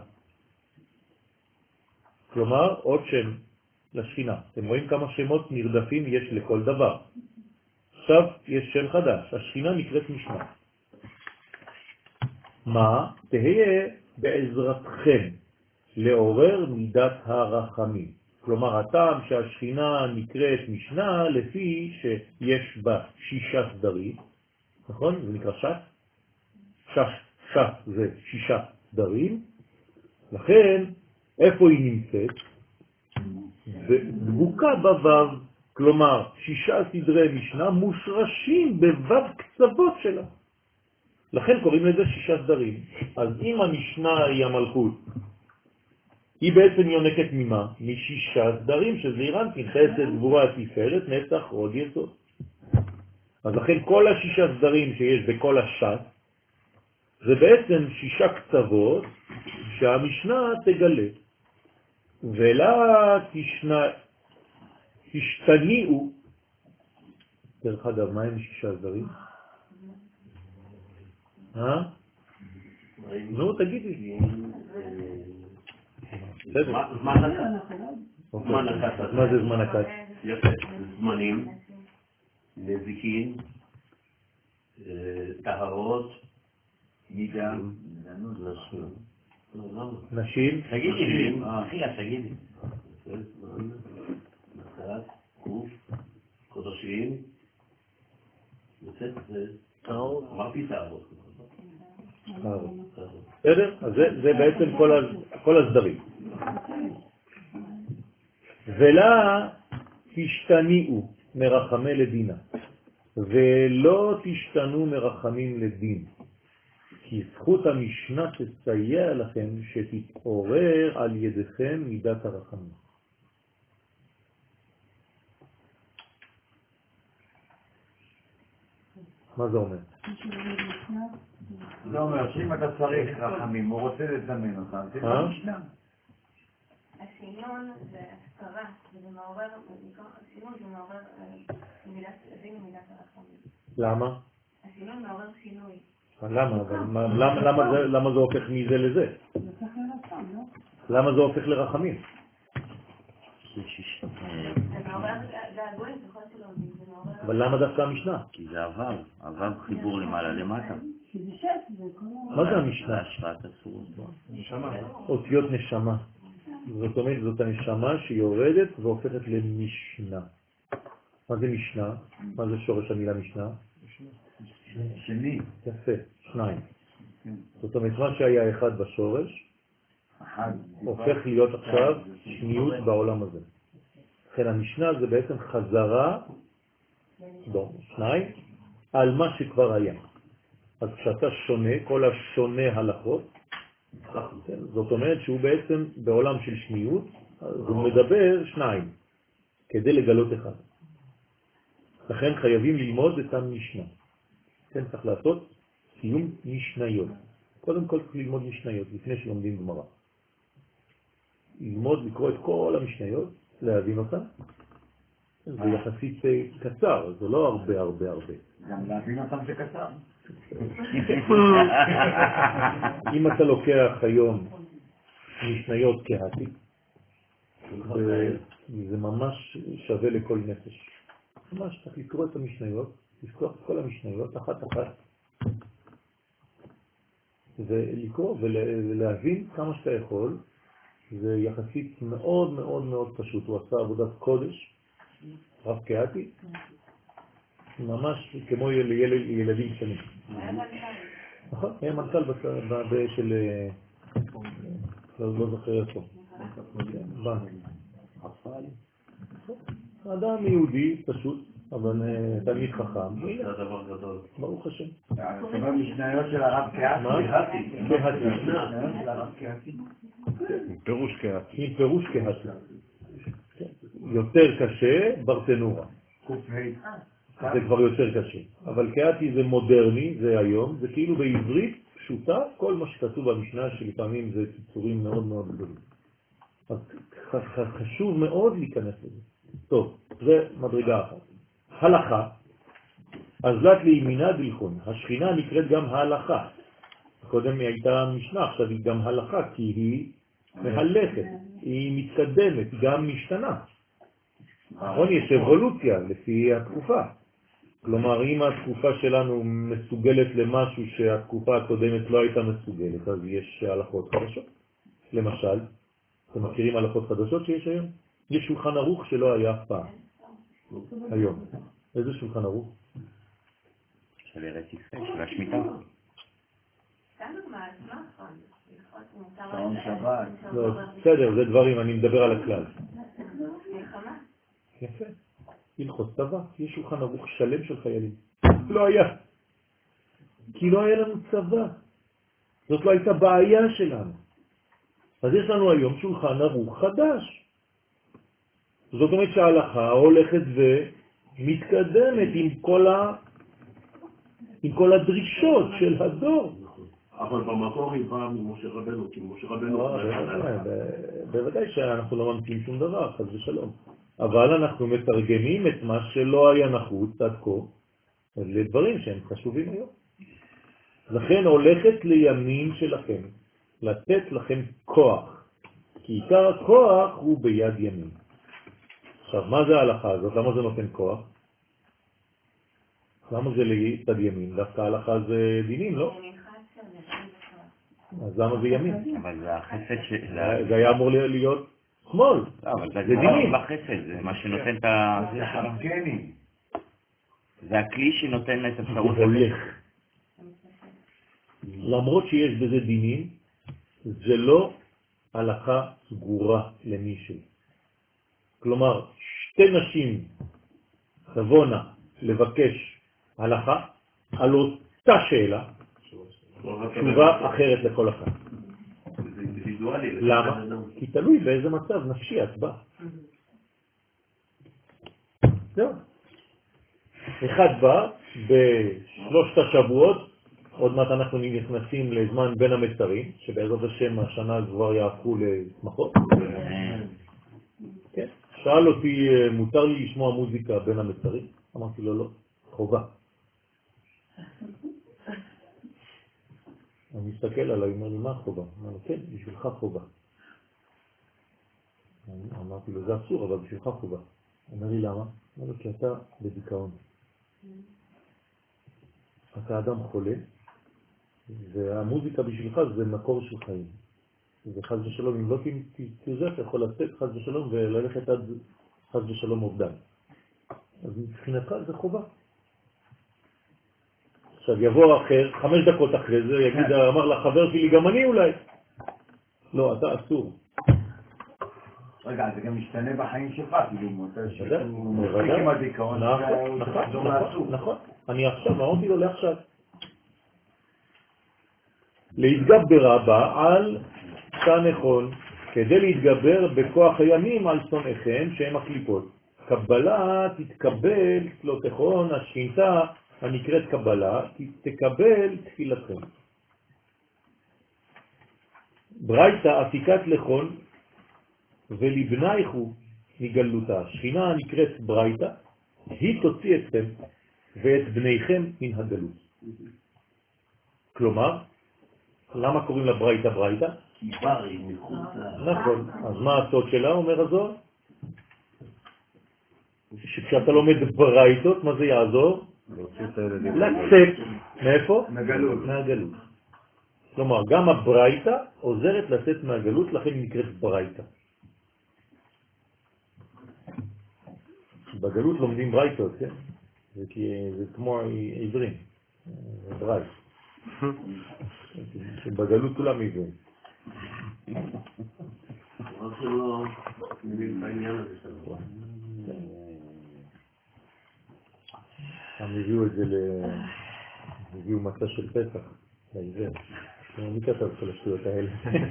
כלומר, עוד שם לשכינה. אתם רואים כמה שמות נרדפים יש לכל דבר. עכשיו יש שם חדש, השכינה נקראת משנה. מה? תהיה בעזרתכם לעורר מידת הרחמים. כלומר, הטעם שהשכינה נקראת משנה לפי שיש בה שישה סדרים, נכון? זה נקרא שש. שש, שש זה שישה סדרים. לכן, איפה היא נמצאת? דבוקה בוו, כלומר, שישה סדרי משנה מושרשים בוו קצוות שלה. לכן קוראים לזה שישה סדרים. אז אם המשנה היא המלכות, היא בעצם יונקת ממה? משישה סדרים שזה אירנטין, חסד, גבורה, תפארת, נצח, הוד, יסוד. אז לכן כל השישה סדרים שיש בכל הש"ס, זה בעצם שישה קצוות שהמשנה תגלה. ולה תשנה, תשתניעו. דרך אגב, מה הם שישה סדרים? אה? נו, תגידי. זמן נקט. זמן נקט. מה זה זמן נקט? יפה. זמנים, נזיקין, טהרות, נידה, נשים. נשים? תגידי, אחי, תגידי. נקט, גוף, קודשים, טהרות. אמרתי טהרות. בסדר? אז זה בעצם כל הסדרים. ולה תשתניעו מרחמי לדינה, ולא תשתנו מרחמים לדין, כי זכות המשנה תסייע לכם שתתעורר על ידיכם מידת הרחמים. מה זה אומר? זה אומר שאם אתה צריך רחמים, הוא רוצה לזמן אותם, זה לא משנה. השינון זה הסתרה, וזה מעורר, השינון זה מעורר מידת הדין ומידת הרחמים. למה? השינון מעורר שינוי. למה? למה זה הופך מזה לזה? למה זה הופך לרחמים? זה מעורר געגועים, זה יכול שלא, זה מעורר... אבל למה דווקא המשנה? כי זה עבר, עבר חיבור למעלה למטה. מה זה המשנה? השפעת הסורות. אותיות נשמה. זאת אומרת, זאת הנשמה שיורדת והופכת למשנה. מה זה משנה? מה זה שורש המילה משנה? שני. יפה, שניים. זאת אומרת, מה שהיה אחד בשורש, הופך להיות עכשיו שניות בעולם הזה. לכן המשנה זה בעצם חזרה, לא, שניים, על מה שכבר היה. אז כשאתה שונה, כל השונה הלכות, זאת אומרת שהוא בעצם בעולם של שניות, אז הוא מדבר שניים, כדי לגלות אחד. לכן חייבים ללמוד את המשנה. כן, צריך לעשות סיום משניות. קודם כל צריך ללמוד משניות, לפני שלומדים גמרא. ללמוד, לקרוא את כל המשניות, להבין אותן. זה יחסית קצר, זה לא הרבה הרבה הרבה. גם להבין אותם זה קצר. אם אתה לוקח היום משניות כהתי, זה ממש שווה לכל נפש. ממש צריך לקרוא את המשניות, לפתוח את כל המשניות, אחת אחת, ולקרוא ולהבין כמה שאתה יכול. זה יחסית מאוד מאוד מאוד פשוט. הוא עשה עבודת קודש, רב קהתי, ממש כמו ילדים קטנים. נכון, היה מנכ"ל של, לא זוכר איפה, בנק. אדם יהודי פשוט, אבל תלמיד חכם. זה הדבר גדול. ברוך השם. זאת אומרת, משניות של הרב קהתי. מה? קהתי. משניות של הרב קהתי. פירוש קהתי. עם פירוש קהתי. יותר קשה, ברטנורה. זה כבר יותר קשה. אבל קהתי זה מודרני, זה היום, זה כאילו בעברית פשוטה, כל מה שכתוב במשנה שלפעמים זה קיצורים מאוד מאוד גדולים. אז חשוב מאוד להיכנס לזה. טוב, זה מדרגה אחת. הלכה, אז לת לימינה דלכון, השכינה נקראת גם ההלכה. קודם היא הייתה משנה, עכשיו היא גם הלכה, כי היא מהלכת, היא מתקדמת, היא גם משתנה. נכון, יש אבולוציה לפי התקופה. כלומר, אם התקופה שלנו מסוגלת למשהו שהתקופה הקודמת לא הייתה מסוגלת, אז יש הלכות חדשות. למשל, אתם מכירים הלכות חדשות שיש היום? יש שולחן ערוך שלא היה פעם. היום. איזה שולחן ערוך? של ארץ ישראל, של השמיטה. שעון שבת. לא, בסדר, זה דברים, אני מדבר על הכלל. יפה. הלכות צבא, יש שולחן ערוך שלם של חיילים. לא היה. כי לא היה לנו צבא. זאת לא הייתה בעיה שלנו. אז יש לנו היום שולחן ערוך חדש. זאת אומרת שההלכה הולכת ומתקדמת עם כל, ה... עם כל הדרישות של הדור. אבל במקור היא באה ממשה רבנו, כי משה רבנו... בוודאי שאנחנו לא ממציאים שום דבר, חס ושלום. אבל אנחנו מתרגמים את מה שלא היה נחוץ עד כה, לדברים שהם חשובים היום. לכן הולכת לימים שלכם, לתת לכם כוח, כי עיקר הכוח הוא ביד ימין. עכשיו, מה זה ההלכה הזאת? למה זה נותן כוח? למה זה ליד ימין? דווקא ההלכה זה דינים, לא? אז למה זה ימין? אבל זה החסד ש... זה היה אמור להיות שמאל. אבל זה דינים. בחסד, זה מה שנותן את ה... זה חמקני. זה הכלי שנותן את אפשרות... זה הולך. למרות שיש בזה דינים, זה לא הלכה סגורה למישהו. כלומר, שתי נשים תבונה לבקש הלכה על אותה שאלה, תשובה אחרת לכל אחד. למה? כי תלוי באיזה מצב נפשי את בא. זהו. אחד בא בשלושת השבועות, עוד מעט אנחנו נכנסים לזמן בין המצרים, שבעזרת השם השנה כבר יהפכו לשמחות. כן. שאל אותי, מותר לי לשמוע מוזיקה בין המצרים? אמרתי לו לא, חובה. אני מסתכל עליי, אומר לי, מה חובה? אמר לי, כן, בשבילך חובה. אמרתי לו, זה אסור, אבל בשבילך חובה. אומר לי, למה? אמר לו, כי אתה בדיכאון. אתה אדם חולה, והמוזיקה בשבילך זה מקור של חיים. וחז ושלום, אם לא תיזר, אתה יכול לצאת חז ושלום וללכת עד חז ושלום אובדן. אז מבחינתך זה חובה. עכשיו יבוא אחר, חמש דקות אחרי זה, יגיד, אמר לחבר שלי, גם אני אולי. לא, אתה אסור. רגע, זה גם משתנה בחיים שלך, כאילו, אתה שהוא מפסיק עם הדיכאון. נכון, נכון. אני עכשיו, אמרתי לו לעכשיו. להתגבר הבא על סנכון, כדי להתגבר בכוח הימים על שונאיכם שהם הקליפות. קבלה תתקבל, לא תכון, השכינתה הנקראת קבלה, תקבל תפילתכם. ברייתא עתיקת לכון ולבנייכו מגלותה. שכינה הנקראת ברייתא, היא תוציא אתכם ואת בניכם מן הגלות. כלומר, למה קוראים לה ברייתא ברייתא? כי בר היא מחוץ לה. נכון. אז מה הסוד שלה, אומר הזוהר? שכשאתה לומד ברייתות, מה זה יעזור? לצאת. מאיפה? מהגלות. מהגלות. כלומר, גם הברייתא עוזרת לצאת מהגלות, לכן היא נקראת ברייתא. בגלות לומדים ברייתות, כן? זה, זה כמו עברים. זה ברייתא. שבגלות כולם עברים. רק שלא מבין בעניין הזה שלו. הם הביאו את זה ל... הביאו מצע של פסח, לעיוור. מי כתב כל השטויות האלה?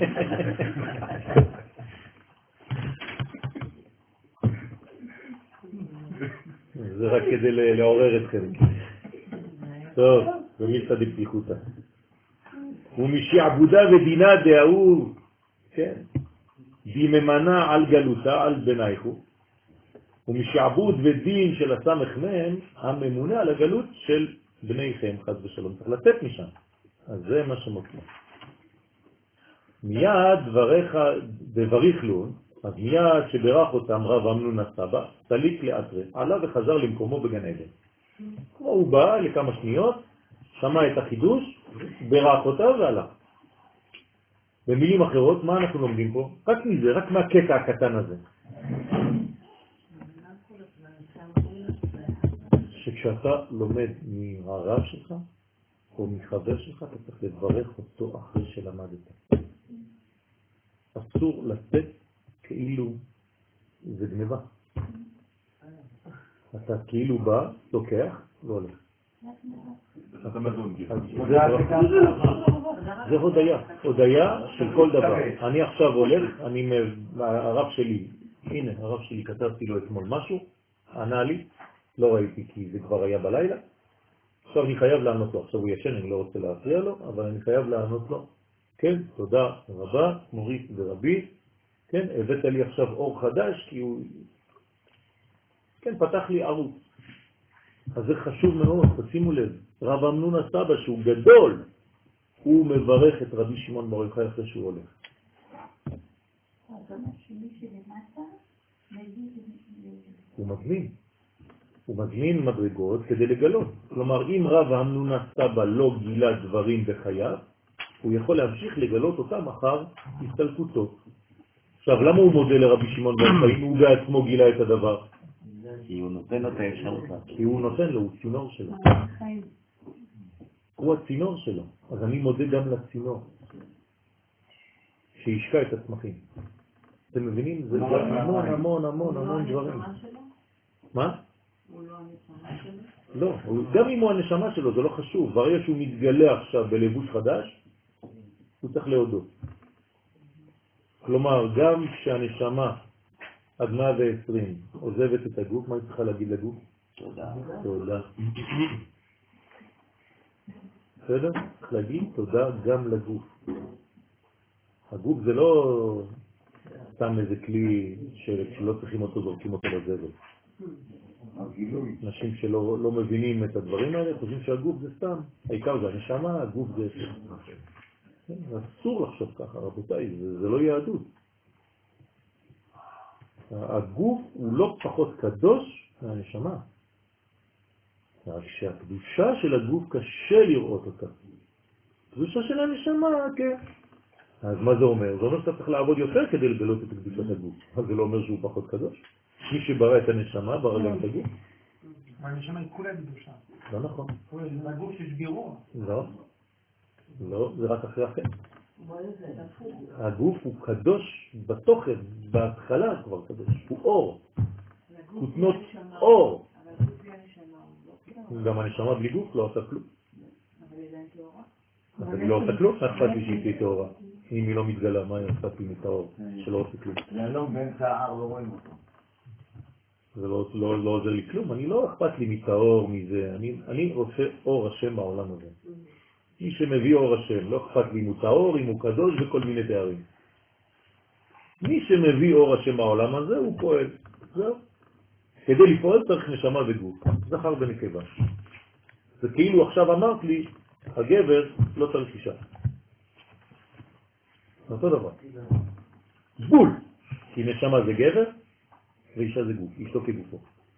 זה רק כדי לעורר אתכם. טוב, ומילתא דפתיחותא. ומשעבודה ודינה דהוא, כן, דיממנה על גלותה, על בנייכו, ומשעבוד ודין של הסמך מהם, הממונה על הגלות של בניכם, חס ושלום. צריך לצאת משם. אז זה מה שמוצא. מיד דבריך, דבריך לון, אז מיד שברך אותם רב אמנון הסבא, סליק לאתרי, עלה וחזר למקומו בגן עדן. כמו הוא בא לכמה שניות, שמע את החידוש, ברך אותה והלך. במילים אחרות, מה אנחנו לומדים פה? רק מזה, רק מהקטע הקטן הזה. שכשאתה לומד מהרב שלך, או מחבר שלך, אתה צריך לברך אותו אחרי שלמדת. אסור לצאת כאילו זה גניבה. אתה כאילו בא, לוקח, לא הולך. אתה מזון כאילו. זה הודיה, הודיה של כל דבר. אני עכשיו הולך, אני, הרב שלי, הנה, הרב שלי כתבתי לו אתמול משהו, ענה לי, לא ראיתי כי זה כבר היה בלילה, עכשיו אני חייב לענות לו, עכשיו הוא ישן, אני לא רוצה להפריע לו, אבל אני חייב לענות לו, כן, תודה רבה, מורי ורבי, כן, הבאת לי עכשיו אור חדש, כי הוא, כן, פתח לי ערוץ. אז זה חשוב מאוד, תשימו לב, רב אמנון הסבא שהוא גדול, הוא מברך את רבי שמעון בר יוחאי אחרי שהוא הולך. הוא מזמין. הוא מזמין מדרגות כדי לגלות. כלומר, אם רב אמנון הסבא לא גילה דברים בחייו, הוא יכול להמשיך לגלות אותם אחר הסתלקותו. עכשיו, למה הוא מודה לרבי שמעון בר יוחאי אם הוא בעצמו גילה את הדבר? כי הוא נותן לו את האפשרות. כי הוא נותן לו, הוא צינור שלו. הוא הצינור שלו. אז אני מודה גם לצינור שישקע את הצמחים. אתם מבינים? זה המון המון המון המון דברים. מה? הוא לא הנשמה שלו? לא, גם אם הוא הנשמה שלו, זה לא חשוב. ברגע שהוא מתגלה עכשיו בלבוש חדש, הוא צריך להודות. כלומר, גם כשהנשמה עד מאה ועשרים עוזבת את הגוף, מה היא צריכה להגיד לגוף? תודה. תודה. בסדר? צריך להגיד תודה גם לגוף. הגוף זה לא סתם איזה כלי שלא צריכים אותו, זורקים אותו לזבל. אנשים שלא לא מבינים את הדברים האלה חושבים שהגוף זה סתם. העיקר זה הנשמה, הגוף זה... אסור לחשוב ככה, רבותיי, זה, זה לא יהדות. הגוף הוא לא פחות קדוש מהנשמה. רק שהקדושה של הגוף קשה לראות אותה. קדושה של הנשמה, כן. אז מה זה אומר? זה אומר שאתה צריך לעבוד יותר כדי לגלות את קדושת הגוף. אז זה לא אומר שהוא פחות קדוש. מי שברא את הנשמה, ברא גם את הגוף. והנשמה היא כולה קדושה. לא נכון. זה הגוף שיש בירו. לא. לא, זה רק אחרי אחרי. הגוף הוא קדוש בתוכן, בהתחלה כבר קדוש. הוא אור. כותנות אור. גם הנשמה בלי גוף לא עושה כלום. אבל היא לא עושה כלום, אכפת לי שהיא תהיה תאורה. אם היא לא מתגלה, מה היא אכפת לי מתאור שלא עושה כלום? יעלום באמצע ההר לא רואים אותו. זה לא עוזר לי כלום, אני לא אכפת לי מתאור, מזה. אני רוצה אור השם בעולם הזה. מי שמביא אור השם, לא אכפת לי אם הוא טהור, אם הוא קדוש וכל מיני תארים. מי שמביא אור השם בעולם הזה הוא פועל. זהו. כדי לפעול צריך נשמה וגוף, זכר ונקבה. זה כאילו עכשיו אמרת לי, הגבר לא צריך אישה. אותו דבר. בול! כי נשמה זה גבר ואישה זה גוף, אשתו כגופו.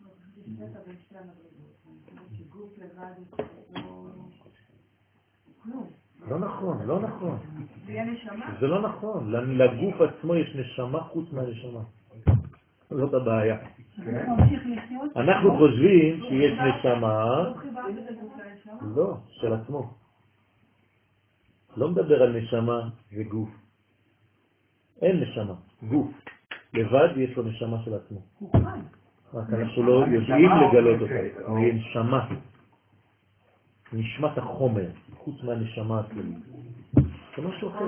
לא נכון, לא נכון. זה לא נכון. לגוף עצמו יש נשמה חוץ מהנשמה. זאת הבעיה. אנחנו חושבים שיש נשמה, לא, של עצמו. לא מדבר על נשמה וגוף. אין נשמה, גוף. לבד יש לו נשמה של עצמו. רק אנחנו לא יודעים לגלות אותה. היא נשמה. נשמת החומר, חוץ מהנשמה הכללית. זה משהו אחר.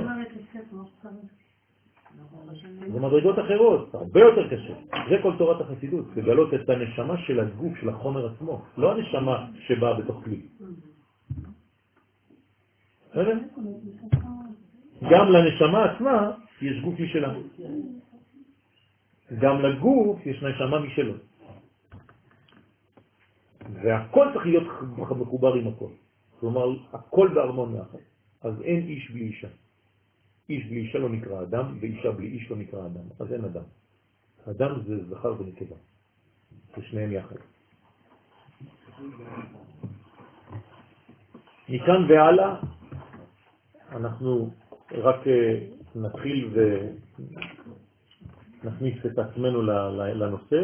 זה מדרגות אחרות, הרבה יותר קשה. זה כל תורת החסידות, לגלות את הנשמה של הגוף, של החומר עצמו, לא הנשמה שבאה בתוך כלי. גם לנשמה עצמה יש גוף משלה. גם לגוף יש נשמה משלו. והכל צריך להיות מחובר עם הכל. כלומר, הכל בהרמוניה אחת. אז אין איש בלי אישה. איש בלי אישה לא נקרא אדם, ואישה בלי איש לא נקרא אדם. אז אין אדם. אדם זה זכר ונקבה. ושניהם יחד. מכאן והלאה אנחנו רק נתחיל ונכניס את עצמנו לנושא.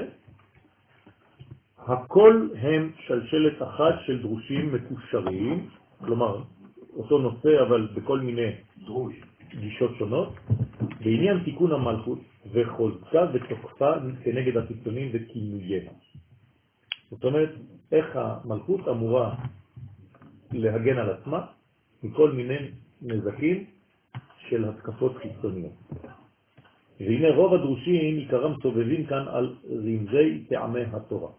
הכל הם שלשלת אחת של דרושים מקושרים, כלומר אותו נושא אבל בכל מיני דרוש גישות שונות, בעניין תיקון המלכות וחוזקה ותוקפה כנגד החיצונים וכינוייה. זאת אומרת, איך המלכות אמורה להגן על עצמה מכל מיני נזקים של התקפות חיצוניות. והנה רוב הדרושים עיקרם סובבים כאן על רמזי טעמי התורה.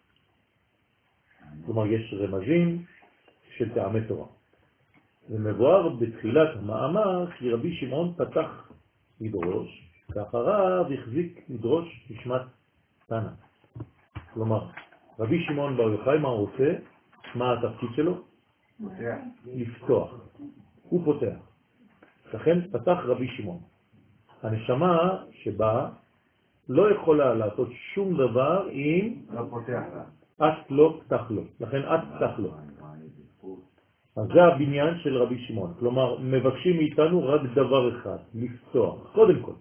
כלומר, יש רמזים של טעמי תורה. ומבואר בתחילת המאמר כי רבי שמעון פתח לדרוש, ואחריו החזיק לדרוש נשמת תנא. כלומר, רבי שמעון בר יוחאי, מה הוא עושה? מה התפקיד שלו? פותח. לפתוח. הוא פותח. לכן פתח רבי שמעון. הנשמה שבה לא יכולה לעשות שום דבר אם לא פותח לה. את לא פתח לו. לכן את פתח לו. אז זה הבניין של רבי שמעון. כלומר, מבקשים מאיתנו רק דבר אחד, לפתוח. קודם כל.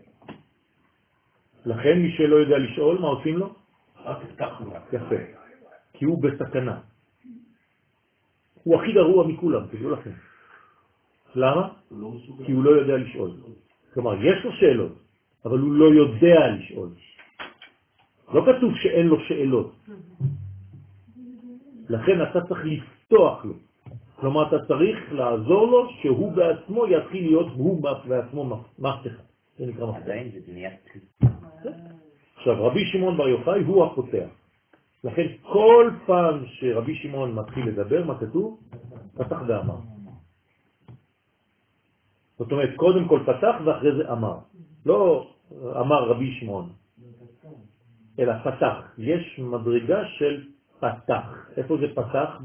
לכן מי שלא יודע לשאול, מה עושים לו? רק פתח לו. יפה. כי הוא בסכנה. הוא הכי גרוע מכולם, תגידו לכם. למה? כי הוא לא יודע לשאול. כלומר, יש לו שאלות, אבל הוא לא יודע לשאול. לא כתוב שאין לו שאלות. לכן אתה צריך לפתוח לו. כלומר, אתה צריך לעזור לו שהוא בעצמו יתחיל להיות הוא בעצמו מפתח. זה נקרא מפתח. עדיין זה בניית. עכשיו, רבי שמעון בר יוחאי הוא הפותח. לכן כל פעם שרבי שמעון מתחיל לדבר, מה כתוב? פתח ואמר. זאת אומרת, קודם כל פתח ואחרי זה אמר. לא אמר רבי שמעון, אלא פתח. יש מדרגה של פתח. איפה זה פתח?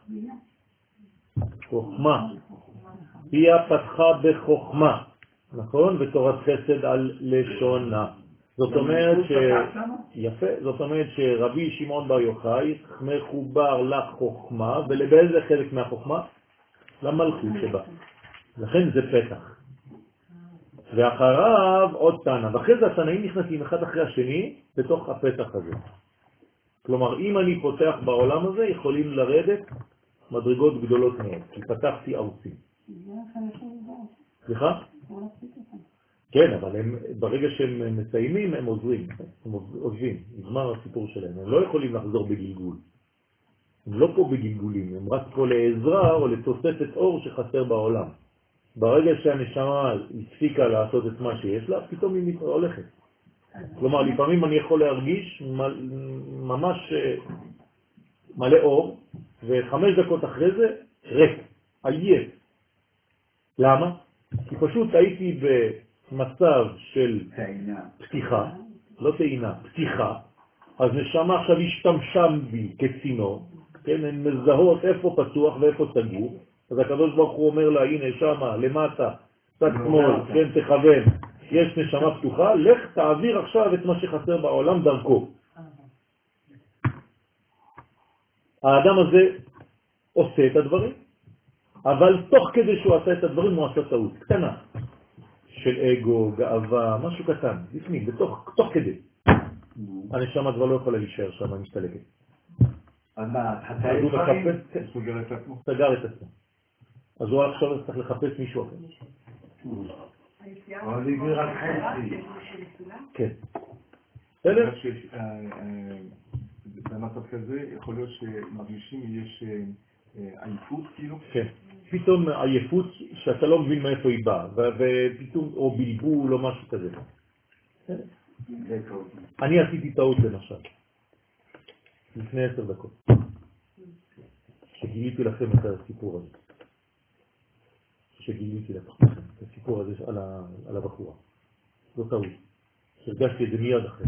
בחוכמה. היא פתחה בחוכמה, נכון? ותורת חסד על לשונה. זאת אומרת ש... יפה, זאת אומרת שרבי שמעון בר יוחאי מחובר לחוכמה, ולבאיזה חלק מהחוכמה? למלכות שבה. לכן זה פתח. ואחריו עוד תנא. ואחרי זה התנאים נכנסים אחד אחרי השני בתוך הפתח הזה. כלומר, אם אני פותח בעולם הזה, יכולים לרדת מדרגות גדולות מאוד, כי פתחתי ארצים. סליחה? כן, אבל הם, ברגע שהם מסיימים, הם עוזרים, הם עוזבים, נגמר הסיפור שלהם. הם לא יכולים לחזור בגלגול. הם לא פה בגלגולים, הם רק פה לעזרה או לתוספת אור שחסר בעולם. ברגע שהנשמה הספיקה לעשות את מה שיש לה, פתאום היא הולכת. כלומר, לפעמים אני יכול להרגיש ממש מלא אור, וחמש דקות אחרי זה ריק, עייף. למה? כי פשוט הייתי במצב של פתיחה, לא טעינה, פתיחה, אז נשמה עכשיו השתמשה בי כצינור, כן, הן מזהות איפה פתוח ואיפה סגור, אז הקדוש ברוך הוא אומר לה, הנה שמה, למטה, צד שמאל, כן, תכוון, יש נשמה פתוחה, לך תעביר עכשיו את מה שחסר בעולם דרכו. האדם הזה עושה את הדברים, אבל תוך כדי שהוא עשה את הדברים הוא עשה טעות קטנה של אגו, גאווה, משהו קטן, לפנים, בתוך, תוך כדי. הנשמה כבר לא יכולה להישאר שם, משתלגת. אז מה, אז הוא מחפש, כן, סוגר את עצמו. סגר את עצמו. אז הוא עכשיו צריך לחפש מישהו אחר. אבל זה רק חצי. כן. בסדר? במצב כזה יכול להיות שמרגישים יש עייפות כאילו? כן. פתאום עייפות שאתה לא מבין מאיפה היא באה, ופתאום, או בלבול או משהו כזה. אני עשיתי טעות למשל, לפני עשר דקות, שגיליתי לכם את הסיפור הזה. שגיליתי לכם את הסיפור הזה על, ה, על הבחורה. זו טעות. הרגשתי את זה מיד אחרי.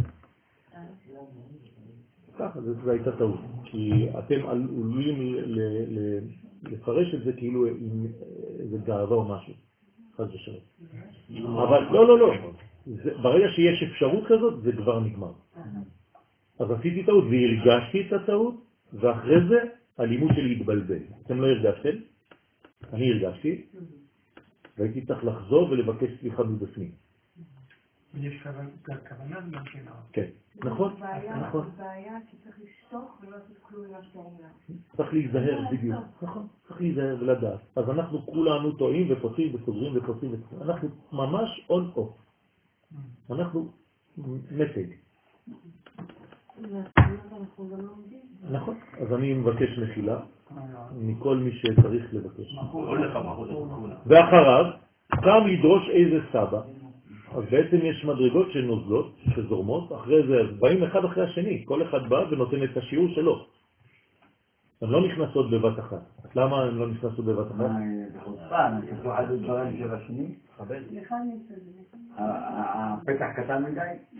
ככה, זו הייתה טעות. כי אתם עלולים לפרש את זה כאילו עם איזה גאווה או משהו, חס ושלום. אבל לא, לא, לא. זה, ברגע שיש אפשרות כזאת, זה כבר נגמר. אז עשיתי טעות והרגשתי את הטעות, ואחרי זה הלימוד שלי התבלבל. אתם לא הרגשתם? אני הרגשתי, והייתי צריך לחזור ולבקש סליחה מבפנים. יש כוונה גם כן. כן, נכון, נכון. זה בעיה כי צריך לשתוק ולא לעשות כלום מה שאתה אומר. צריך להיזהר בדיוק, נכון, צריך להיזהר ולדעת. אז אנחנו כולנו טועים ופותחים וסוגרים ופותחים וסוגרים. אנחנו ממש און אוף. אנחנו מתג. נכון, אז אני מבקש מחילה מכל מי שצריך לבקש. ואחריו קם לדרוש איזה סבא. אז בעצם יש מדרגות שנוזלות, שזורמות, אחרי זה באים אחד אחרי השני, כל אחד בא ונותן את השיעור שלו. הן לא נכנסות בבת אחת. למה הן לא נכנסות בבת אחת? בחוצפה, נכנסו עד הדברים של השני. הפתח קטן מדי.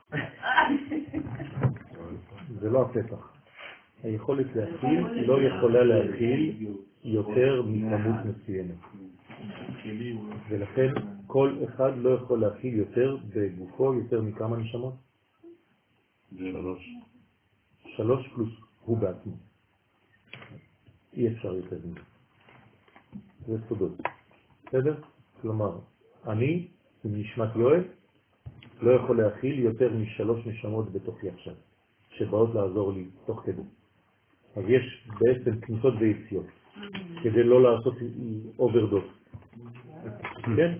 זה לא הפתח. היכולת להכיל לא יכולה להכיל יותר מכמות מסוימת. ולכן כל אחד לא יכול להכיל יותר בגופו יותר מכמה נשמות? שלוש. שלוש פלוס הוא בעצמו. אי אפשר יותר מזה. זה סודות. בסדר? כלומר, אני, עם נשמת יואל, לא יכול להכיל יותר משלוש נשמות בתוכי עכשיו, שבאות לעזור לי תוך כדי. אז יש בעצם כניסות ויציאות, כדי לא לעשות אוברדוס. כן?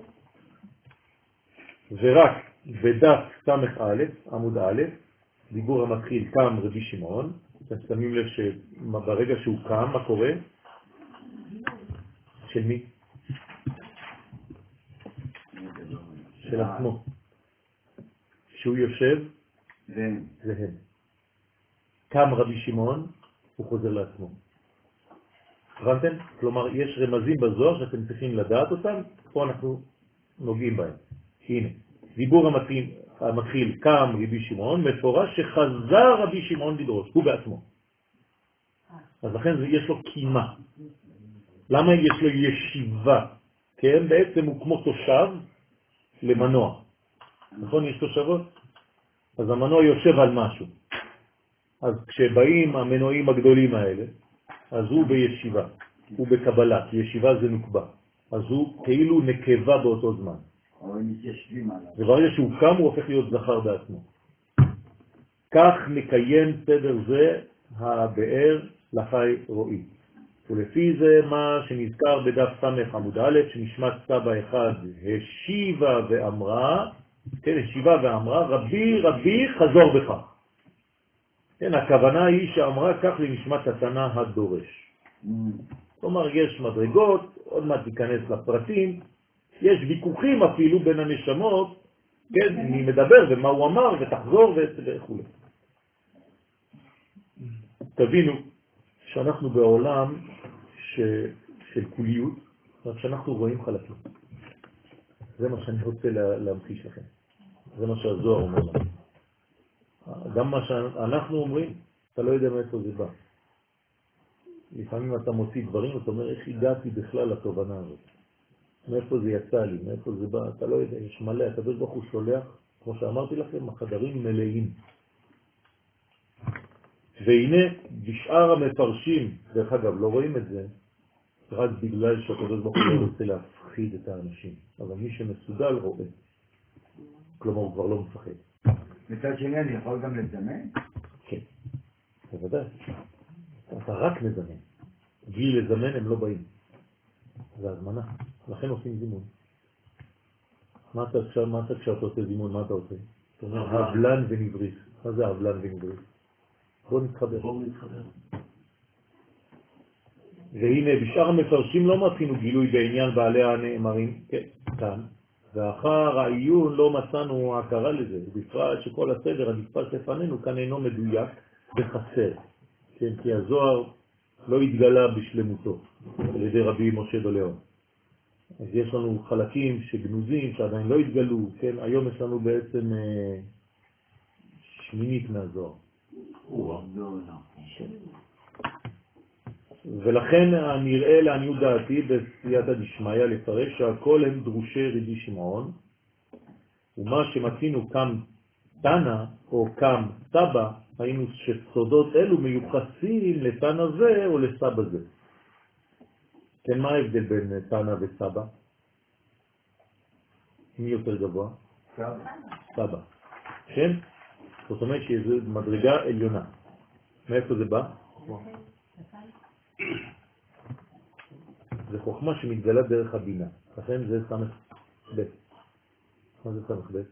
ורק בדף סמך א', עמוד א', דיבור המתחיל קם רבי שמעון, אתם שמים לב שברגע שהוא קם, מה קורה? של מי? של עצמו. כשהוא יושב, זה הם. קם רבי שמעון, הוא חוזר לעצמו. הבנתם? כלומר, יש רמזים בזוהר שאתם צריכים לדעת אותם, פה אנחנו נוגעים בהם. הנה, דיבור המתחיל, המתחיל קם רבי שמעון, מפורש שחזר רבי שמעון לדרוש, הוא בעצמו. אז לכן יש לו קימה. למה יש לו ישיבה? כן, בעצם הוא כמו תושב למנוע. נכון? יש תושבות? אז המנוע יושב על משהו. אז כשבאים המנועים הגדולים האלה, אז הוא בישיבה, הוא בקבלה, כי ישיבה זה נוקבה. אז הוא כאילו נקבה באותו זמן. וברגע שהוא קם הוא הופך להיות זכר בעצמו. כך מקיים סדר זה הבאר לחי רואי. ולפי זה מה שנזכר בדף סמך עמוד א', שנשמת סבא אחד השיבה ואמרה, כן, השיבה ואמרה, רבי רבי חזור בך. כן, הכוונה היא שאמרה כך לנשמת התנא הדורש. כלומר, יש מדרגות, עוד מעט תיכנס לפרטים, יש ויכוחים אפילו בין הנשמות, כן, מי מדבר ומה הוא אמר ותחזור וכו'. תבינו שאנחנו בעולם ש... של כוליות, שאנחנו רואים חלקים. זה מה שאני רוצה לה... להמחיש לכם. זה מה שהזוהר אומר לנו. גם מה שאנחנו אומרים, אתה לא יודע מאיפה זה בא. לפעמים אתה מוציא דברים, אתה אומר, איך הגעתי בכלל לתובנה הזאת? מאיפה זה יצא לי? מאיפה זה בא? אתה לא יודע, יש מלא, אתה בטח הוא שולח, כמו שאמרתי לכם, החדרים מלאים. והנה, בשאר המפרשים, דרך אגב, לא רואים את זה, רק בגלל שהקדוש ברוך הוא לא רוצה להפחיד את האנשים. אבל מי שמסוגל רואה. כלומר, הוא כבר לא מפחד. מצד שני, אני יכול גם לזמן? כן, בוודאי. אתה רק מזמן. בלי לזמן הם לא באים. זה הזמנה. לכן עושים זימון. מה אתה עכשיו, מה אתה כשאתה עושה זימון, מה אתה עושה? אתה אומר, הבלן ונבריס. מה זה הבלן ונבריס? בוא נתחבר. בוא נתחבר. והנה, בשאר המפרשים לא מתחינו גילוי בעניין בעלי הנאמרים, כן, כאן. ואחר העיון לא מצאנו הכרה לזה, בפרט שכל הסדר הנתפס לפנינו כאן אינו מדויק וחסר, כן, כי הזוהר לא התגלה בשלמותו על ידי רבי משה דוליאון. אז יש לנו חלקים שגנוזים שעדיין לא התגלו, כן, היום יש לנו בעצם אה, שמינית מהזוהר. כן. ולכן הנראה לעניות דעתי בסייעתא דשמיא לפרש שהכל הם דרושי רבי שמעון, ומה שמצינו קם תנא או קם סבא, היינו שסודות אלו מיוחסים לתנא זה או לסבא זה. כן, מה ההבדל בין תנא וסבא? מי יותר גבוה? סבא. סבא. כן? זאת אומרת שזו מדרגה עליונה. מאיפה זה בא? זה חוכמה שמתגלה דרך הבינה. לכן זה סמך ב'. מה זה סמך ב'?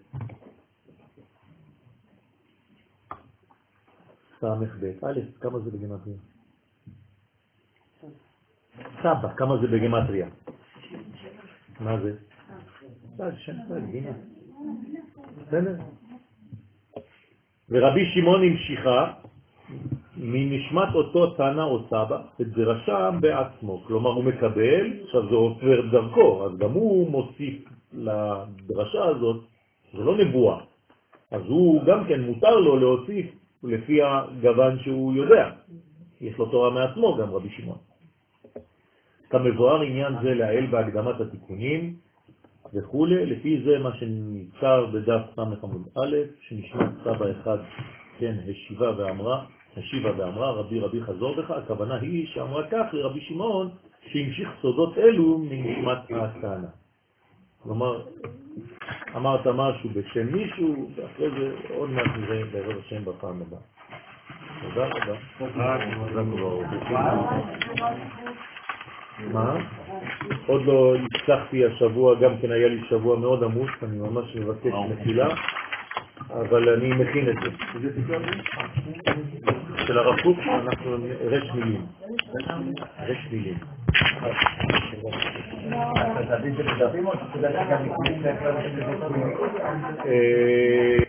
סמך ב'. א', כמה זה בגימטריה? סבא, כמה זה בגימטריה? מה זה? סבא, שם סבא, בינה. בסדר? ורבי שמעון המשיכה מנשמת אותו תנא או סבא את דרשם בעצמו, כלומר הוא מקבל, עכשיו זה עובר דרכו, אז גם הוא מוסיף לדרשה הזאת, זה לא נבואה, אז הוא גם כן מותר לו להוסיף לפי הגוון שהוא יודע, יש לו תורה מעצמו גם רבי שמעון. כמבואר עניין זה לעיל בהקדמת התיקונים וכו', לפי זה מה שנזכר בדף סמך עמוד א', שנשמת סבא אחד כן השיבה ואמרה, השיבה ואמרה רבי רבי חזור בך, הכוונה היא שאמרה כך לרבי שמעון שהמשיך סודות אלו מנשמת התנא. כלומר, אמרת משהו בשם מישהו, ואחרי זה עוד מעט נראה בעזרת השם בפעם הבאה. תודה רבה. מה? עוד לא הצלחתי השבוע, גם כן היה לי שבוע מאוד עמוס, אני ממש מבקש מחילה, אבל אני מכין את זה. של הרב קוק אנחנו רש מילים. רש מילים. אתה תבין שבדפים או שתדע גם נקודים